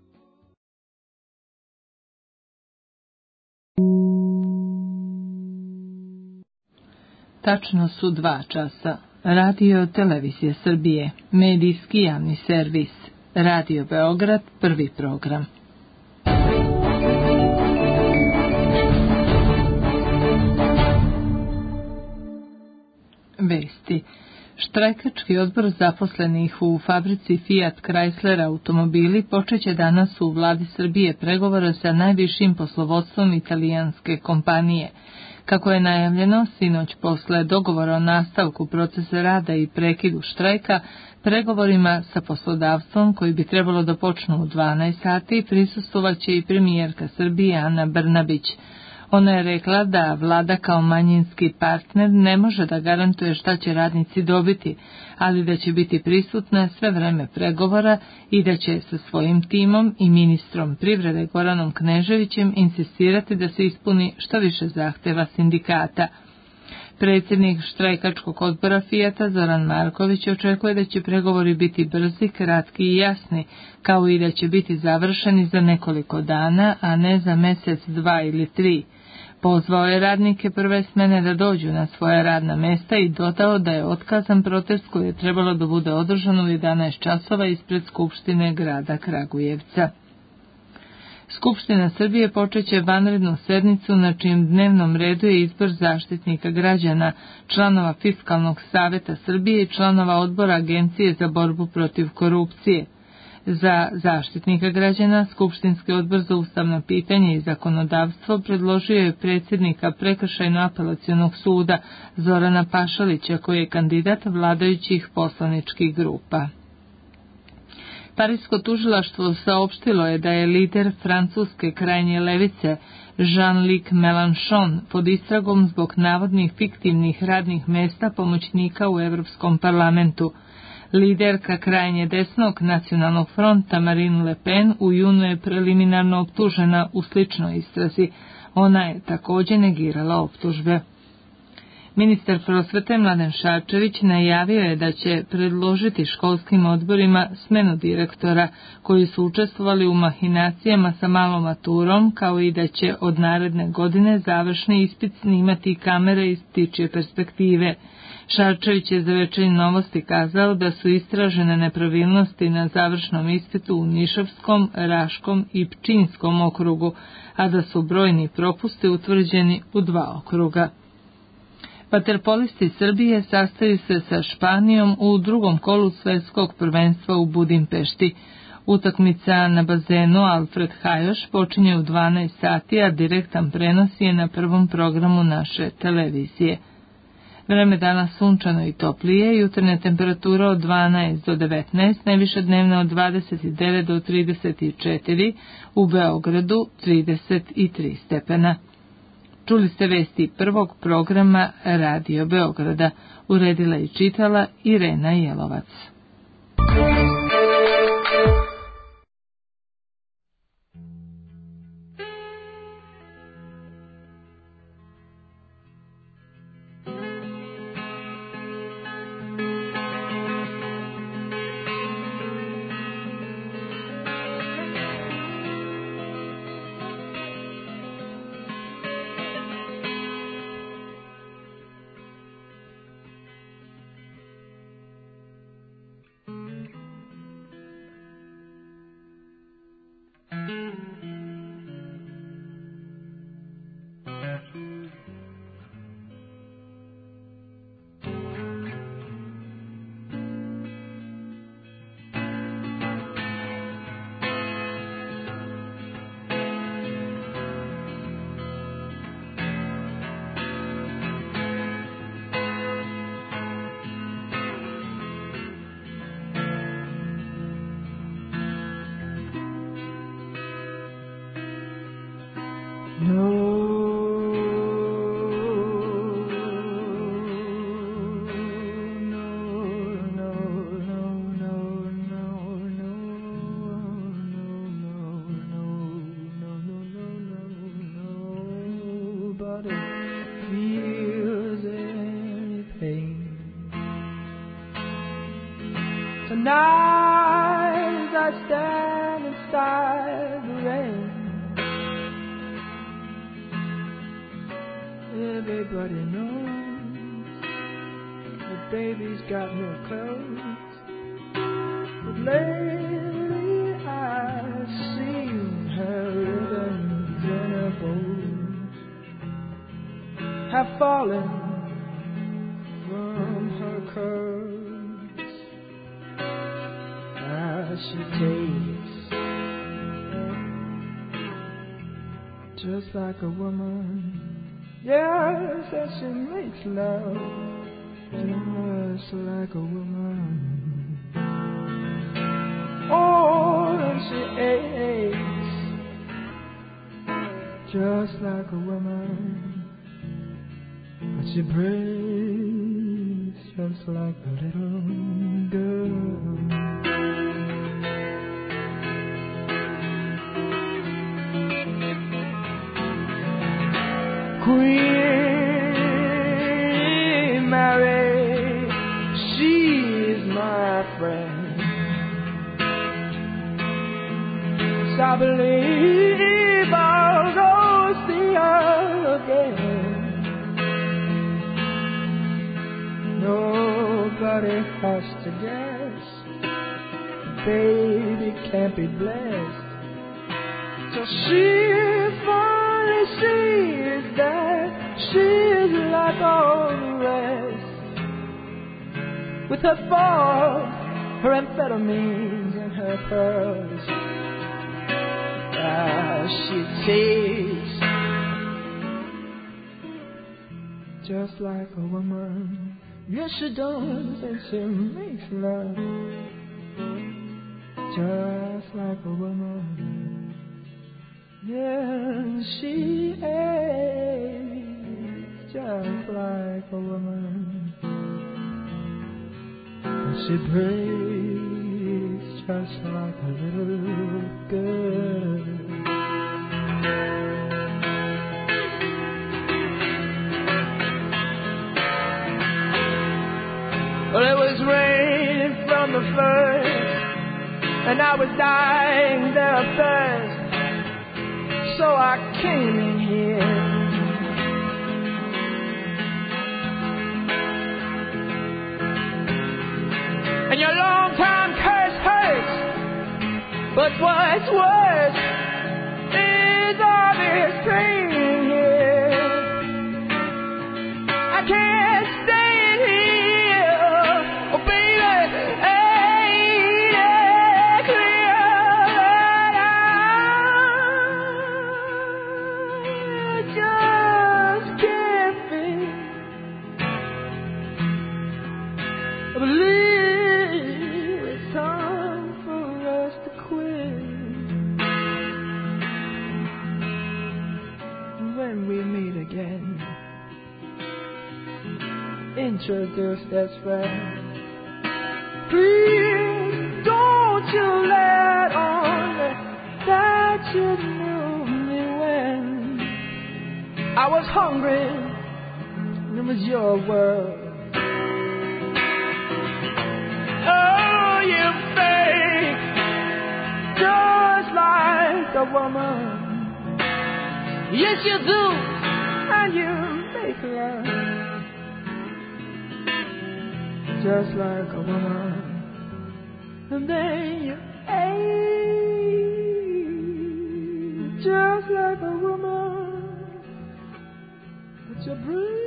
Speaker 8: Tačno su dva časa. Radio Televizija Srbije, medijski javni servis. Radio Beograd, prvi program. Vesti. Štrajkački odbor zaposlenih u fabrici Fiat Chrysler automobili počeće danas u vladi Srbije pregovore sa najvišim poslovodstvom italijanske kompanije. Kako je najavljeno, sinoć posle dogovora o nastavku procesa rada i prekidu štrajka, pregovorima sa poslodavstvom koji bi trebalo da počnu u dvanaest sati prisustvovaće i premijerka Srbije Ana Brnabić. Ona je rekla da vlada kao manjinski partner ne može da garantuje šta će radnici dobiti, ali da će biti prisutna sve vreme pregovora i da će sa svojim timom i ministrom privrede Goranom Kneževićem insistirati da se ispuni što više zahteva sindikata. Predsjednik štrajkačkog odbora Fijata Zoran Marković očekuje da će pregovori biti brzi, kratki i jasni, kao i da će biti završeni za nekoliko dana, a ne za mjesec, dva ili tri. Pozvao je radnike prve smene da dođu na svoja radna mesta i dodao da je otkazan protest koji je trebalo da bude održan u jedanaest časova ispred Skupštine grada Kragujevca. Skupština Srbije počeće vanrednu sednicu na čijem dnevnom redu je izbor zaštitnika građana, članova Fiskalnog saveta Srbije i članova odbora Agencije za borbu protiv korupcije. Za zaštitnika građana Skupštinski odbor za ustavna pitanja i zakonodavstvo predložio je predsjednika Prekršajno-apelacionog suda Zorana Pašalića, koji je kandidat vladajućih poslaničkih grupa. Parisko tužilaštvo saopštilo je da je lider francuske krajnje levice Jean-Luc Mélenchon pod istragom zbog navodnih fiktivnih radnih mesta pomoćnika u Europskom parlamentu. Liderka krajnje desnog nacionalnog fronta Marine Le Pen u junu je preliminarno optužena u sličnoj istrazi. Ona je također negirala optužbe. Ministar prosvete Mladen Šarčević najavio je da će predložiti školskim odborima smenu direktora koji su učestvovali u mahinacijama sa malom maturom, kao i da će od naredne godine završni ispit snimati kamere iz ptičje perspektive. Šarčević je za Večernje novosti kazao da su istražene nepravilnosti na završnom ispitu u Nišavskom, Raškom i Pčinjskom okrugu, a da su brojni propusti utvrđeni u dva okruga. Vaterpolisti Srbije sastaju se sa Španijom u drugom kolu svetskog prvenstva u Budimpešti. Utakmica na bazenu Alfred Hajoš počinje u dvanaest sati, a direktan prenos je na prvom programu naše televizije. Vreme danas sunčano i toplije, jutarnja temperatura od dvanaest do devetnaest, najviša dnevna od dvadeset devet do trideset četiri, u Beogradu trideset tri stepena. Čuli ste vesti prvog programa Radio Beograda, uredila i čitala Irena Jelovac.
Speaker 7: Tonight as I stand inside the rain, everybody knows that baby's got no clothes, but lately I've seen her ribbons and her bows have fallen from her curls. She takes just like a woman, yes, and she makes love just like a woman. Oh, and she aches just like a woman, but she breaks just like a little girl. Queen Mary, she's my friend. So I believe I'll go see her again. Nobody has to guess, baby can't be blessed till she finally sees that she's like all the rest, with her fog, her amphetamines and her pearls. Ah, she tastes just like a woman. Yes, she does, and she makes love just like a woman. Yeah, she aches just like a woman, but she breaks just like a little girl.
Speaker 14: I was dying there of thirst, so I came in here. And your long time curse hurts, but what's worse is all this pain here. I can't stay in here, oh baby, ain't it clear that I just can't be. Believe it's time for us to quit. When we meet again, introduce as friends. Please don't you let on that you knew me when I was hungry and it was your world. Oh, you fake just like a woman. Yes, you do, and you make love just like a woman, and then you age just like a woman, but you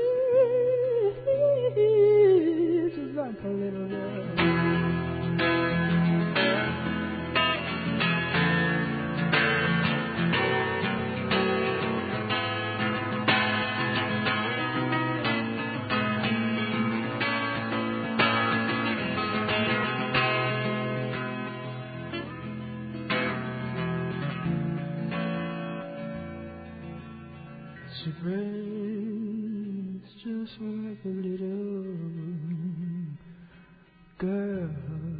Speaker 14: breathe just like a little girl. She breathes just like a little girl.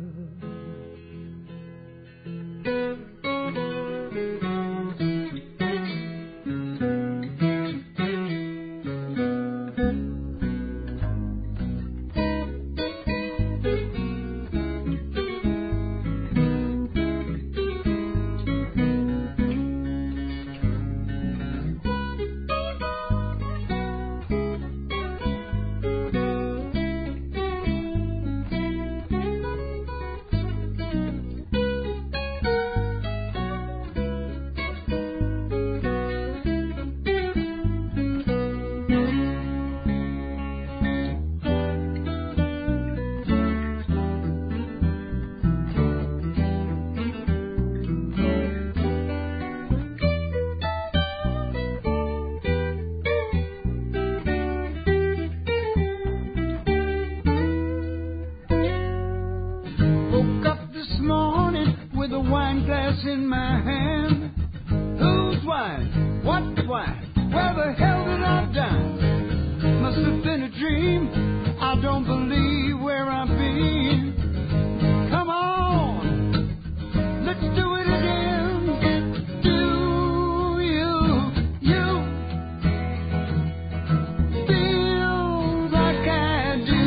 Speaker 14: In my hand, whose wine? What wine? Where the hell did I die? Must have been a dream. I don't believe where I've been. Come on, let's do it again. Do you, you feel like I do?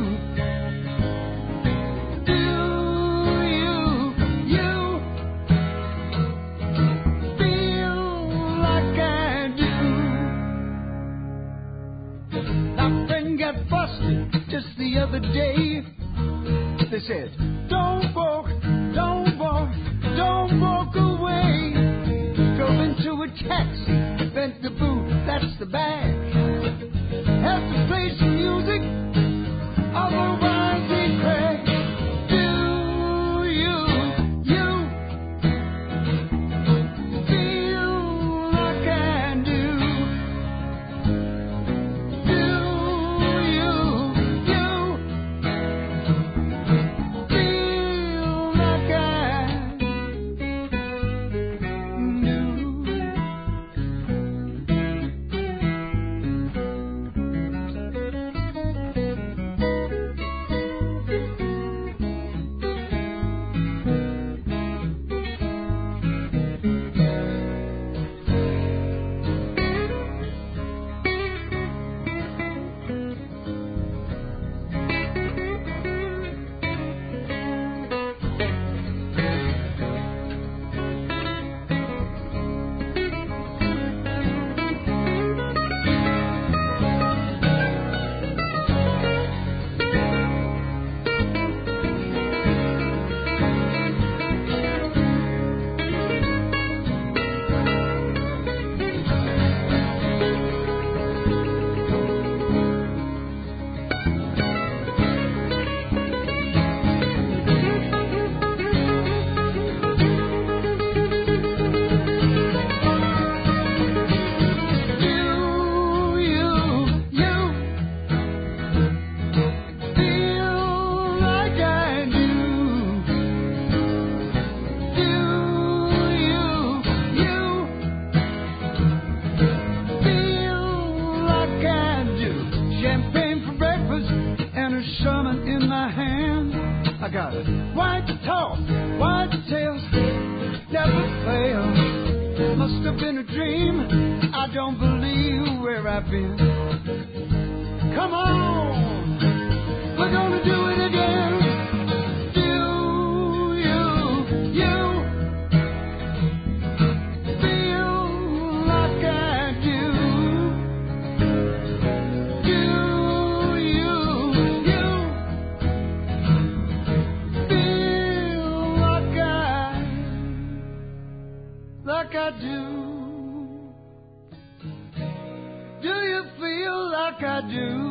Speaker 14: Do you, you got busted just the other day. They said, don't walk, don't walk, don't walk away. Drove into a taxi, bent the boot, that's the bag. Have to play some music, otherwise they crack. Do you, you feel like I do? Feel Must have been a dream. I don't believe where I've been. Come on, we're gonna do it again. Do you, you feel like I do? Do you, you feel like I, like I do? Do you feel like I do?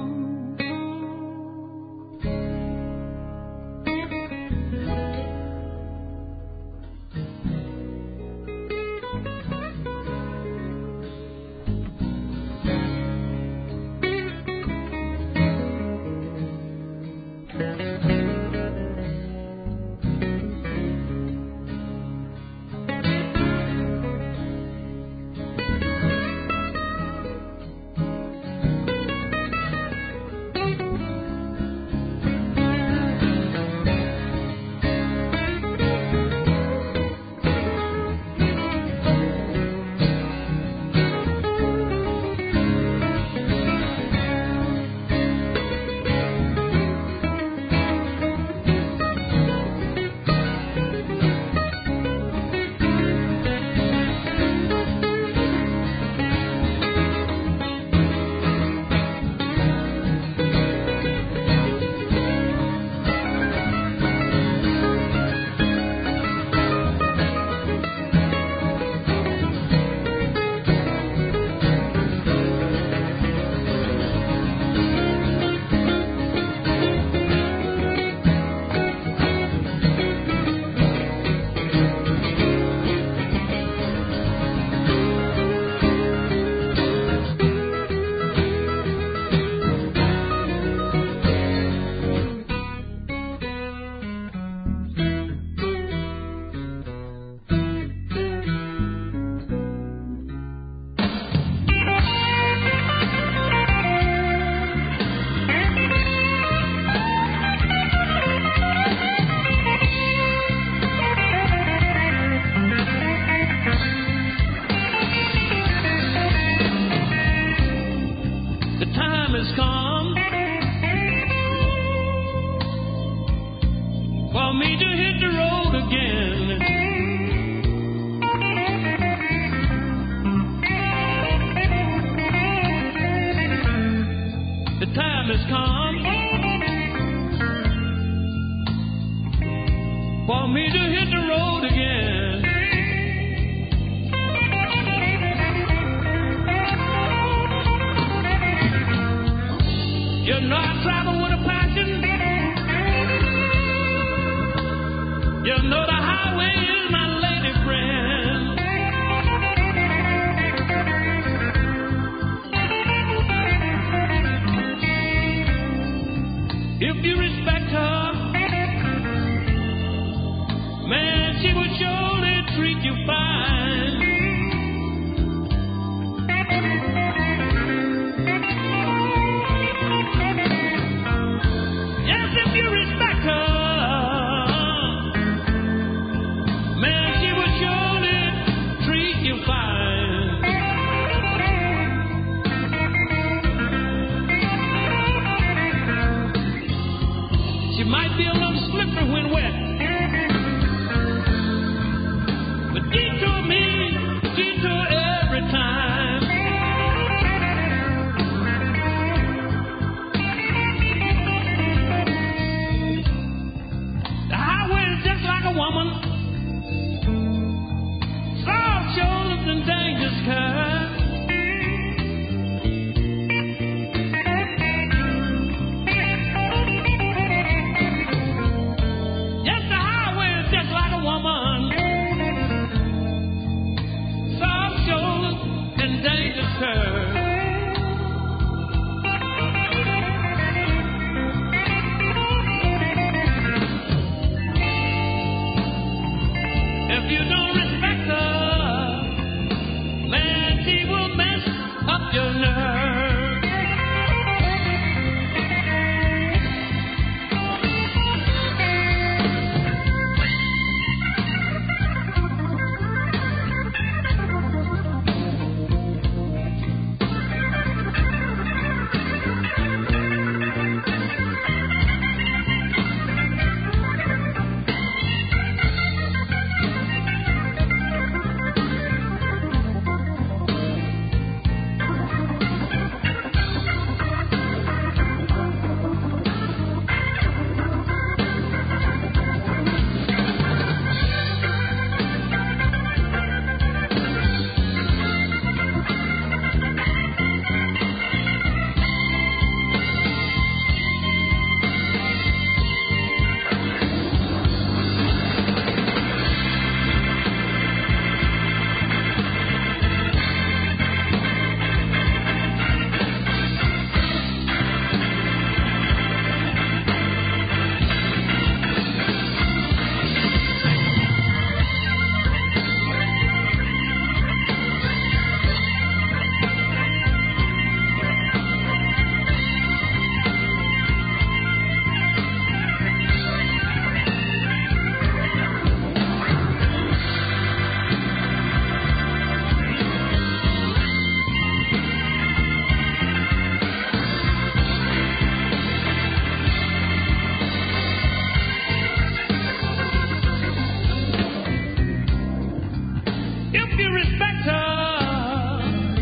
Speaker 16: If you respect her,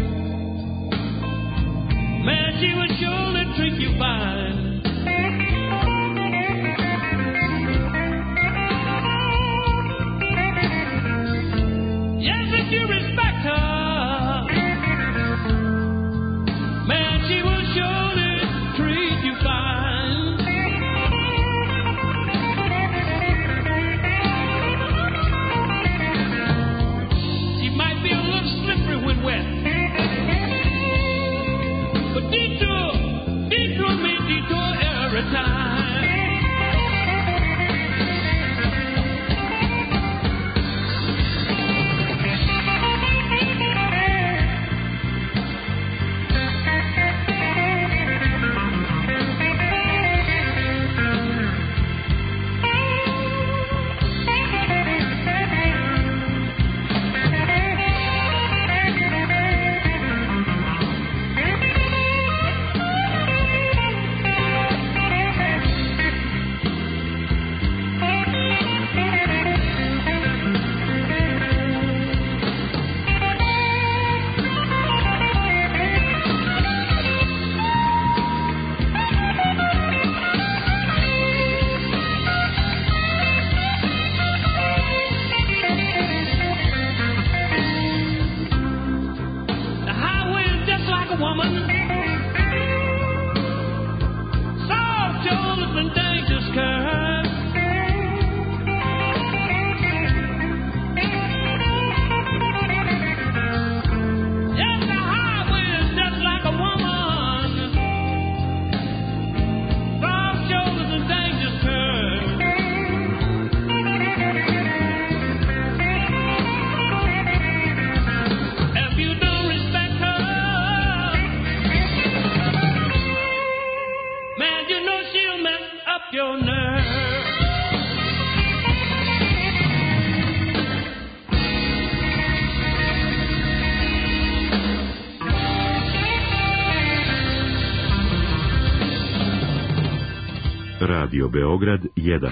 Speaker 16: man, she will surely treat you fine. Yes, if you respect her, man, she will surely treat you fine. She might be a little slippery when wet, but detour, detour me detour every time.
Speaker 1: Radio Beograd jedan.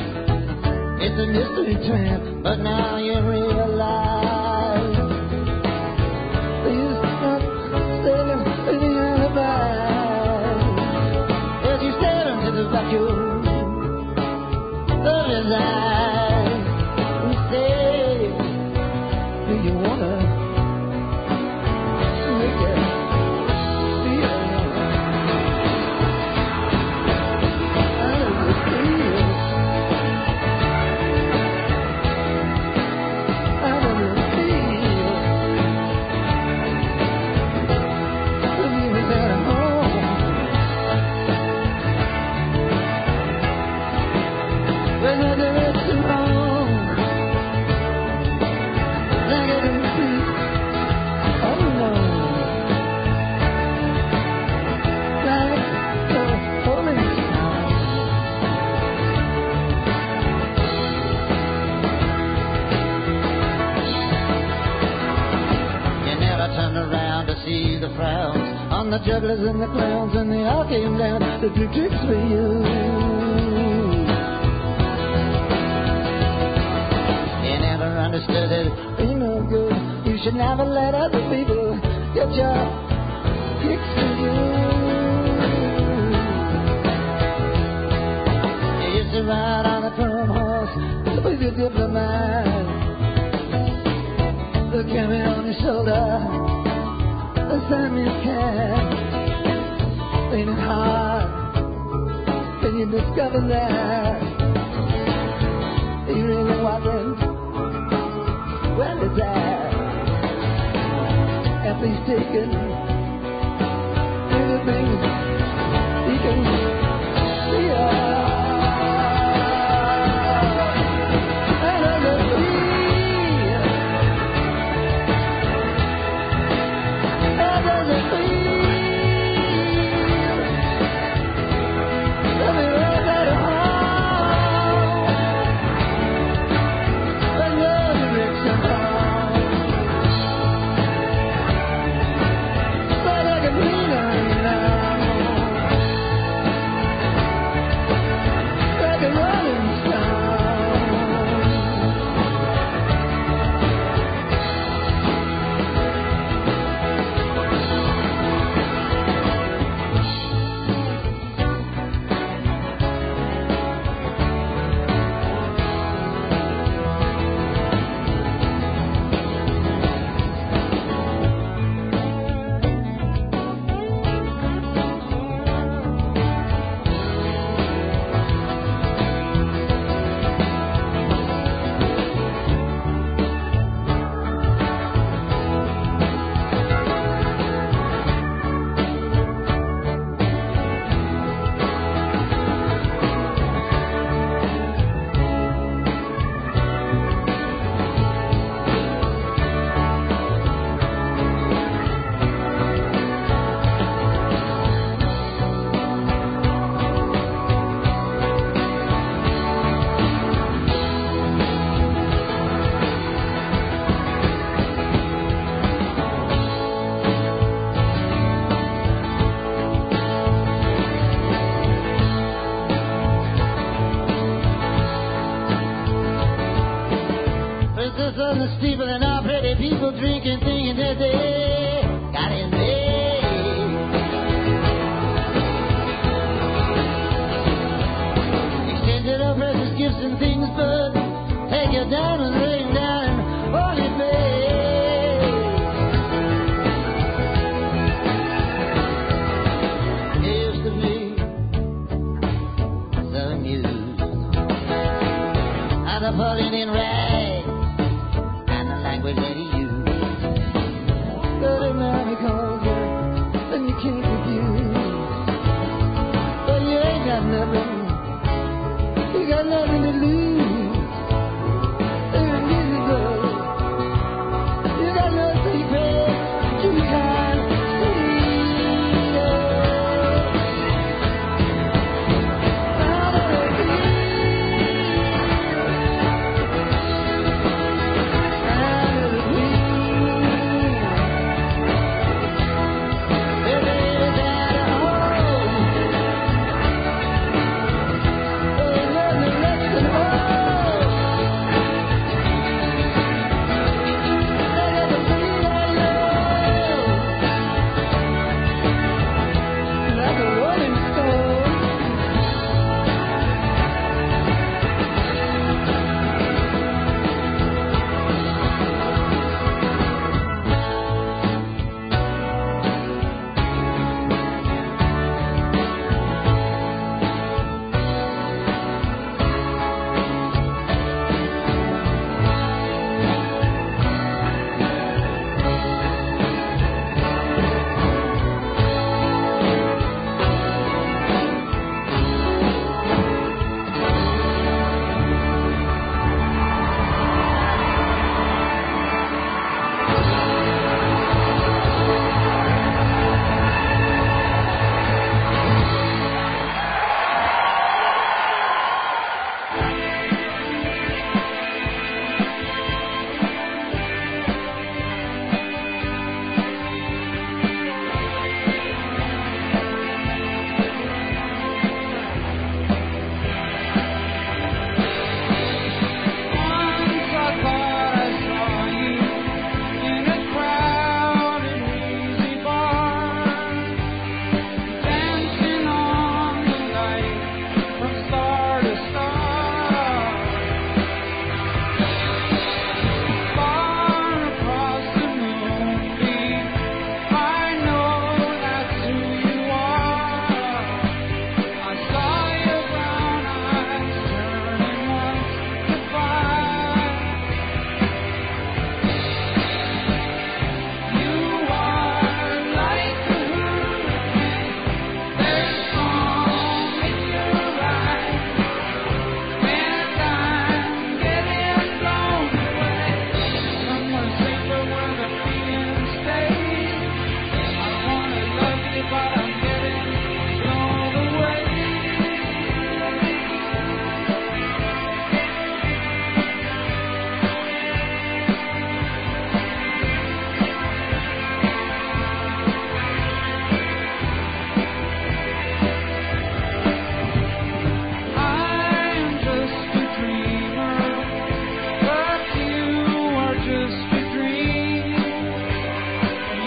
Speaker 10: It's a mystery trap, but now you realize see the frowns on the jugglers and the clowns, and they all came down to do tricks for you. You never understood that it ain't no good. You should never let other people get your kicks for you. You used to ride on a chrome horse with your diplomat, the camera on your shoulder, the Samuel cat, leaning hard. Then you discover that he really wasn't well as that. At least taken everything he can see. But I can lean on you now.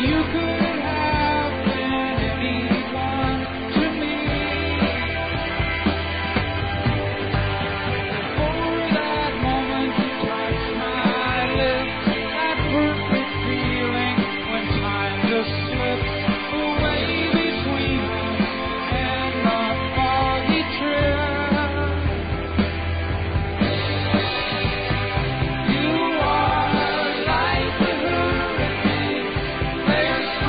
Speaker 17: There's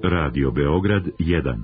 Speaker 1: Radio Beograd jedan.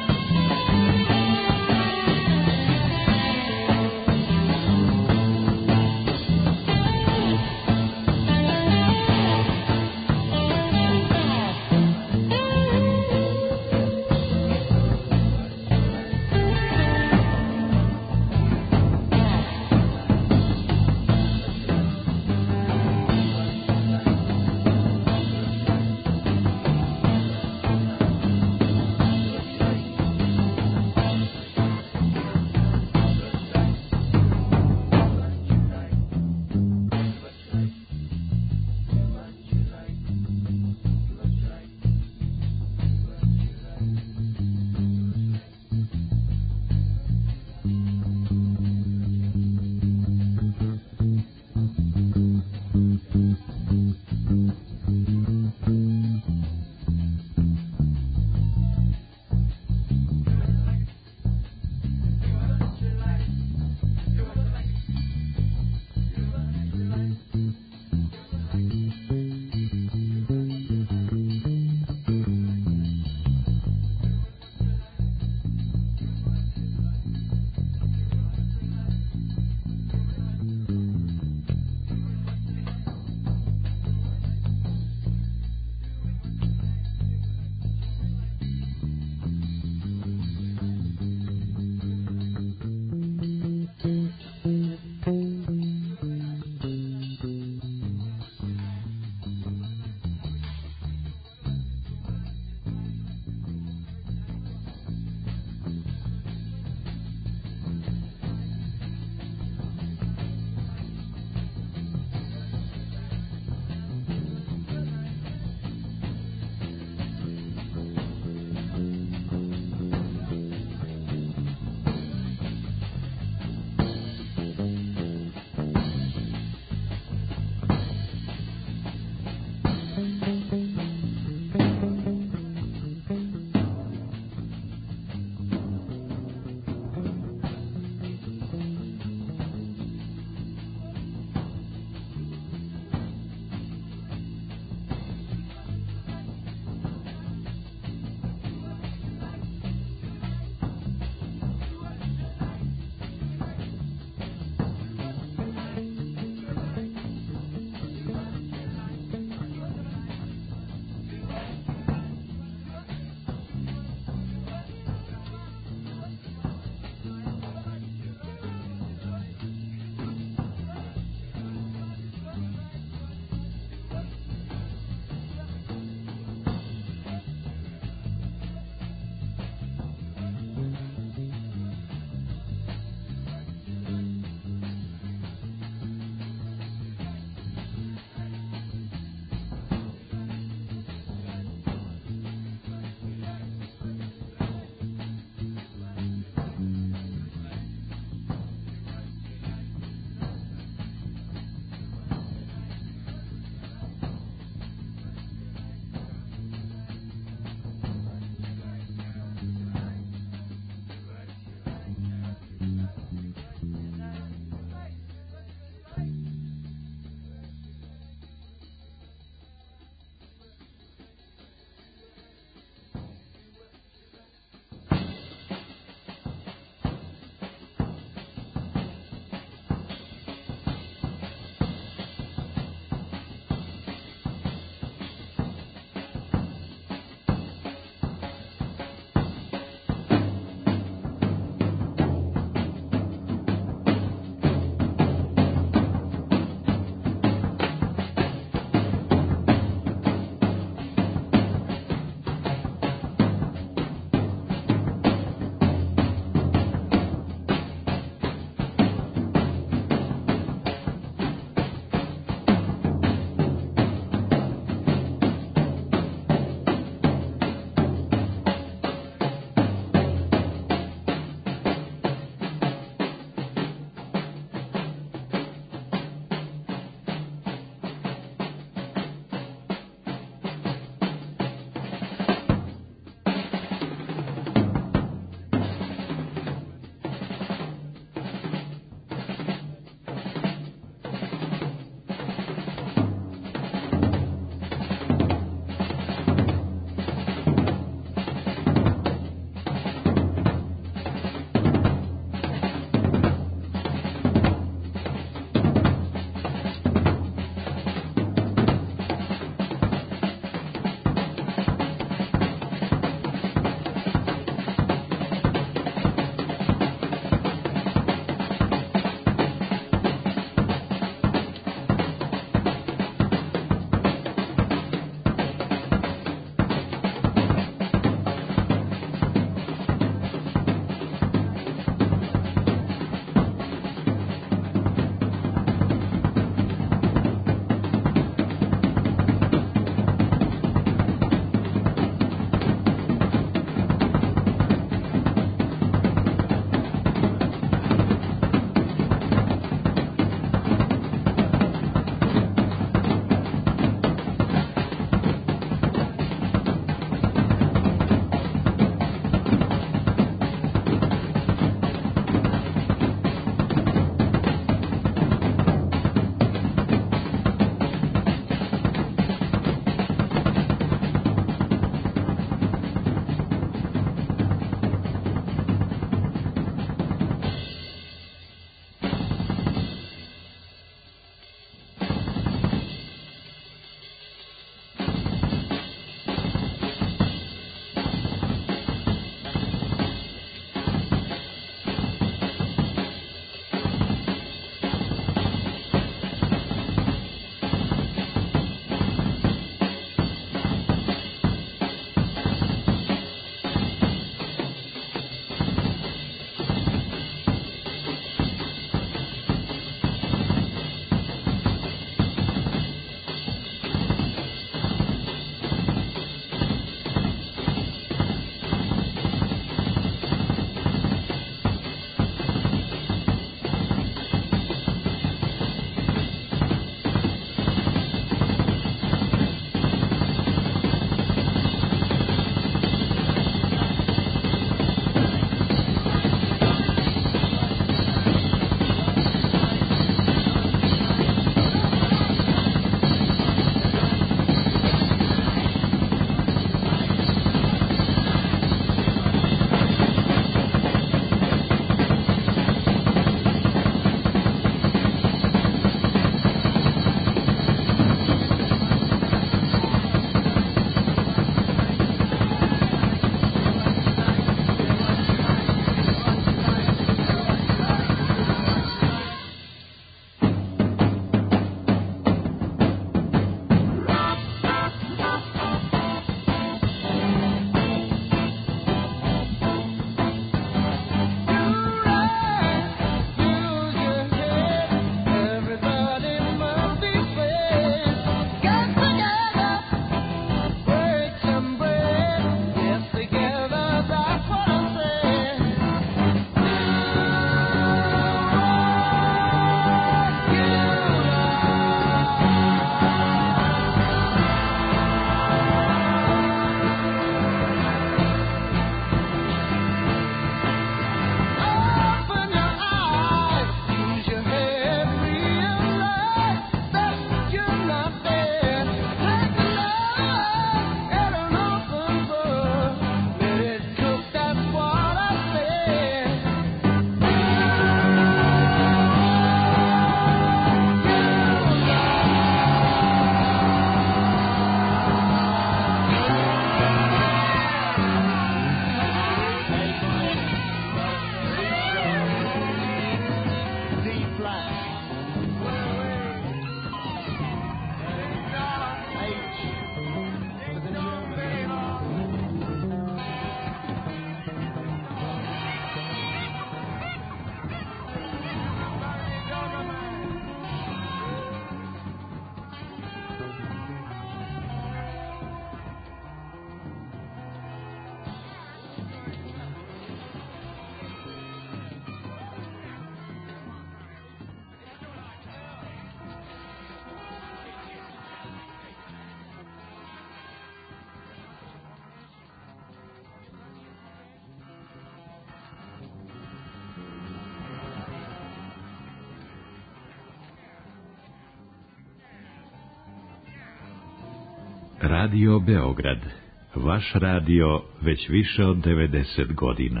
Speaker 1: Radio Beograd, vaš radio već više od devedeset godina.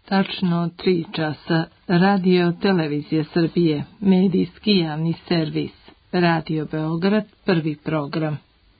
Speaker 8: Tačno tri časa. Radio Televizija Srbije, medijski javni servis. Radio Beograd, prvi program.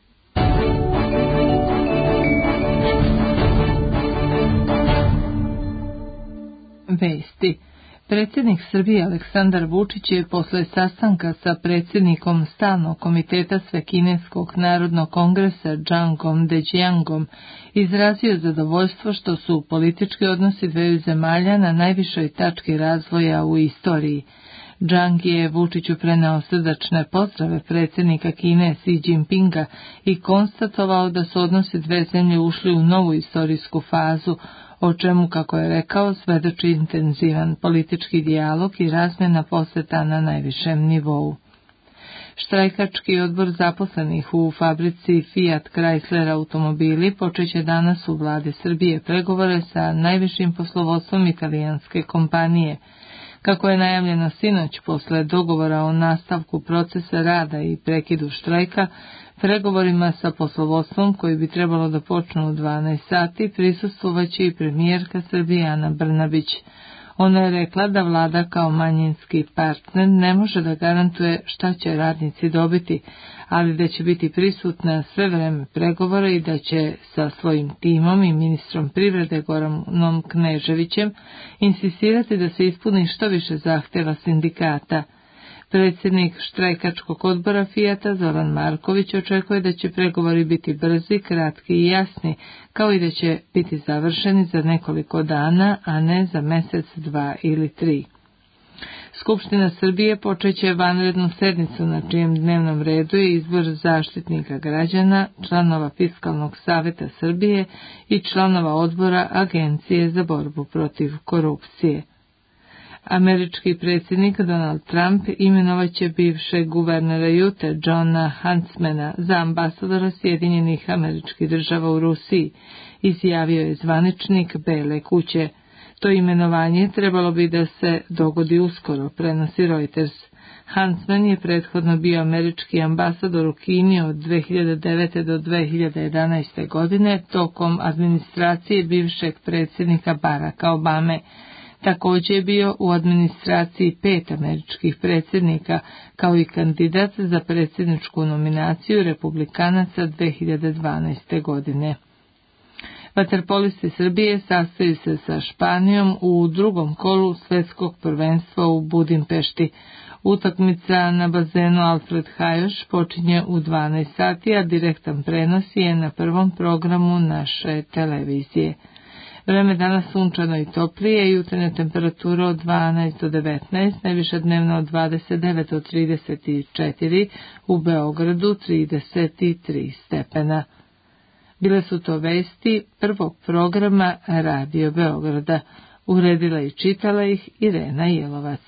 Speaker 8: Vesti. Predsjednik Srbije Aleksandar Vučić je posle sastanka sa predsjednikom Stalnog komiteta Svekineskog narodnog kongresa Džangom Deđiangom izrazio zadovoljstvo što su politički odnosi dveju zemalja na najvišoj tački razvoja u istoriji. Džang je Vučiću preneo srdačne pozdrave predsjednika Kine Xi Jinpinga i konstatovao da su odnosi dve zemlje ušli u novu istorijsku fazu, o čemu, kako je rekao, svedoči intenzivan politički dijalog i razmjena posjeta na najvišem nivou. Štrajkački odbor zaposlenih u fabrici Fiat Chrysler automobili počeće danas u vladi Srbije pregovore sa najvišim poslovodstvom italijanske kompanije. Kako je najavljeno sinoć posle dogovora o nastavku procesa rada i prekidu štrajka, pregovorima sa poslovodstvom koji bi trebalo da počnu u dvanaest sati prisustvovaće i premijerka Srbije Ana Brnabić. Ona je rekla da vlada kao manjinski partner ne može da garantuje šta će radnici dobiti, ali da će biti prisutna sve vreme pregovora i da će sa svojim timom i ministrom privrede Goranom Kneževićem insistirati da se ispuni što više zahtjeva sindikata. Predsjednik štrajkačkog odbora Fijata Zoran Marković očekuje da će pregovori biti brzi, kratki i jasni, kao i da će biti završeni za nekoliko dana, a ne za mjesec, dva ili tri. Skupština Srbije počeće vanrednu sednicu na čijem dnevnom redu je izbor zaštitnika građana, članova Fiskalnog saveta Srbije i članova odbora Agencije za borbu protiv korupcije. Američki predsjednik Donald Trump imenovaće bivšeg guvernera Jute Johna Huntsmana za ambasadora Sjedinjenih Američkih Država u Rusiji, izjavio je zvaničnik Bele kuće. To imenovanje trebalo bi da se dogodi uskoro, prenosi Reuters. Huntsman je prethodno bio američki ambasador u Kini od dve hiljade devete do dve hiljade jedanaeste godine tokom administracije bivšeg predsjednika Baracka Obame. Također je bio u administraciji pet američkih predsjednika, kao i kandidat za predsjedničku nominaciju Republikanaca dve hiljade dvanaeste godine. Vaterpolisti Srbije sastaju se sa Španijom u drugom kolu svjetskog prvenstva u Budimpešti. Utakmica na bazenu Alfred Hajoš počinje u dvanaest sati, a direktan prenos je na prvom programu naše televizije. Vreme danas sunčano i toplije, jutarnja temperatura od dvanaest do devetnaest, najviša dnevna od dvadeset devet do trideset četiri, u Beogradu trideset tri stepena. Bile su to vesti prvog programa Radio Beograda. Uredila i čitala ih Irena Jelovac.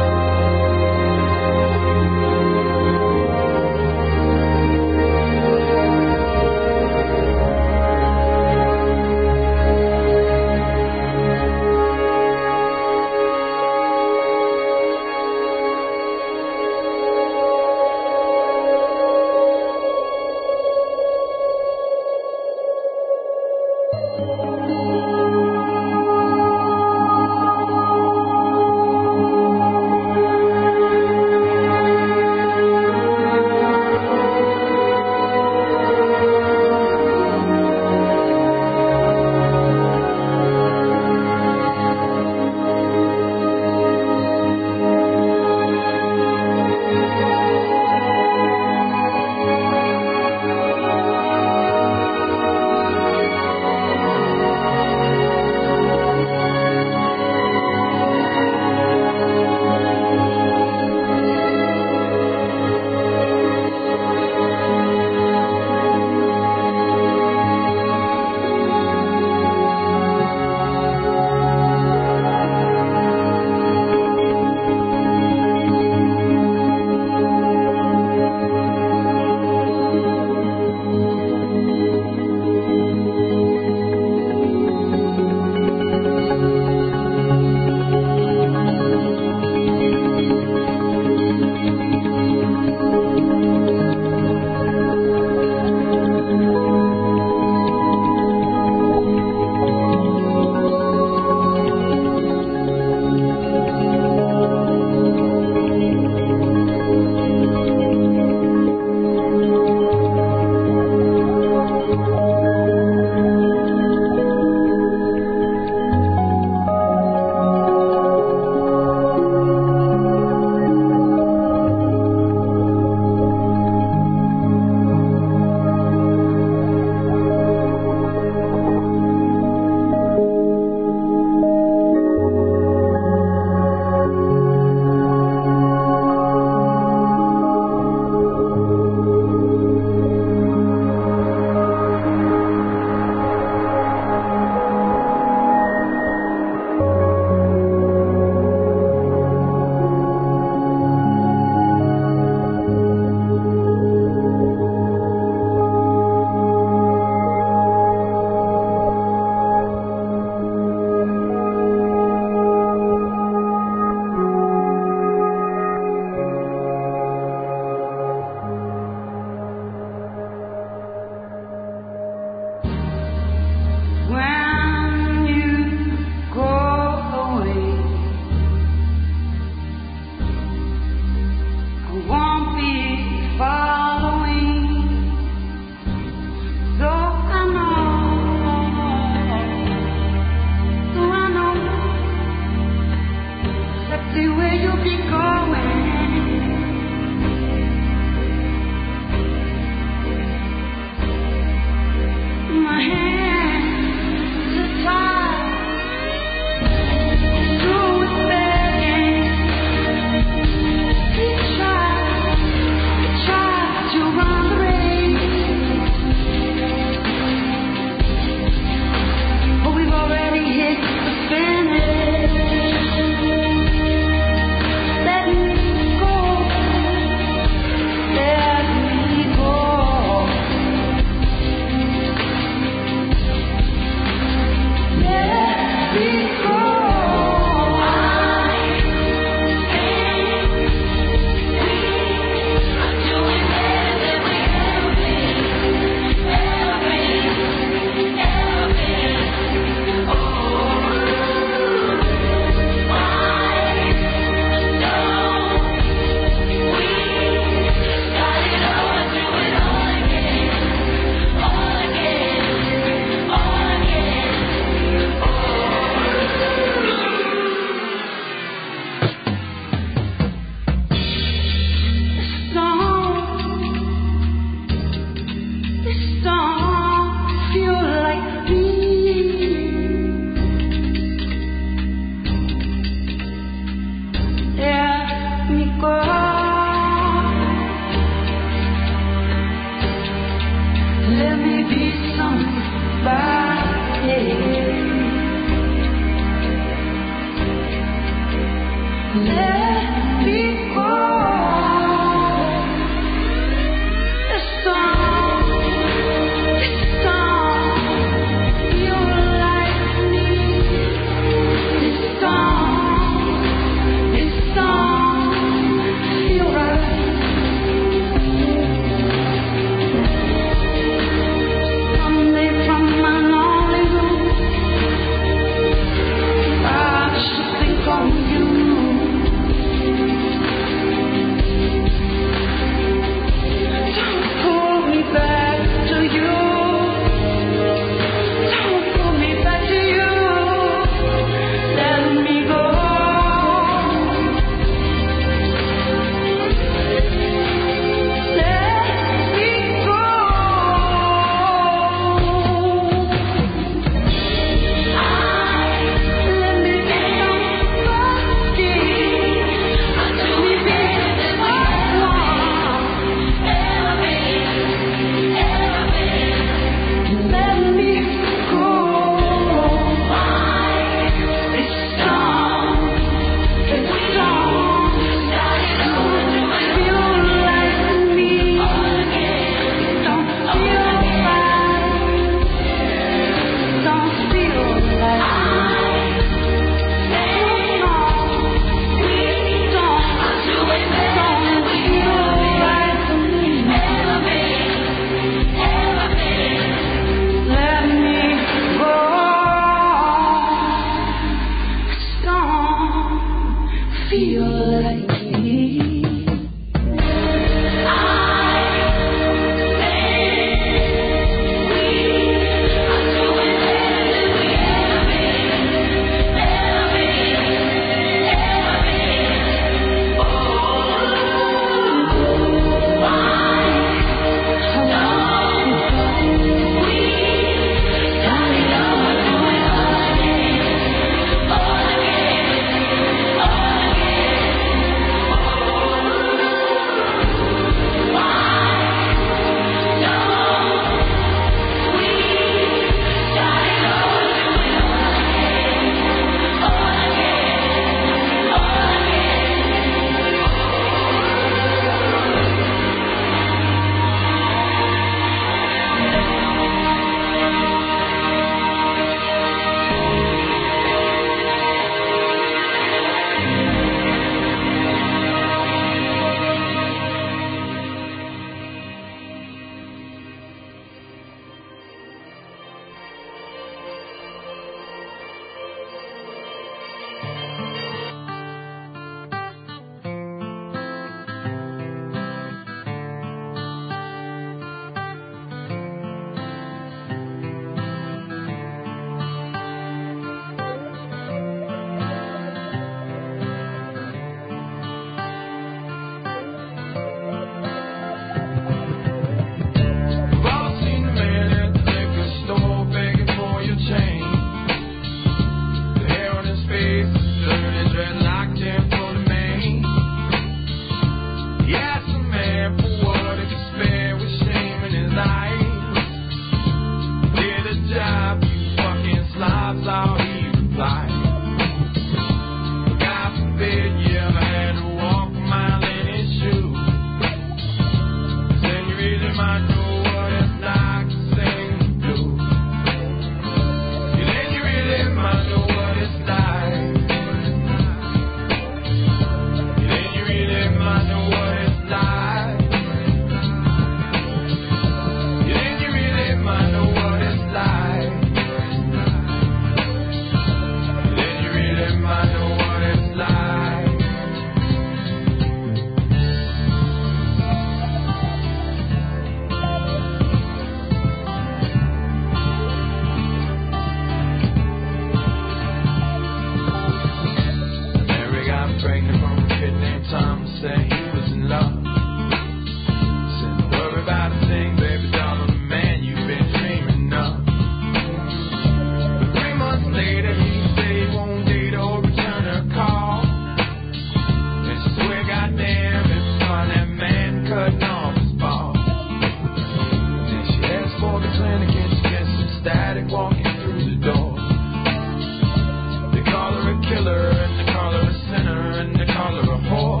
Speaker 17: walking through the door. They call her a killer, and they call her a sinner, and they call her a whore.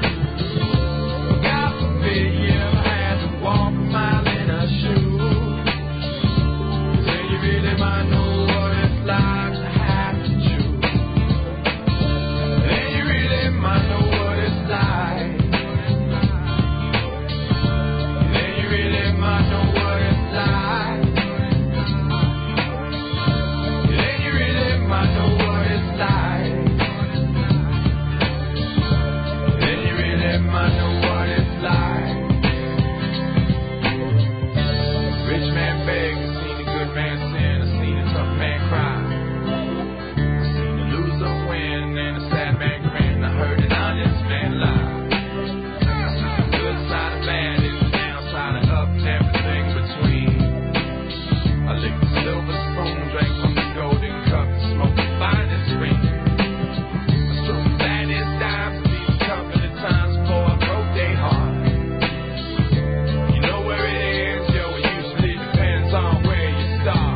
Speaker 17: God forbid you ever had to walk a mile in her shoes. Then you really might know what it's like to have to choose. Then you really might know what it's like. Then you really might know what it's like. Then you really might know what it's like. Then you really might know what it's like. Rich man beg, I seen a good man sin, I seen a tough man cry. I seen a loser win and a sad man grin, I heard an honest man lie. I seen the good side of bad and the downside of up and everything between. I licked the silver spoon, drank from the golden cup, and smoked the finest ring. I sold the baddest dimes, beat a couple of times before I broke their heart. You know where it is, yo, it usually depends on where you start.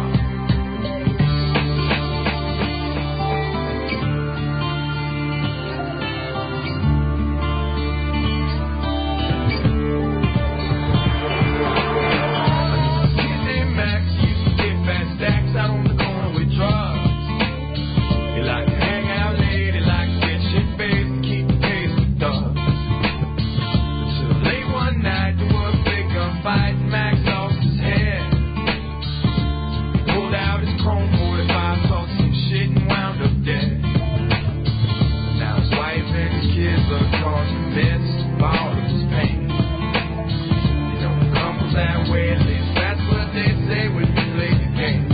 Speaker 17: Kidney Max used to get fat stacks out on the corner with drugs. He liked to hang out late, he liked to get shit faced and keep the pace with thugs. Until late one night there was a big gunfight and Max lost his head. He pulled out his chrome forty-five, talked some shit and wound up dead. Now his wife and his kids are causing bits of all of his pain. They don't crumble that way, at least that's what they say when you play the game.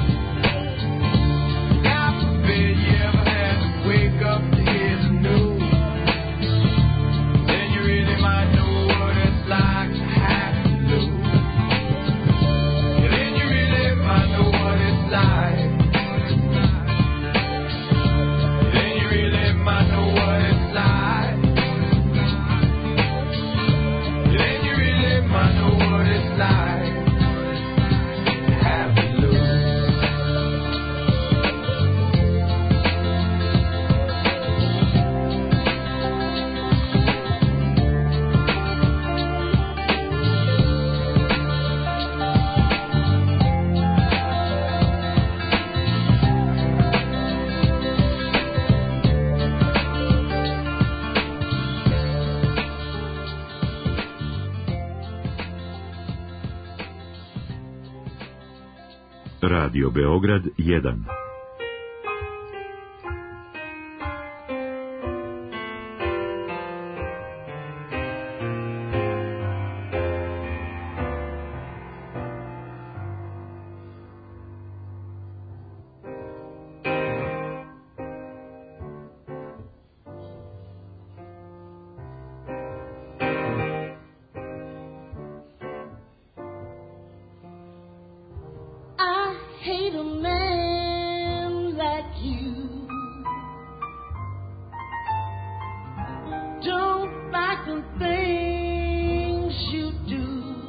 Speaker 17: God forbid you ever had to wake up to hear the news. Then you really might know what it's like to have to lose. Then you really might know what it's like. Then you really might know what it's like. Then you really might know what it's like to have to lose.
Speaker 1: Radio Beograd jedan.
Speaker 7: I hate a man like you. Don't like the things you do.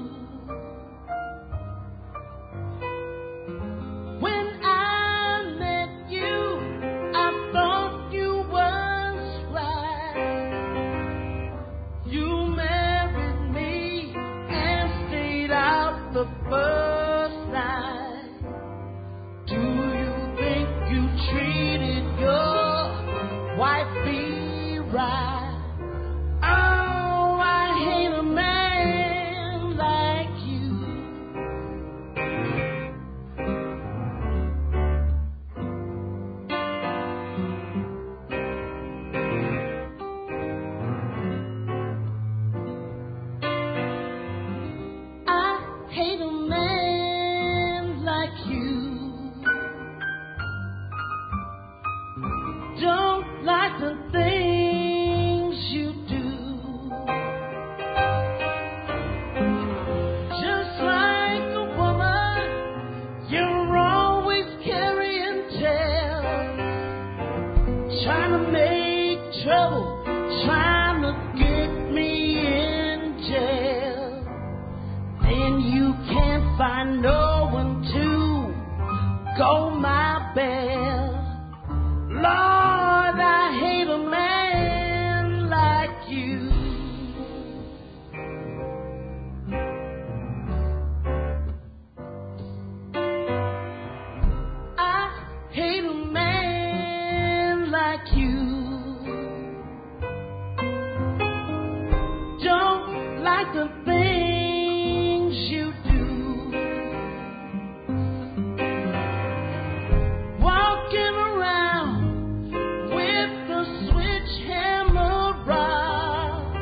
Speaker 7: When I met you, I thought you was right. You married me and stayed out the first night. Do you think you treated your wifey right? Oh, I hate a man like you. I hate a man like you. Don't like the things you do. Just like a woman, you're always carrying tales, trying to make trouble, trying to get me in jail. Then you can't find no one to go my best. Lord, I hate a man like you. I hate a man like you. Don't like the things you do. Walking around with the switch hammer rod,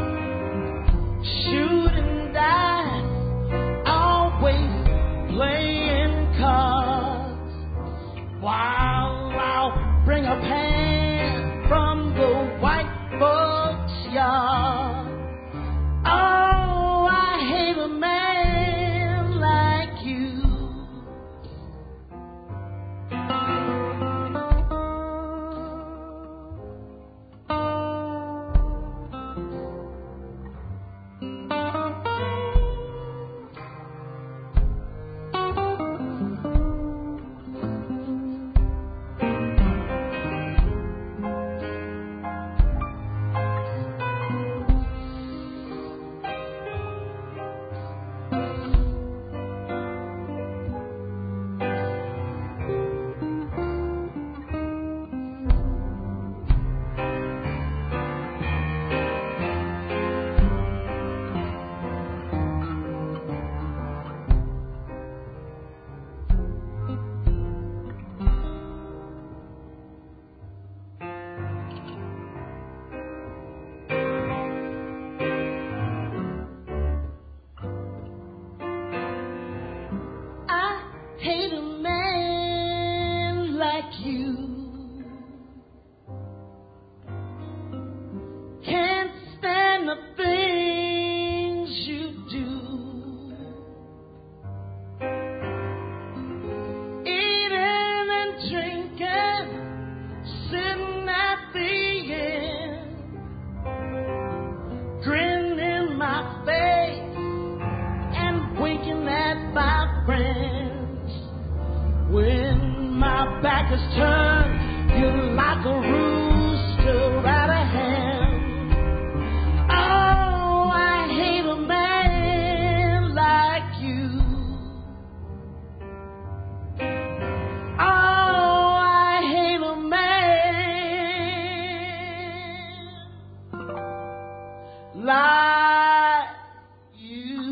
Speaker 7: shooting dice, always playing cards, while I'll bring a pan from the white folks' yard. Oh, I hate a man like you. I hate a man like you. Can't stand the things you do. Eating and drinking, sitting at the end, grinning in my face and winking at my friends. When my back is turned, you're like a rooster at a hen. Oh, I hate a man like you. Oh, I hate a man like you.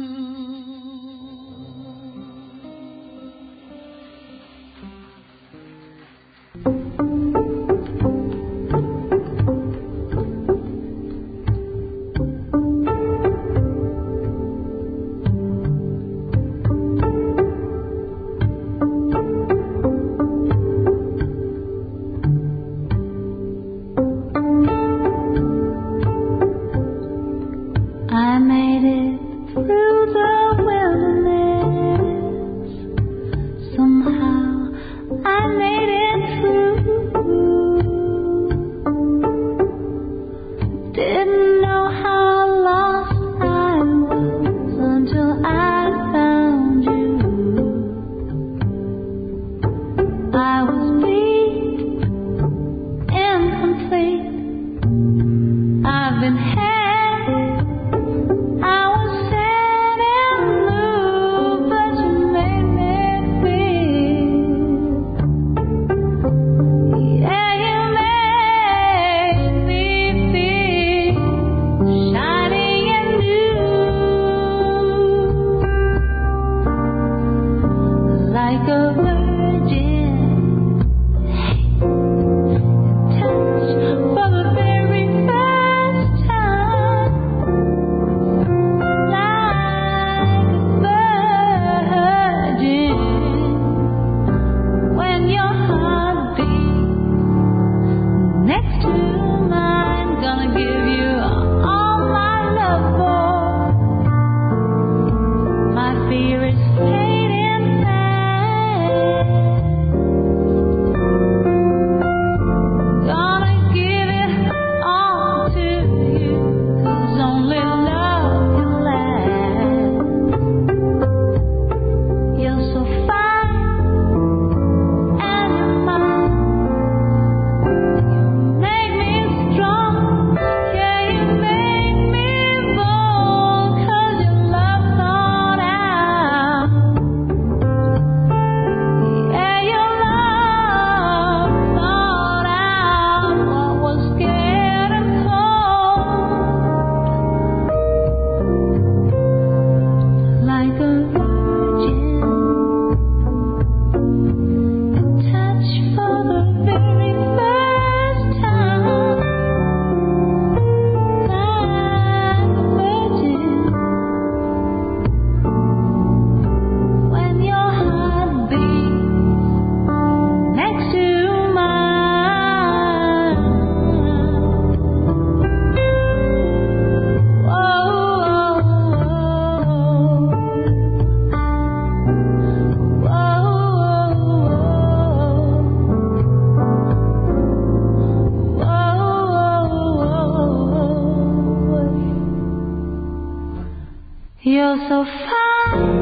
Speaker 18: you're so fine,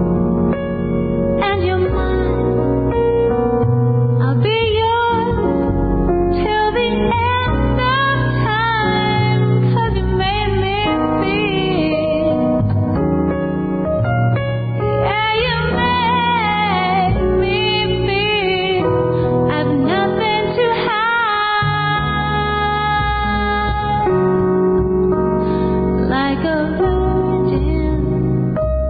Speaker 18: and you're mine. I'll be yours till the end of time, 'cause you made me feel. Yeah, you made me feel I've nothing to hide, like a virgin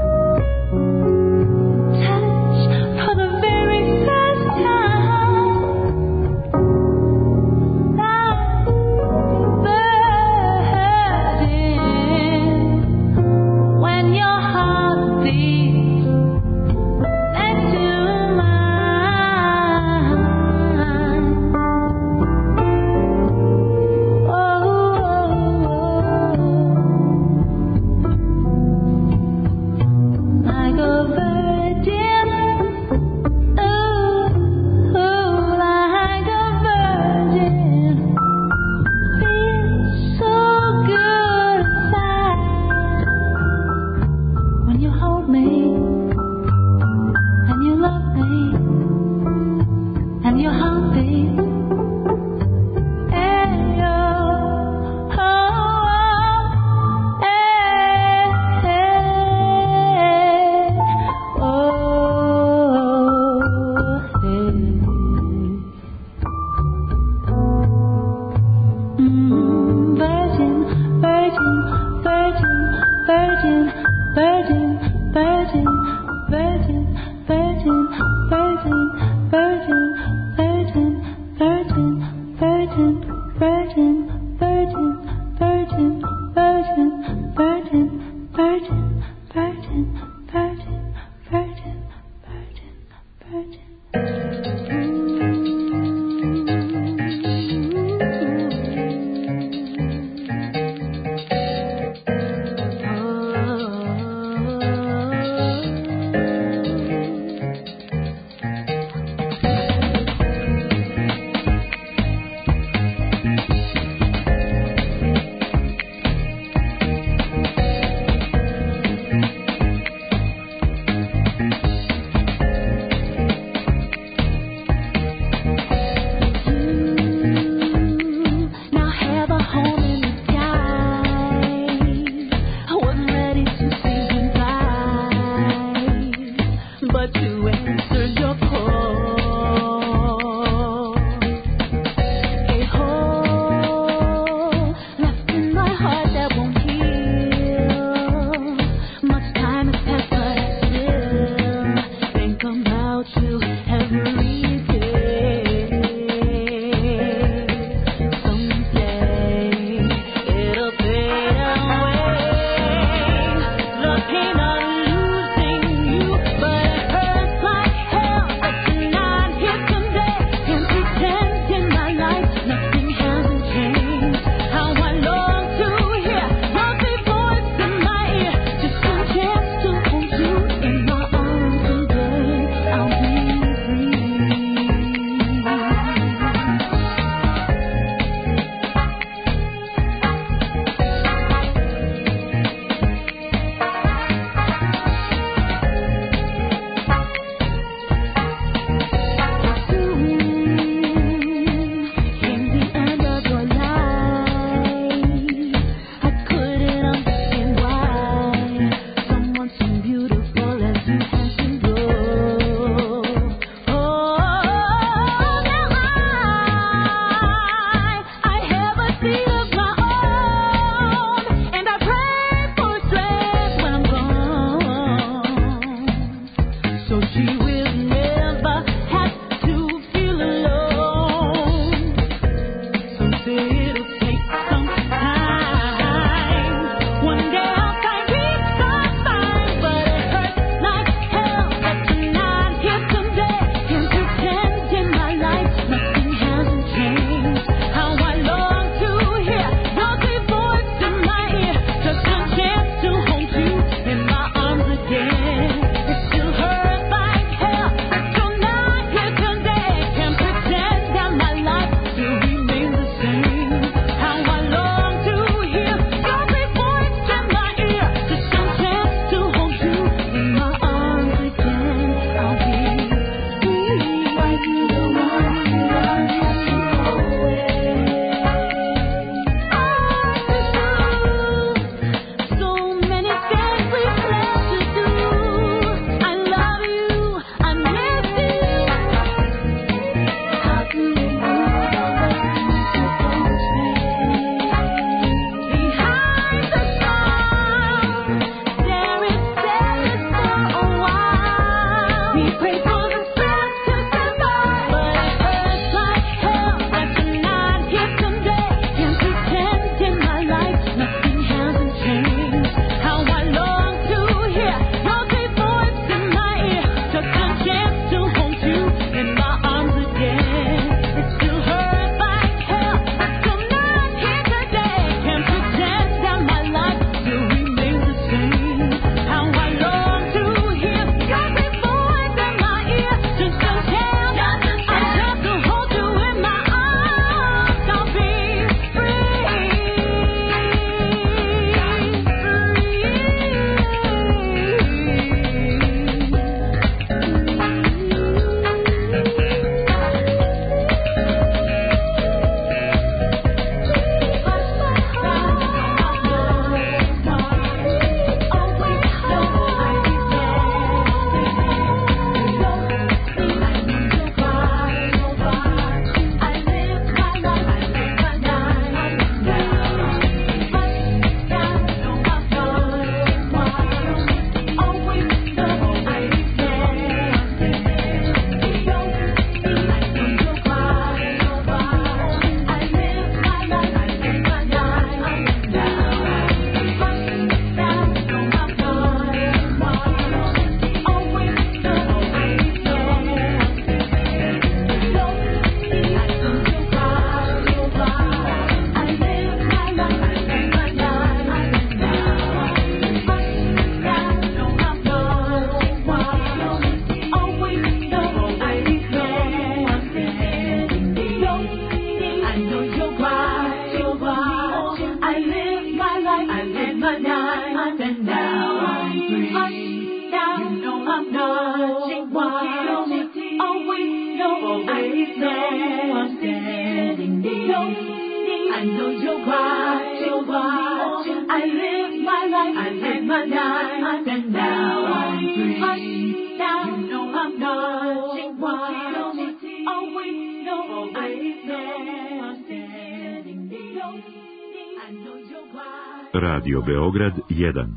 Speaker 18: you're always there, standing near. I know you're wise.
Speaker 1: Radio Beograd jedan.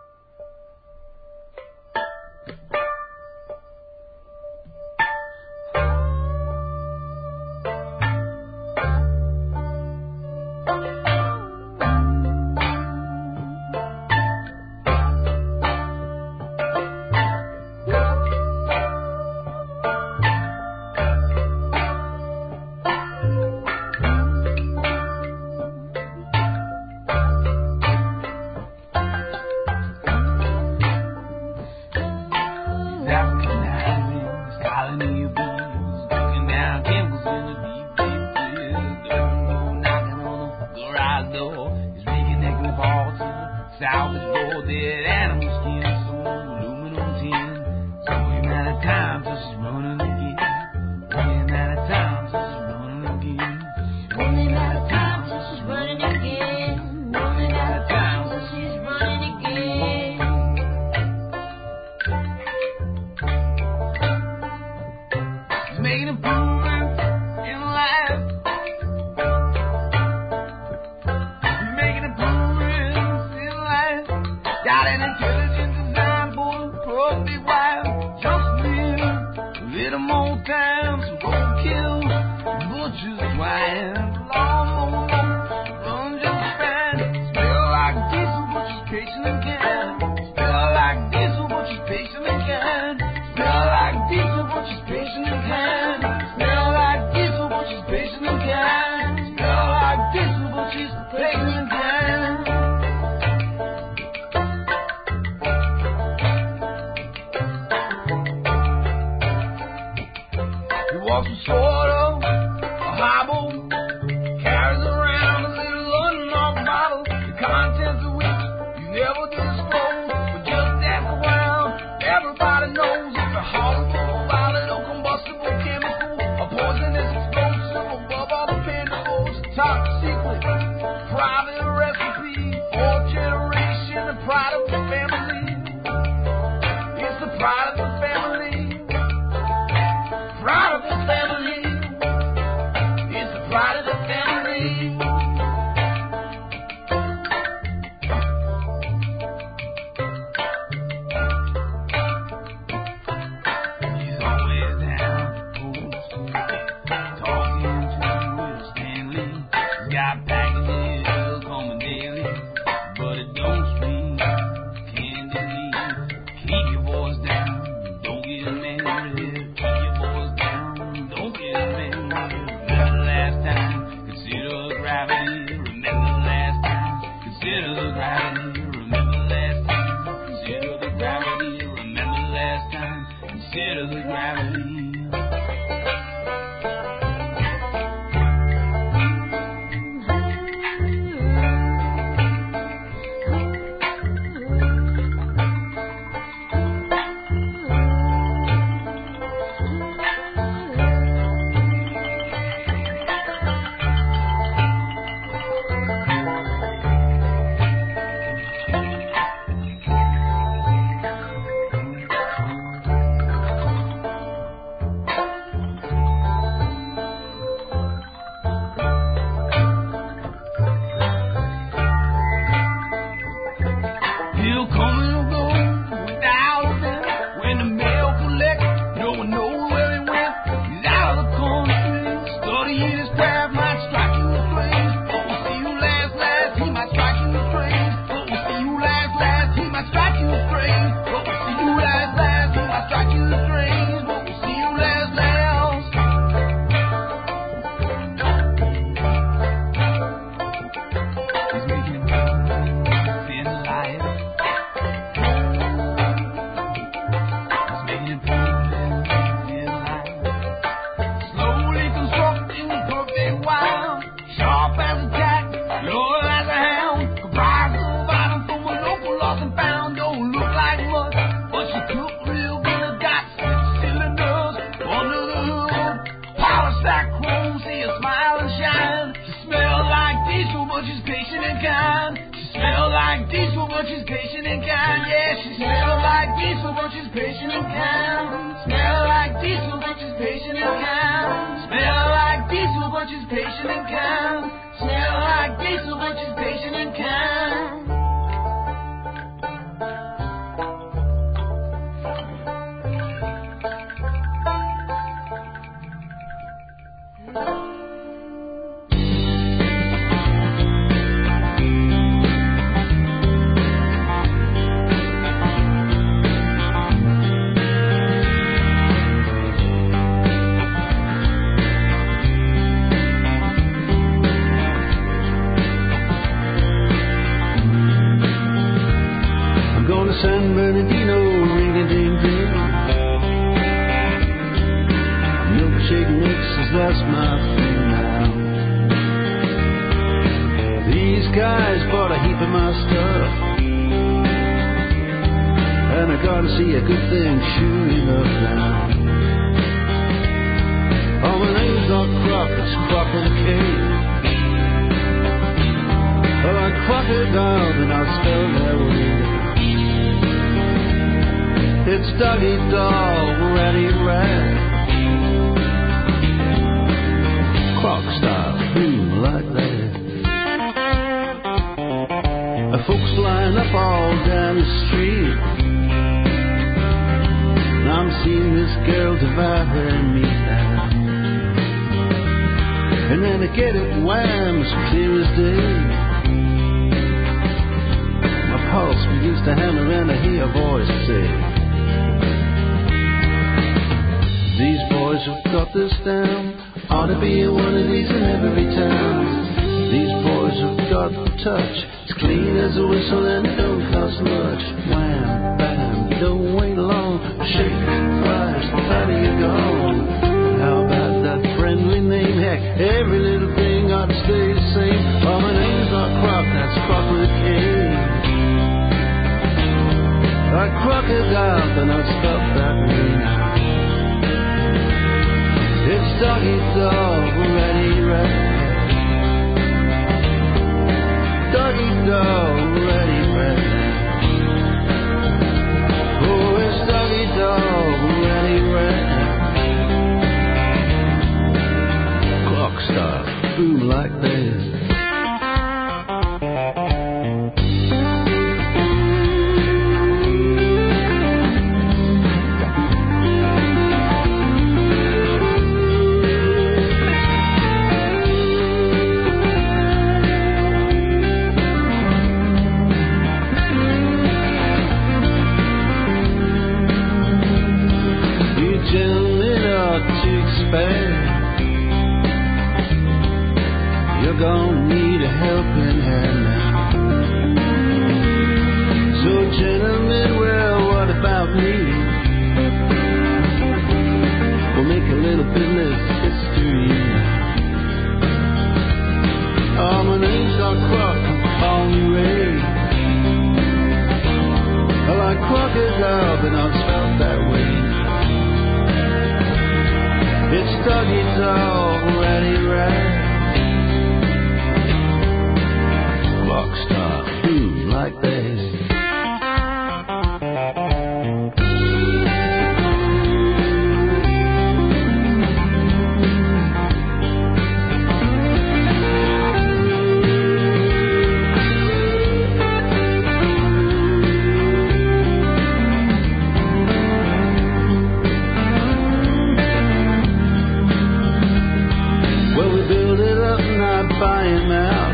Speaker 17: but she's patient and kind. Yeah, she smells like diesel, but she's patient and kind. Smell like diesel, but she's patient and kind. Smell like
Speaker 7: patient and kind. Smell like diesel, but she's patient and kind.
Speaker 19: San Bernardino, ring-a-ding-ding. Milkshake mixes, that's my thing now. These guys bought a heap of my stuff, and I gotta see a good thing sure enough now. Oh, my name's not Croc, it's Croc with a K. Well, I crocodile, and I'll spell that way. It's Dougie Dog, Ratty Rat. Croc style, boom like that. A folks line up all down the street. I'm seeing this girl devour me now. And then I get it wham, as clear as day. My pulse begins to hammer and I hear a voice say, these boys have got this down. Ought to be one of these in every town. These boys have got the touch. It's clean as a whistle and it don't cost much. Wham, bam, don't wait long. Shake, flash, the fatter you gone. How about that friendly name? Heck, every little thing ought to stay the same. Oh, my name's not Croc, that's Croc with a K. A crocodile, then I'll stop that way now. It's Doggy Dog, Ratty Rat. Doggy Dog, Ratty Rat. Oh, it's Doggy Dog, Ratty Rat. Clock style, boom like that. You're gonna need a helping hand now. So gentlemen, well, what about me? We'll make a little business history now. Oh, my name's Doc Croc, call me Ray. I like crocodile, but not spelled that way. It's Doggy Dog, Ratty Rat. Clock stop, boom like that. Buy him out,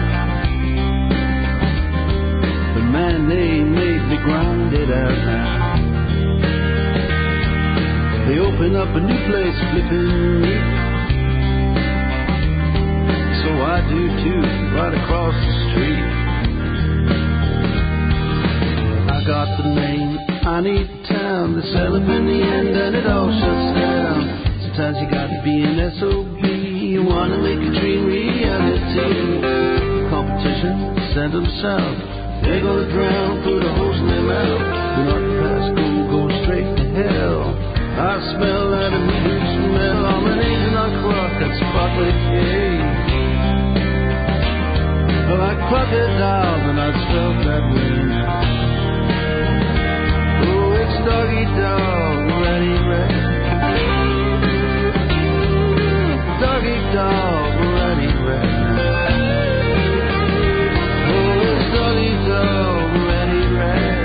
Speaker 19: but man, they made me grind it out now. They open up a new place flipping meat, so I do too, right across the street. I got the name, I need the town, they sell up in the end and it all shuts down. Sometimes you gotta be an S O B. You wanna make a dream reality. Competition, send them south. They're gonna drown, put a hose in their mouth. Do not pass go, go straight to hell. I smell that immediate smell. I'm an agent on Croc, that's Croc with a K. Well, like crocodile, and I'd spell that way now. Oh, it's Doggy Dog, Ratty Rat. Doggy Dog, Ratty
Speaker 10: red. Oh, Sully's already red.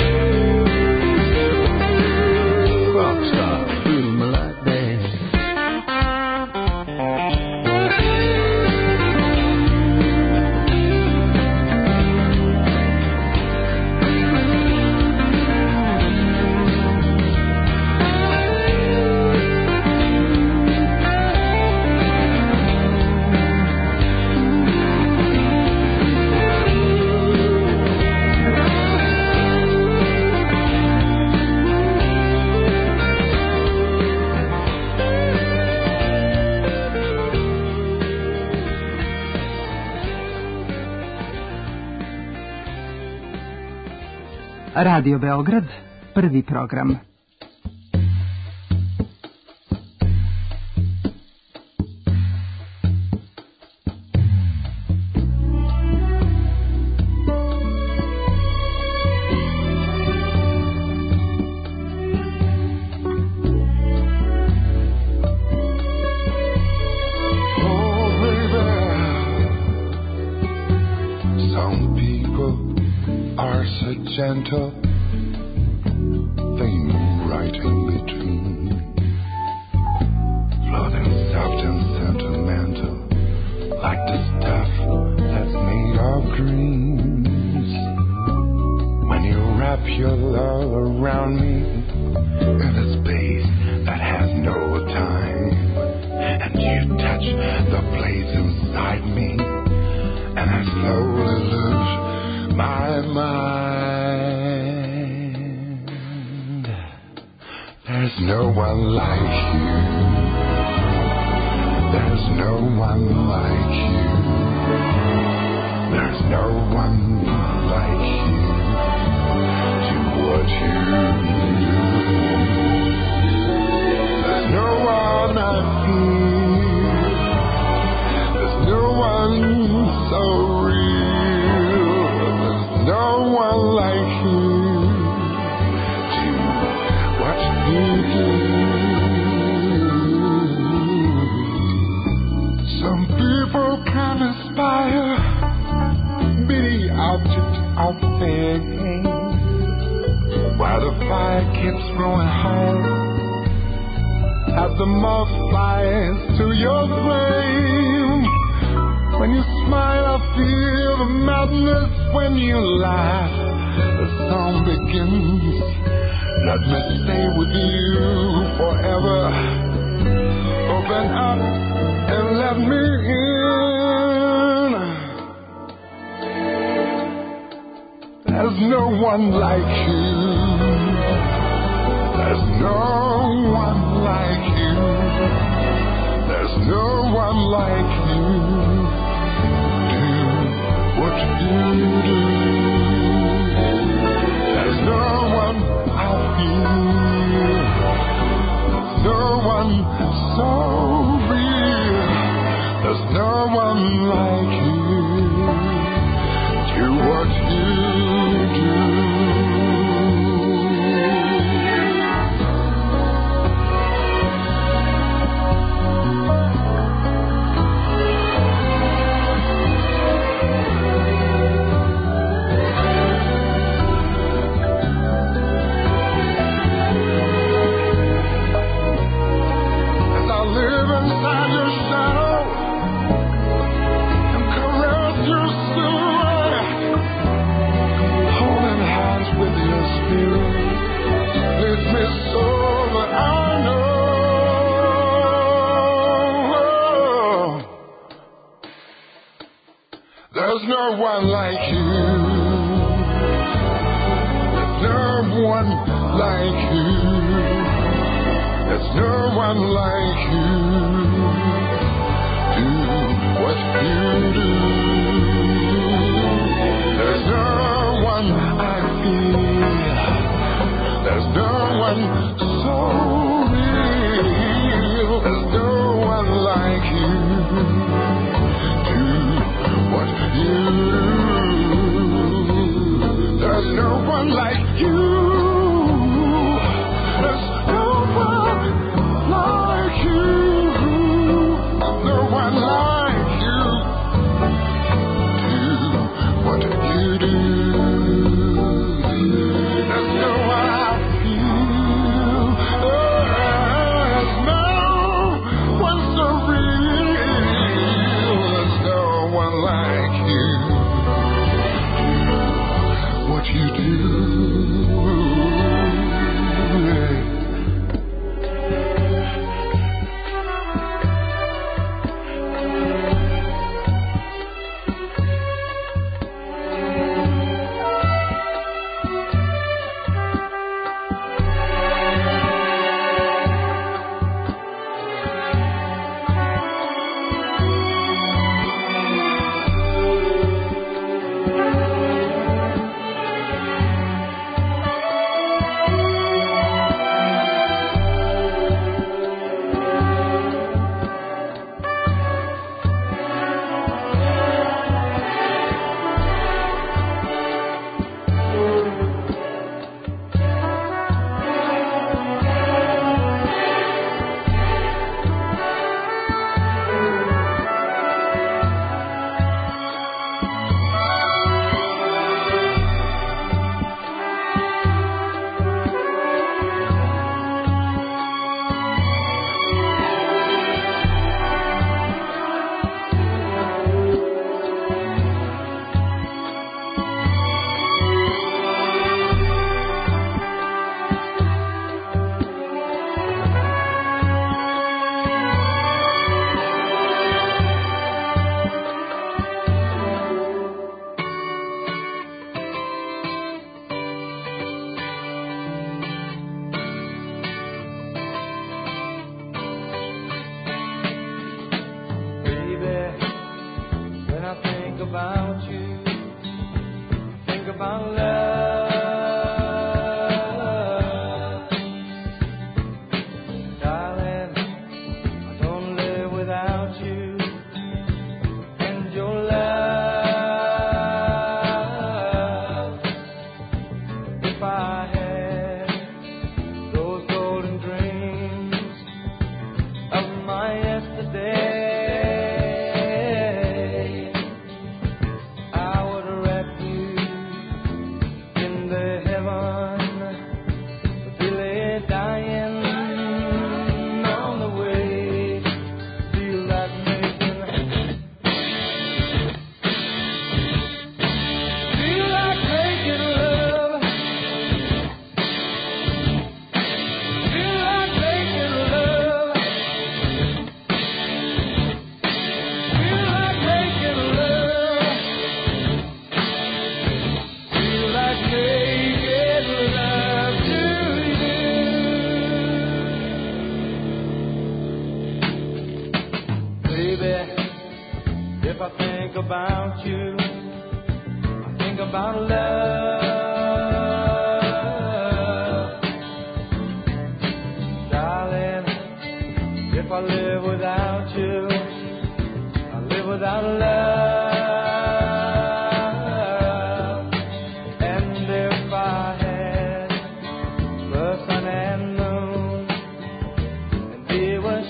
Speaker 10: Rockstar, feel me like that.
Speaker 20: Radio Beograd, prvi program.
Speaker 2: Gentle, they move right in between, floating soft and sentimental, like the stuff that's made of dreams. When you wrap your love around me in a space that has no time, and you touch the place inside me, and I slowly lose my mind. There's no one like you. There's no one like you. There's no one like you. Do what you do. There's no one I feel. There's no one so real. There's no one like you. Some people can aspire, be the object of their game, while the fire keeps growing higher, as the moth flies to your flame. When you smile, I feel the madness. When you laugh, the song begins. Let me stay with you forever. Open up and let me in. There's no one like you. There's no one like you. There's no one like you. Do what you do. There's no one I feel. There's no one so real. There's no one like you. Do what you do. There's no one like you. There's no one like you. There's no one like you. Do what you do. There's no one I feel. There's no one so real. There's no one like you. What you do. There's no one like you. There's no one like you. No one like you.
Speaker 17: baby, if I think about you, I think about love. Darling, if I live without you, I live without love. And if I had the sun and moon, and they were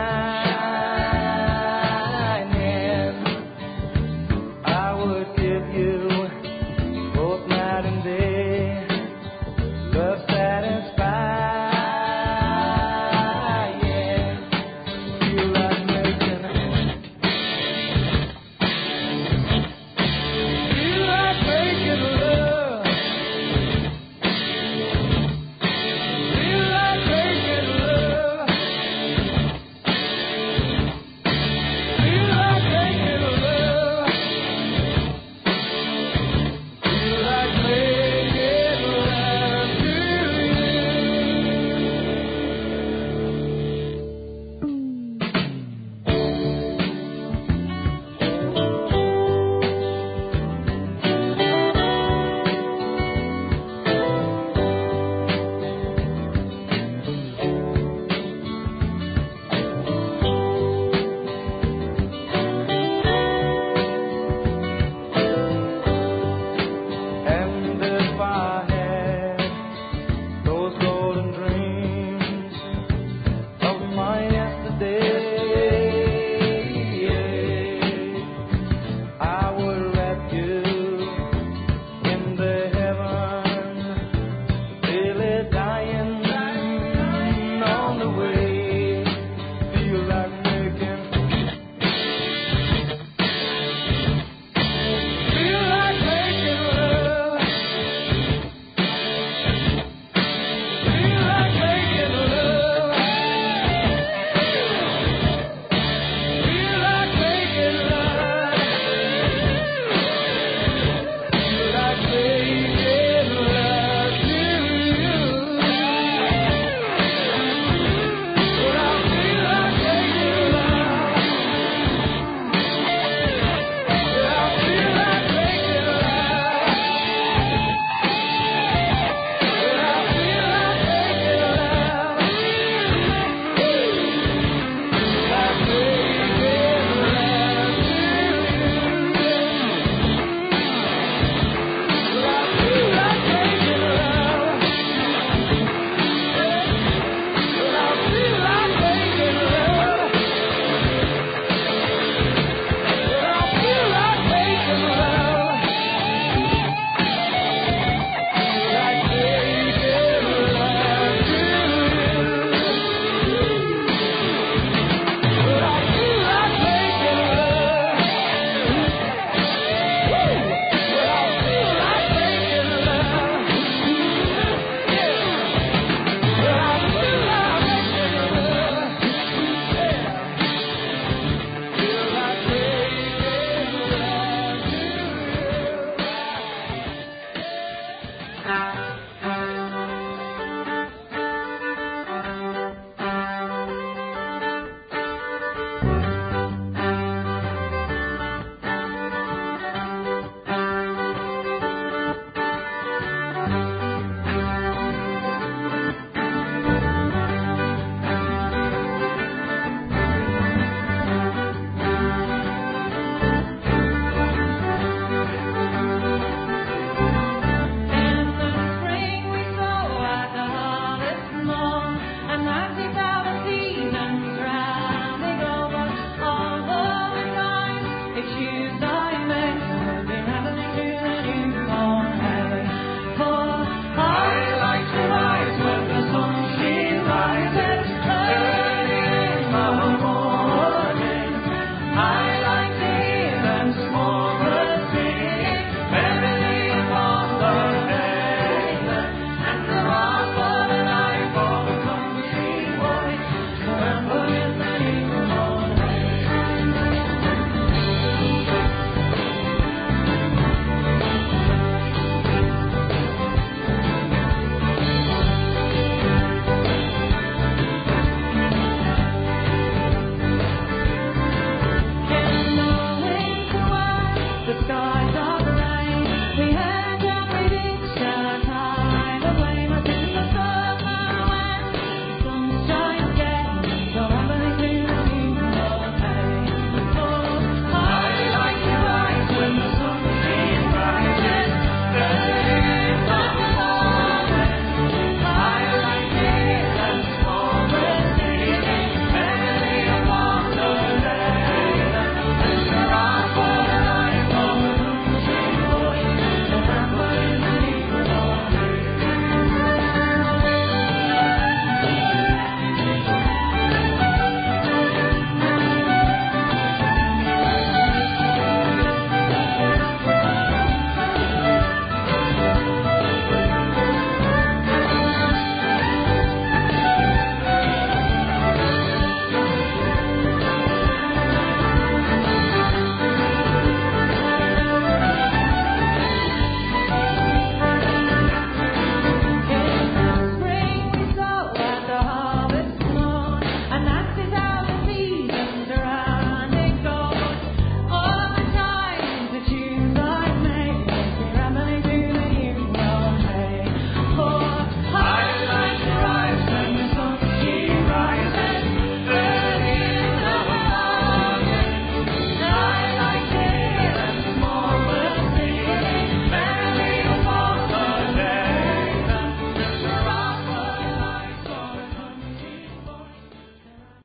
Speaker 17: shining, I would give you both night and day love satisfying. Feel like making, feel like making love, feel like making love, feel like making love, feel like making love to And if I had those golden dreams of my yesterday, I would wrap you in the heaven, really dying on the way. Feel like making, feel like making love, feel like making love, feel like making love, feel like making love to you. Well, I feel like making love. Well, I feel like making love. Well, I feel like making love. Like making love to you. Well, I feel like making love. Well, I feel like making love. Well, I feel like making love. Like making love to you. Well, I feel like making love. Well, I feel like making love. Yeah. Well, I feel like making love. Yeah. Feel like making I